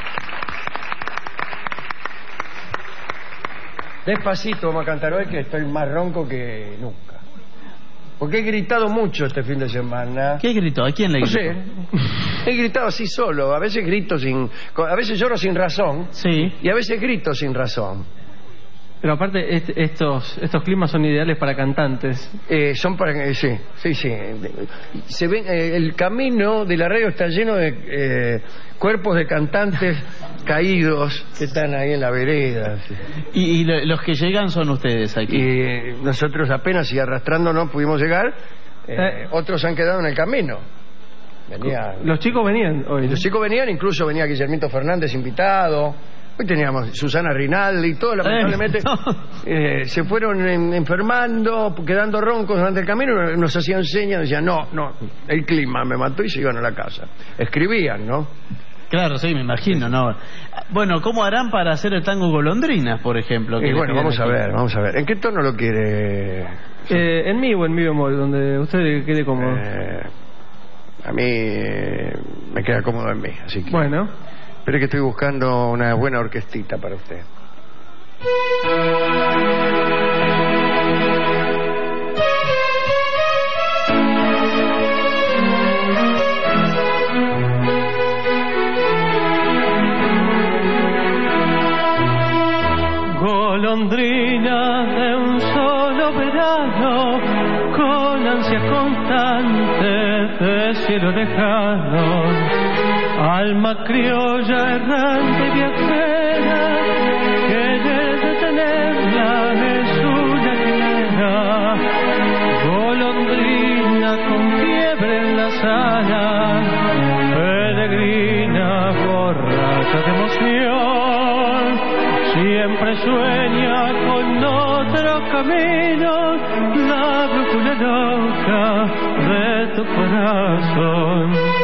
despacito vamos a cantar hoy, que estoy más ronco que nunca. Porque he gritado mucho este fin de semana. ¿Qué gritó? ¿A quién le gritó? No sé. He gritado así solo. A veces grito sin... A veces lloro sin razón. Sí. Y a veces grito sin razón. Pero aparte, est estos estos climas son ideales para cantantes. Eh, son para... Eh, sí, sí, sí. Se ven, eh, el camino de la radio está lleno de eh, cuerpos de cantantes caídos que están ahí en la vereda. Sí. ¿Y, y lo, los que llegan son ustedes aquí? Y eh, nosotros apenas y arrastrándonos pudimos llegar. Eh, eh. Otros han quedado en el camino. Venía, los chicos venían hoy. Los chicos venían, incluso venía Guillermito Fernández invitado. Hoy teníamos Susana Rinaldi y todo, lamentablemente eh, no. eh, se fueron en, enfermando, quedando roncos durante el camino, nos hacían señas, decían, no, no, el clima me mató y se iban a la casa. Escribían, ¿no? Claro, sí, me imagino, ¿no? Bueno, ¿cómo harán para hacer el tango Golondrinas, por ejemplo? Y bueno, vamos aquí a ver, vamos a ver. ¿En qué tono lo quiere? Eh, en mi o en mi bemol, donde usted quede cómodo. Eh, a mí eh, me queda cómodo en mí, así que... Bueno. Espere que estoy buscando una buena orquestita para usted. Golondrina de un solo verano, con ansia constante de cielo lejano, alma criolla errante viajera, que de detenerla es una quimera, golondrina con fiebre en las alas, peregrina borracha de emoción, siempre sueña con otro camino, la brújula loca de tu corazón.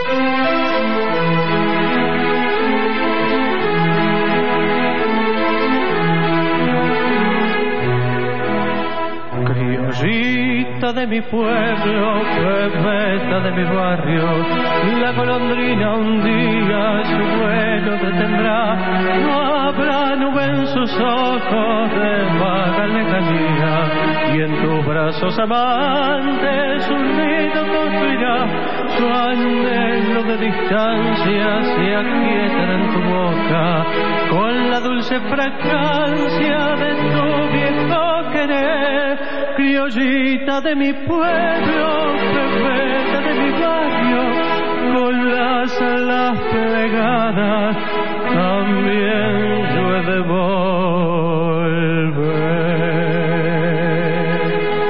Criollita de mi pueblo, bebeta de mi barrio, la golondrina un día su vuelo detendrá, no habrá nube en sus ojos de vaga lejanía, y en tus brazos amantes un nido construirá, su anhelo de distancia se aquietará en tu boca, con la dulce fragancia de tu viejo querer. Criollita de mi pueblo, bebeta de mi barrio, con las alas plegadas, también yo he de volver.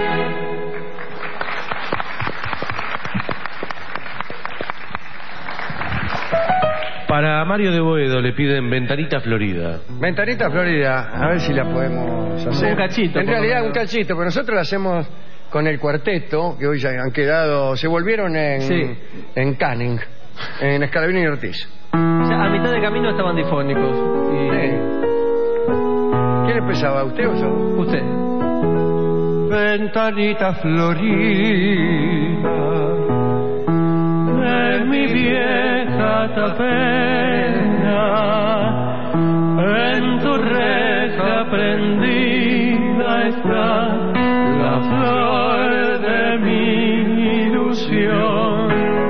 Para Mario de Boedo le piden Ventanita Florida. Ventanita Florida, a ver si la podemos hacer. Un cachito. En realidad un cachito, pero nosotros la hacemos con el cuarteto, que hoy ya han quedado, se volvieron en, sí. en Canning, en Escalabrini y Ortiz. O sea, a mitad de camino estaban difónicos. Y... Sí. ¿Quién empezaba? ¿Usted o yo? Usted. Ventanita florida de mi vieja tapera, en tu reja prendida está la flor de mi ilusión.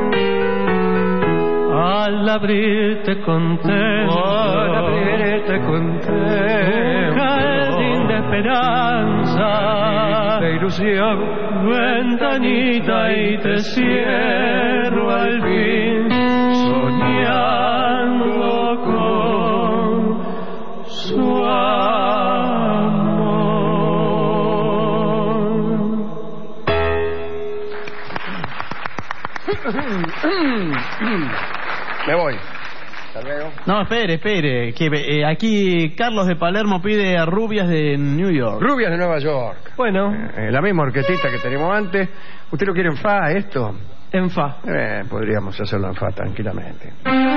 Al abrirte contemplo, al abrirte contemplo, un jardín de esperanza, de ilusión, ventanita y te cierro al fin, soñando con su Me voy. Hasta luego. No, espere, espere. Que, eh, aquí Carlos de Palermo pide a Rubias de New York. Rubias de Nueva York. Bueno. Eh, la misma orquestita que teníamos antes. ¿Usted lo quiere en fa, esto? En fa. Eh, podríamos hacerlo en fa tranquilamente.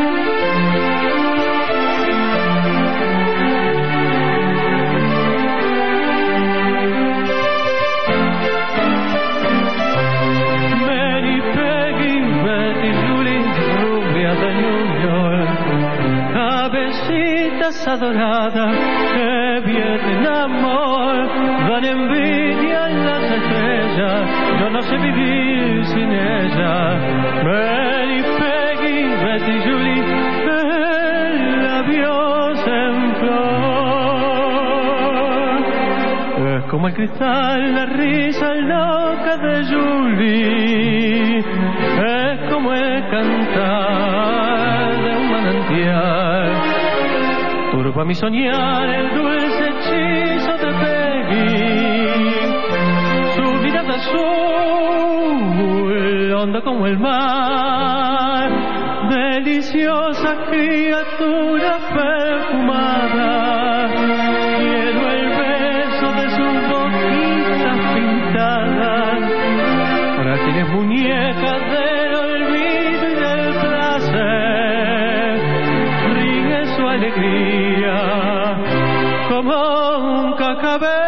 Adorada que vierten amor, dan envidia en las estrellas, yo no sé vivir sin ella. Mary, Peggy, Betty, Julie, el labios en flor. Es como el cristal, la risa loca de Julie, es como el cantar de un manantial. Turba mi soñar el dulce hechizo de Peggy, su mirada azul, honda como el mar, deliciosa criatura perfumada. Quiero el beso de sus boquitas pintadas, para quienes muñecas del olvido y del placer, ríe su alegría como un cacabé.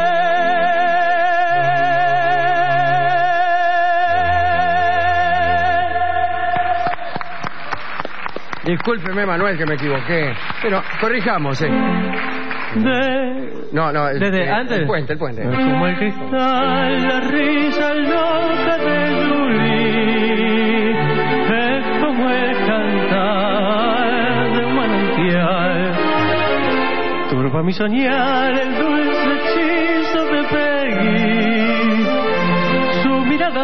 Discúlpeme, Manuel, que me equivoqué. Pero corrijamos, eh. De... No, no, el, desde el, antes. El puente, el puente. Como el cristal, la risa loca de Julie, es como el cantar de un manantial. Turba mi soñar el dulce hechizo de Peggy, su mirada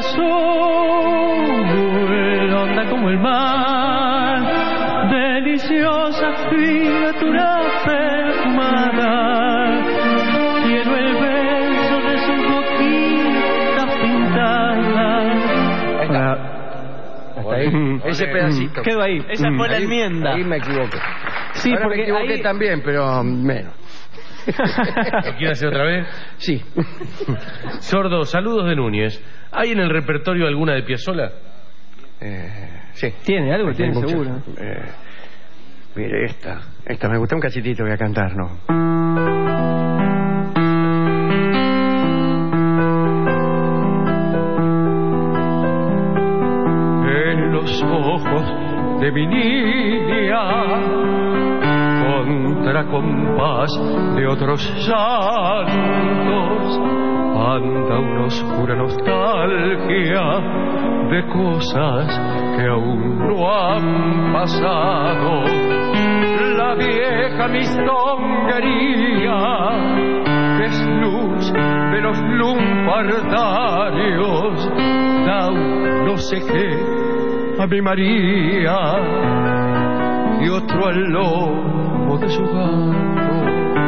azul, honda como el mar, deliciosa criatura perfumada. Quiero el beso de sus boquitas pintadas. Hasta ahí. Ese pedacito. Quedó ahí. Esa fue la Ahí- enmienda. Ahí me equivoqué. Sí, Ahora porque me equivoqué ahí- también, pero menos. ¿Lo quiere hacer otra vez? Sí. Sordo, saludos de Núñez. ¿Hay en el repertorio alguna de Piazzolla? Eh, sí. Tiene algo, tiene muchas. seguro. Eh, mire, esta. Esta me gusta un cachitito, voy a cantar, ¿no? En los ojos de mi niña, contra compás de otros llantos, anda una oscura nostalgia de cosas que aún no han pasado. La vieja mistonguería, que es luz de los lumpardarios, da un no sé qué a mi María y otro al lomo de su gato.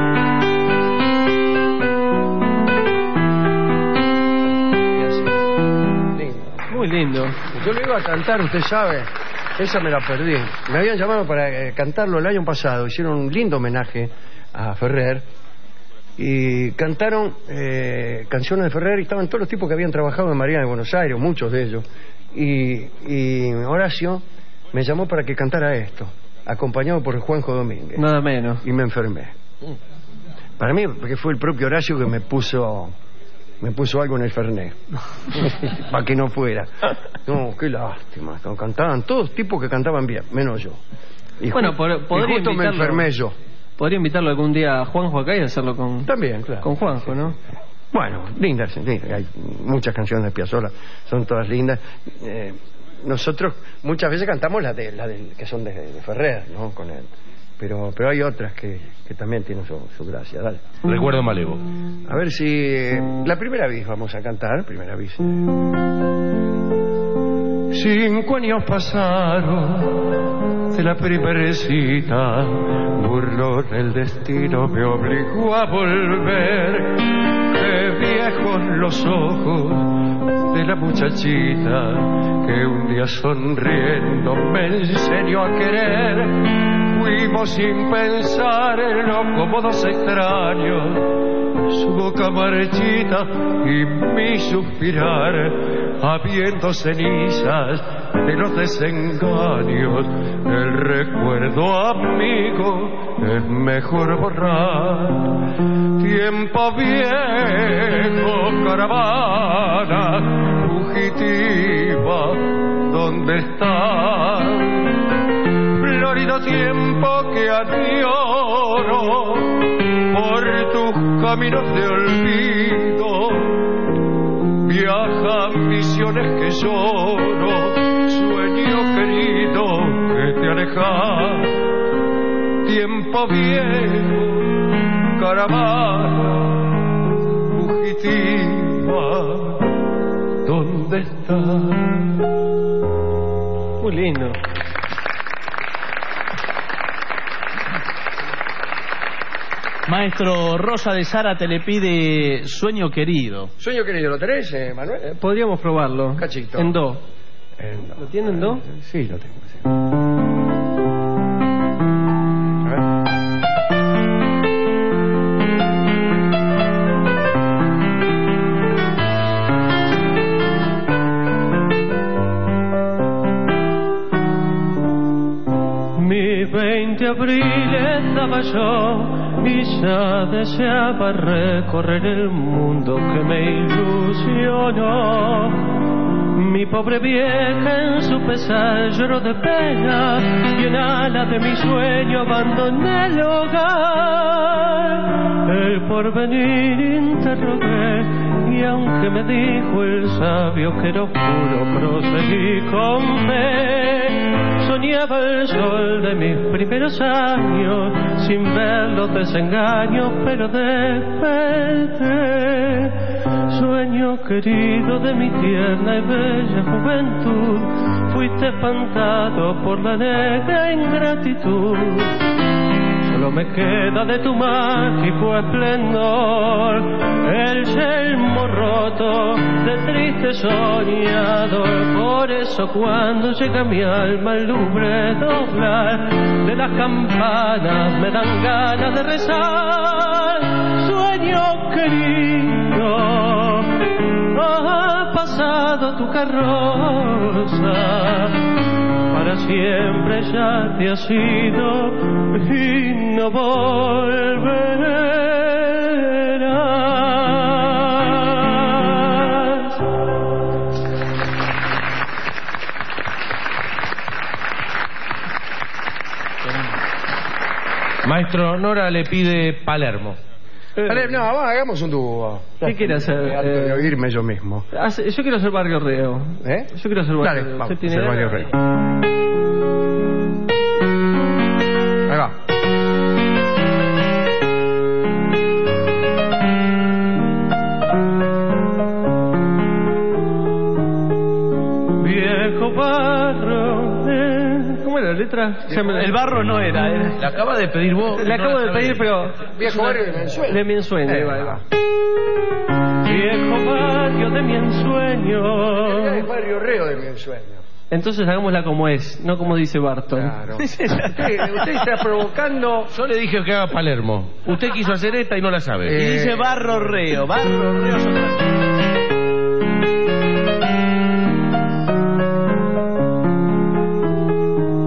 Y así. Lindo. Muy lindo. Yo le iba a cantar, usted sabe. Esa me la perdí. Me habían llamado para eh, cantarlo el año pasado. Hicieron un lindo homenaje a Ferrer. Y cantaron eh, canciones de Ferrer y estaban todos los tipos que habían trabajado en María de Buenos Aires, muchos de ellos. Y, y Horacio me llamó para que cantara esto, acompañado por Juanjo Domínguez. Nada menos. Y me enfermé. Para mí, porque fue el propio Horacio que me puso me puso algo en el Fernet. Para que no fuera. No, qué lástima. Cantaban todos tipos que cantaban bien, menos yo. Y bueno, por, y podría justo me invitarlo, enfermé yo. Podría invitarlo algún día a Juanjo acá y hacerlo con... También, claro. Con Juanjo, ¿no? Bueno, lindas, lindas. Hay muchas canciones de Piazzolla, son todas lindas. Eh, nosotros muchas veces cantamos las de, la de, que son de, de Ferrer, ¿no? Con él. Pero, pero hay otras que, que también tienen su, su gracia. Dale. Recuerdo Malevo. A ver si... eh, la primera vez vamos a cantar, primera vez. Cinco años pasaron de la primera cita, burlón el destino me obligó a volver. Qué viejos los ojos de la muchachita que un día sonriendo me enseñó a querer. Fuimos sin pensar en lo como dos extraños, su boca marchita y mi suspirar, habiendo cenizas de los desengaños, el recuerdo amigo es mejor borrar. Tiempo viejo, caravana fugitiva, ¿dónde estás? Florido tiempo que añoro por tus caminos de olvido, viajan visiones que lloro, sueño querido que te alejas. Tiempo viejo, caravana fugitiva, ¿dónde estás? Muy lindo. Maestro, Rosa de Zárate le pide Sueño Querido. Sueño Querido, ¿lo tenés, eh, Manuel? Eh, podríamos probarlo. Cachito. En do. En do. ¿Lo tienen en do? Sí, lo tengo. Sí. Mi veinte de abril estaba yo y ya deseaba recorrer el mundo que me ilusionó. Mi pobre vieja en su pesar lloró de pena y en alas de mi sueño abandoné el hogar. El porvenir interrogué y aunque me dijo el sabio que era oscuro, proseguí con fe. Soñaba el sol de mis primeros años sin ver los desengaños, pero desperté. Sueño querido de mi tierna y bella juventud, fuiste espantado por la negra ingratitud. Solo me queda de tu mágico esplendor el yelmo roto de triste soñador. Por eso cuando llega mi alma al lumbre doblar de las campanas me dan ganas de rezar. Sueño querido, ha pasado tu carroza, para siempre ya te has ido y no volverás. Maestro, Nora le pide Palermo. Vale, no, vamos, hagamos un dúo. ¿Qué quiere hacer? Eh, de oírme yo mismo. Hace, yo quiero hacer Barrio Reo. ¿Eh? Yo quiero hacer Barrio Dale, Reo. vamos, ¿Usted tiene hacer Barrio idea? Reo. Ahí va. Viejo barro, eh, ¿Cómo era la letra? Ya me- El barro no era, era. Le acaba de pedir vos. Le acabo no de la pedir, sabe. pero... Viejo barrio de mi ensueño. De mi ensueño, ahí Eh, va, ahí va. viejo barrio de mi ensueño. Es Barrio Reo de mi ensueño. Entonces hagámosla como es, no como dice Barton. Claro. usted, usted está provocando. Yo le dije que haga Palermo. Usted quiso hacer esta y no la sabe. Y Eh, dice Barro Reo, Barro Reo.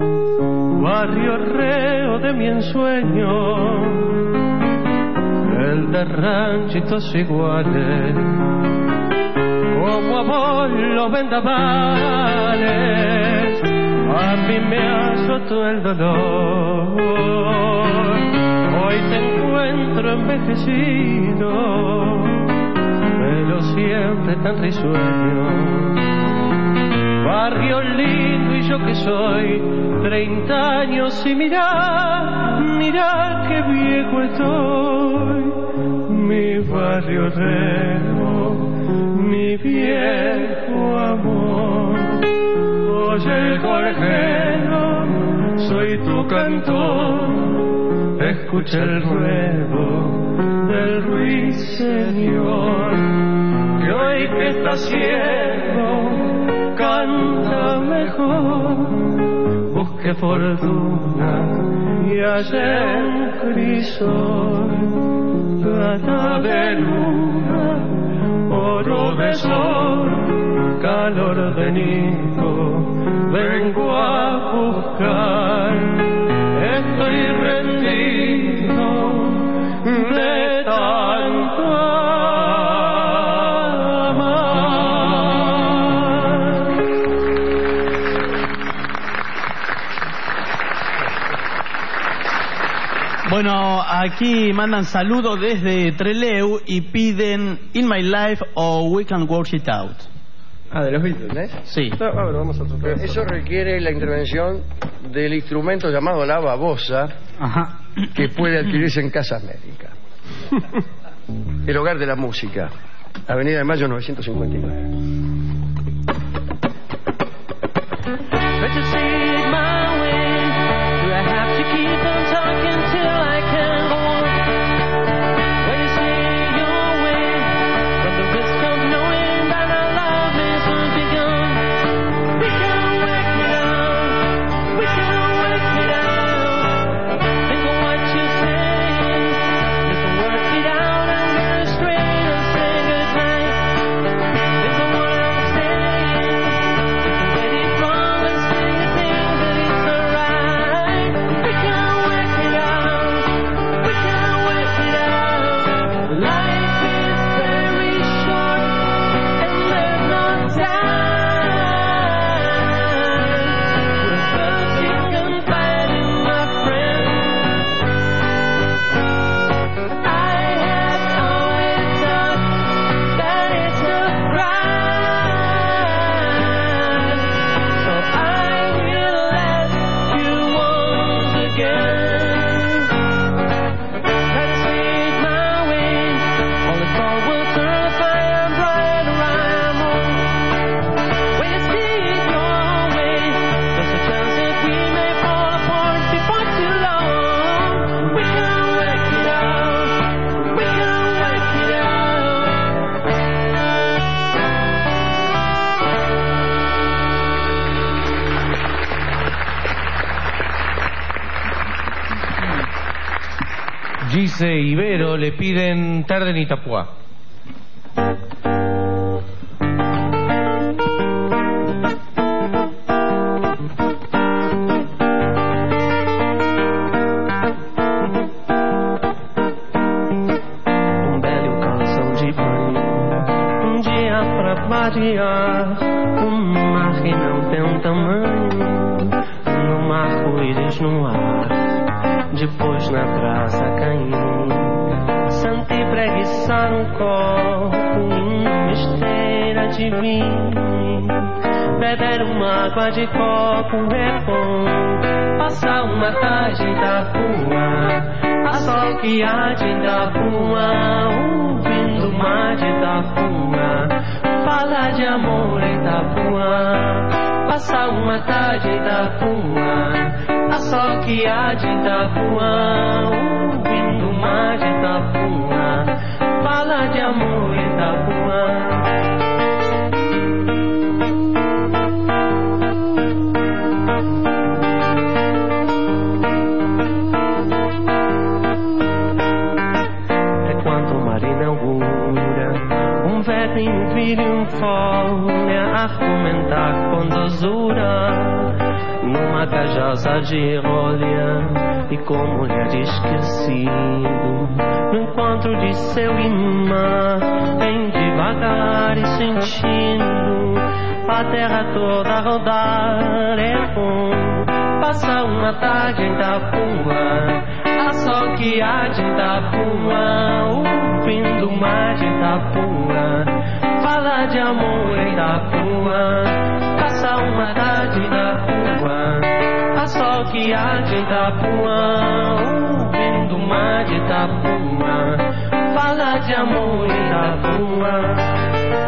Barrio Reo de mi ensueño, cruel de ranchitos iguales, como a vos los vendavales, a mí me azotó el dolor. Hoy te encuentro envejecido, pero siempre tan risueño. Barrio lindo y yo que soy treinta años y mirá, mirá qué viejo estoy. Mi barrio reo, mi viejo amor. Oye el gorjero, soy tu cantor. Escucha el ruego del ruiseñor, que hoy que está ciego canta mejor. Busque fortuna y hallé un crisol, plata de luna, oro de sol, calor de Nico, vengo a buscar. Estoy rendido de tanto amar. Bueno, aquí mandan saludos desde Trelew y piden In My Life o We Can Work It Out. Ah, de los Beatles, ¿eh? Sí. No, a ver, vamos a tocar. Eso requiere la intervención del instrumento llamado la babosa, ajá, que puede adquirirse en Casas Médicas. El hogar de la música, Avenida de Mayo novecientos cincuenta y nueve. Gise y Vero le piden Tarde en Itapuá. Um belo calção de banho, um dia pra variar, um mar que não tem um tamanho, num arco-íris no ar. Depois na praça Caim, sentei preguiçar um copo em uma esteira de vinho. Beber uma água de coco é bom, passar uma tarde em Itapuã, a sol que há de Itapuã, ouvindo o mar de Itapuã, falar de amor em Itapuã, passar uma tarde em Itapuã, a sol que há de Itapuã, ouvindo o mar de Itapuã, fala de amor em Itapuã. É quando o mar inaugura um velhinho vira um folha a comentar com dosura numa uma cajosa de rolha e como olhar de esquecido no encontro de seu imã, em devagar e sentindo a terra toda rodar. É bom passar uma tarde em Itapuã, a sol que há de Itapuã, o fim do mar de Itapuã, falar de amor em Itapuã, passar uma tarde em Itapuã, a sol que há de Itapuã, o fim do mar de Itapuã, falar de amor em Itapuã.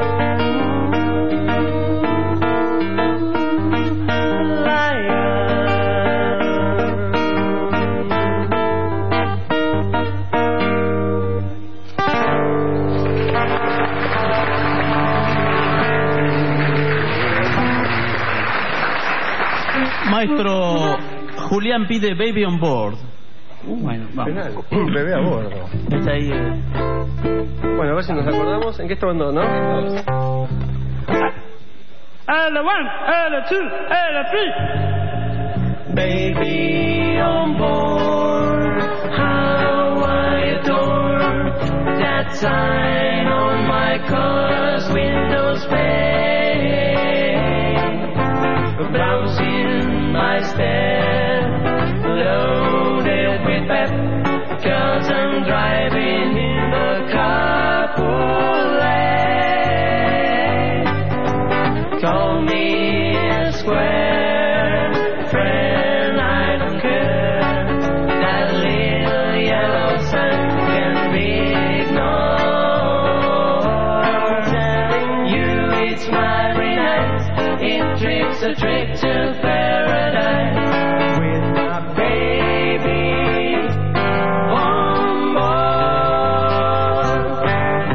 Maestro Julián pide Baby on Board. Uh, bueno, vamos. Un bebé a bordo. Está ahí. Eh. Bueno, a ver si nos acordamos. ¿En qué está andando, no? And the one, and the two, and the three. Baby on board, how I adore that sign on my car's windows pane. Browsing my step, loaded with pep, 'cause I'm driving in the carpool lane. Call me a square friend, I don't care. That little yellow sun can be ignored. Telling you it's Friday night, it tricks a trick to paradise with my baby on board.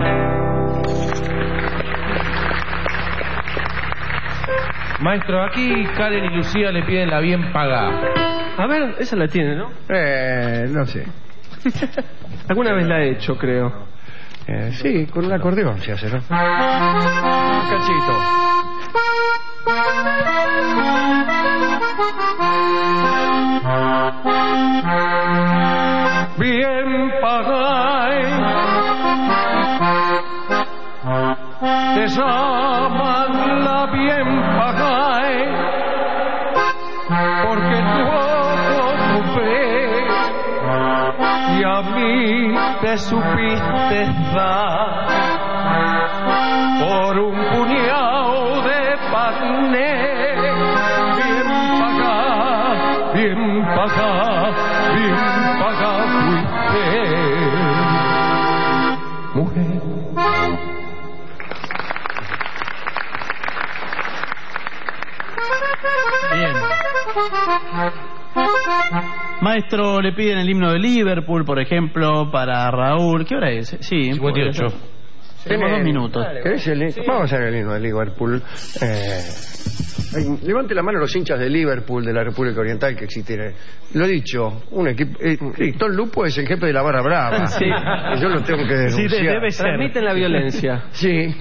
Maestro, aquí Karen y Lucía le piden la bien pagada. A ver, esa la tiene, ¿no? Eh, no sé. Alguna vez la he hecho, creo. Eh, sí, con un acordeón se hace, ¿no? Un cachito. Bien pagáis, te llaman la bien pagáis, porque tu ojo ocupé y a mí te supiste dar por un puñado de pané. Bien pagá, bien pagá, bien pagá fuiste, mujer. Bien. Maestro, le piden el himno de Liverpool, por ejemplo, para Raúl. ¿Qué hora es? Sí, cincuenta y ocho. Tenemos dos minutos. ¿Querés el, sí. Vamos a hacer el himno de Liverpool. Eh, levante la mano los hinchas de Liverpool, de la República Oriental, que existiera. Lo he dicho, un equipo. Eh, Tom Lupo es el jefe de la barra brava. Sí. Yo lo tengo que denunciar. Sí, debe ser. Transmiten la violencia. Sí.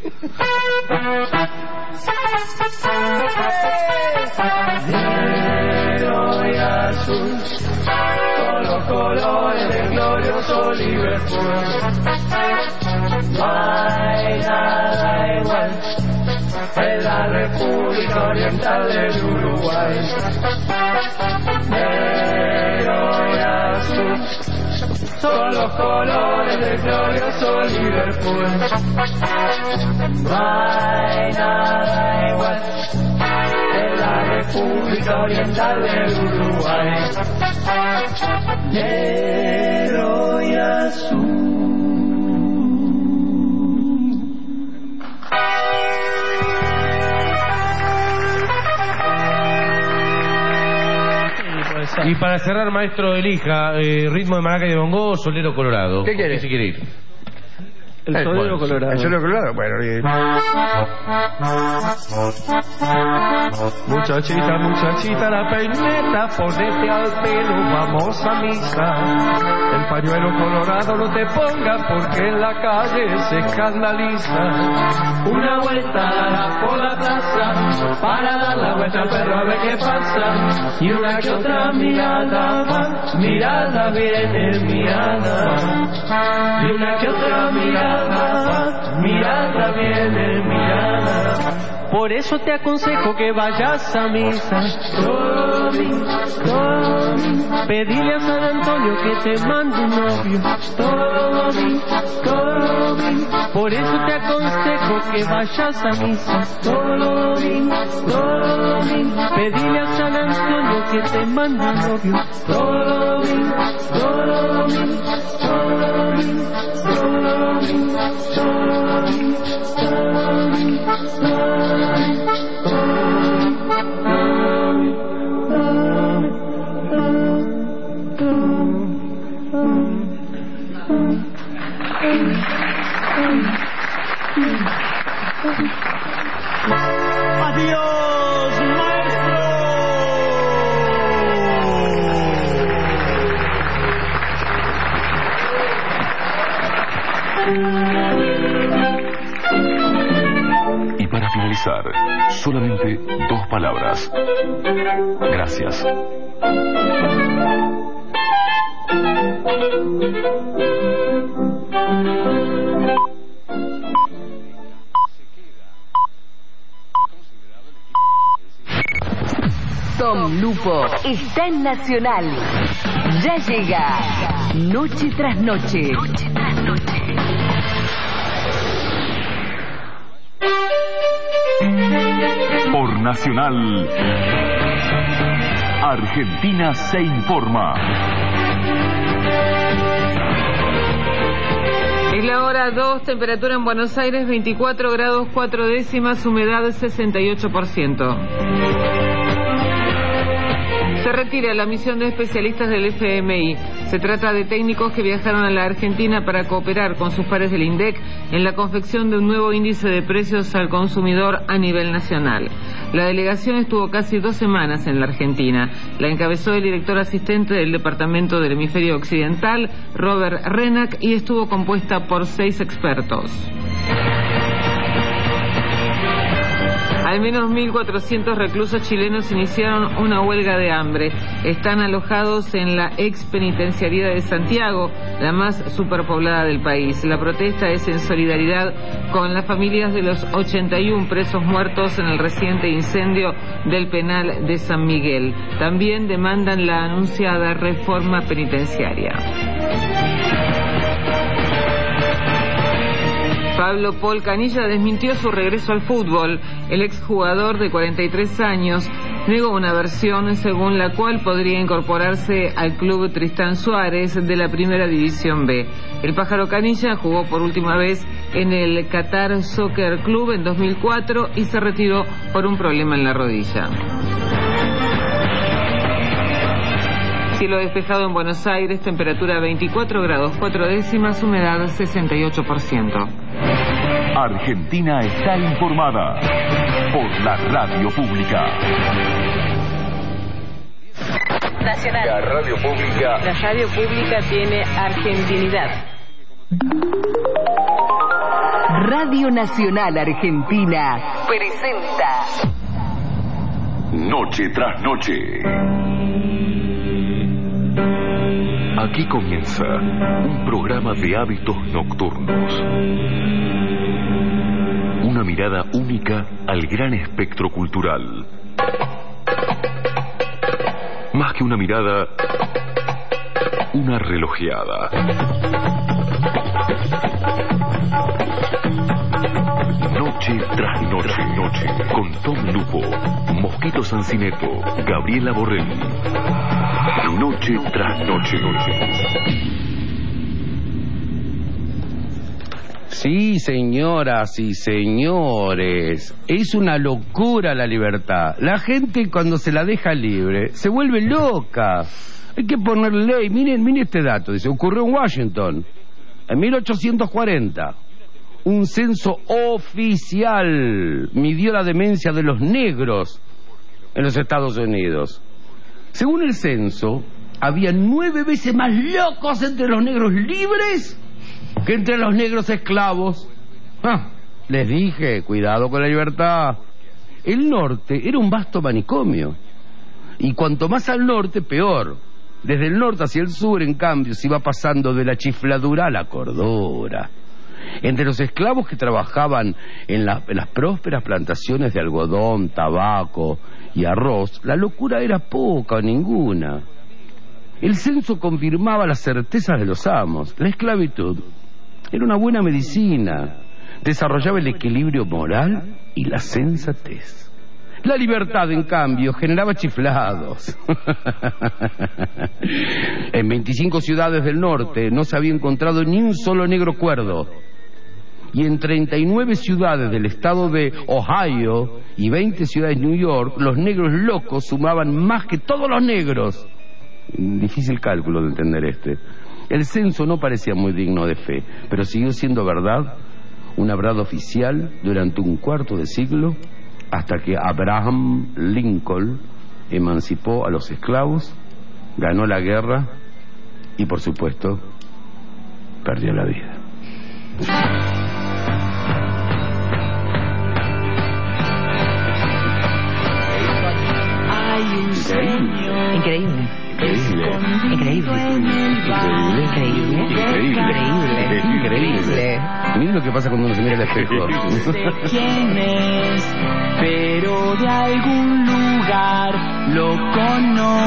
Negro y azul, con los colores del glorioso Liverpool. No hay nada igual en la República Oriental del Uruguay. Negro y azul son los colores del glorioso Liverpool. No hay nada igual en la República Oriental del Uruguay. Negro y azul. Y para cerrar, maestro, elija eh, ritmo de maraca y de bongo o solero colorado. ¿Qué quiere? ¿Qué se quiere ir? El Eh, solero bueno, colorado. El solero colorado, bueno. y- Muchachita, muchachita, la peineta, ponete al pelo, vamos a misa. El pañuelo colorado no te pongas porque en la calle se escandaliza. Una vuelta por la plaza para dar la vuelta al perro a ver qué pasa. Y una que otra mirada va, mirada viene, mirada. Y una que otra mirada va, mirada viene, mirada. Por eso te aconsejo que vayas a misa. Tomi, Tomi, pedile a San Antonio que te mande un novio. Tomi, Tomi, por eso te aconsejo que vayas a misa. Tomi, Tomi, pedile a San Antonio que te mande un novio. Tomi, Tomi, Tomi, Tomi, Tomi, Tomi, Tomi. Adiós, maestro. Y para finalizar, solamente dos palabras. Gracias. Tom Lupo está en Nacional. Ya llega Noche tras Noche. Noche tras Noche. Por Nacional, Argentina se informa. Es la hora dos, temperatura en Buenos Aires veinticuatro grados cuatro décimas, humedad sesenta y ocho por ciento. Se retira la misión de especialistas del F M I. Se trata de técnicos que viajaron a la Argentina para cooperar con sus pares del INDEC en la confección de un nuevo índice de precios al consumidor a nivel nacional. La delegación estuvo casi dos semanas en la Argentina. La encabezó el director asistente del Departamento del Hemisferio Occidental, Robert Renac, y estuvo compuesta por seis expertos. Al menos mil cuatrocientos reclusos chilenos iniciaron una huelga de hambre. Están alojados en la ex penitenciaría de Santiago, la más superpoblada del país. La protesta es en solidaridad con las familias de los ochenta y uno presos muertos en el reciente incendio del penal de San Miguel. También demandan la anunciada reforma penitenciaria. Pablo Paul Canilla desmintió su regreso al fútbol. El exjugador de cuarenta y tres años negó una versión según la cual podría incorporarse al club Tristán Suárez de la Primera División B. El pájaro Canilla jugó por última vez en el Qatar Soccer Club en dos mil cuatro y se retiró por un problema en la rodilla. Cielo despejado en Buenos Aires, temperatura veinticuatro grados cuatro décimas, humedad sesenta y ocho por ciento. Argentina está informada por la radio pública. Nacional. La radio pública. La radio pública tiene argentinidad. Radio Nacional Argentina presenta Noche tras noche. Aquí comienza un programa de hábitos nocturnos. Una mirada única al gran espectro cultural. Más que una mirada, una relojeada. Noche tras noche, noche, con Tom Lupo, Mosquito Sancineto, Gabriela Borrelli. Noche tras noche, noche. Sí, señoras y señores, es una locura la libertad. La gente cuando se la deja libre se vuelve loca. Hay que poner ley. Miren, miren este dato. Dice, ocurrió en Washington en mil ochocientos cuarenta. un censo oficial midió la demencia de los negros en los Estados Unidos. Según el censo, había nueve veces más locos entre los negros libres que entre los negros esclavos. Ah, les dije, cuidado con la libertad. El norte era un vasto manicomio, y cuanto más al norte, peor. Desde el norte hacia el sur, en cambio, se iba pasando de la chifladura a la cordura. Entre los esclavos que trabajaban en, la, en las prósperas plantaciones de algodón, tabaco y arroz, la locura era poca o ninguna. El censo confirmaba las certezas de los amos. La esclavitud era una buena medicina, desarrollaba el equilibrio moral y la sensatez. La libertad, en cambio, generaba chiflados. En veinticinco ciudades del norte no se había encontrado ni un solo negro cuerdo. Y en treinta y nueve ciudades del estado de Ohio y veinte ciudades de New York, los negros locos sumaban más que todos los negros. Difícil cálculo de entender este. El censo no parecía muy digno de fe, pero siguió siendo verdad, una verdad oficial durante un cuarto de siglo, hasta que Abraham Lincoln emancipó a los esclavos, ganó la guerra y, por supuesto, perdió la vida. Hay un sueño Increíble. Increíble. Increíble. Increíble. Increíble. Increíble. Miren lo que pasa cuando uno se mira al espejo. No sé quién es, pero de algún lugar lo conozco.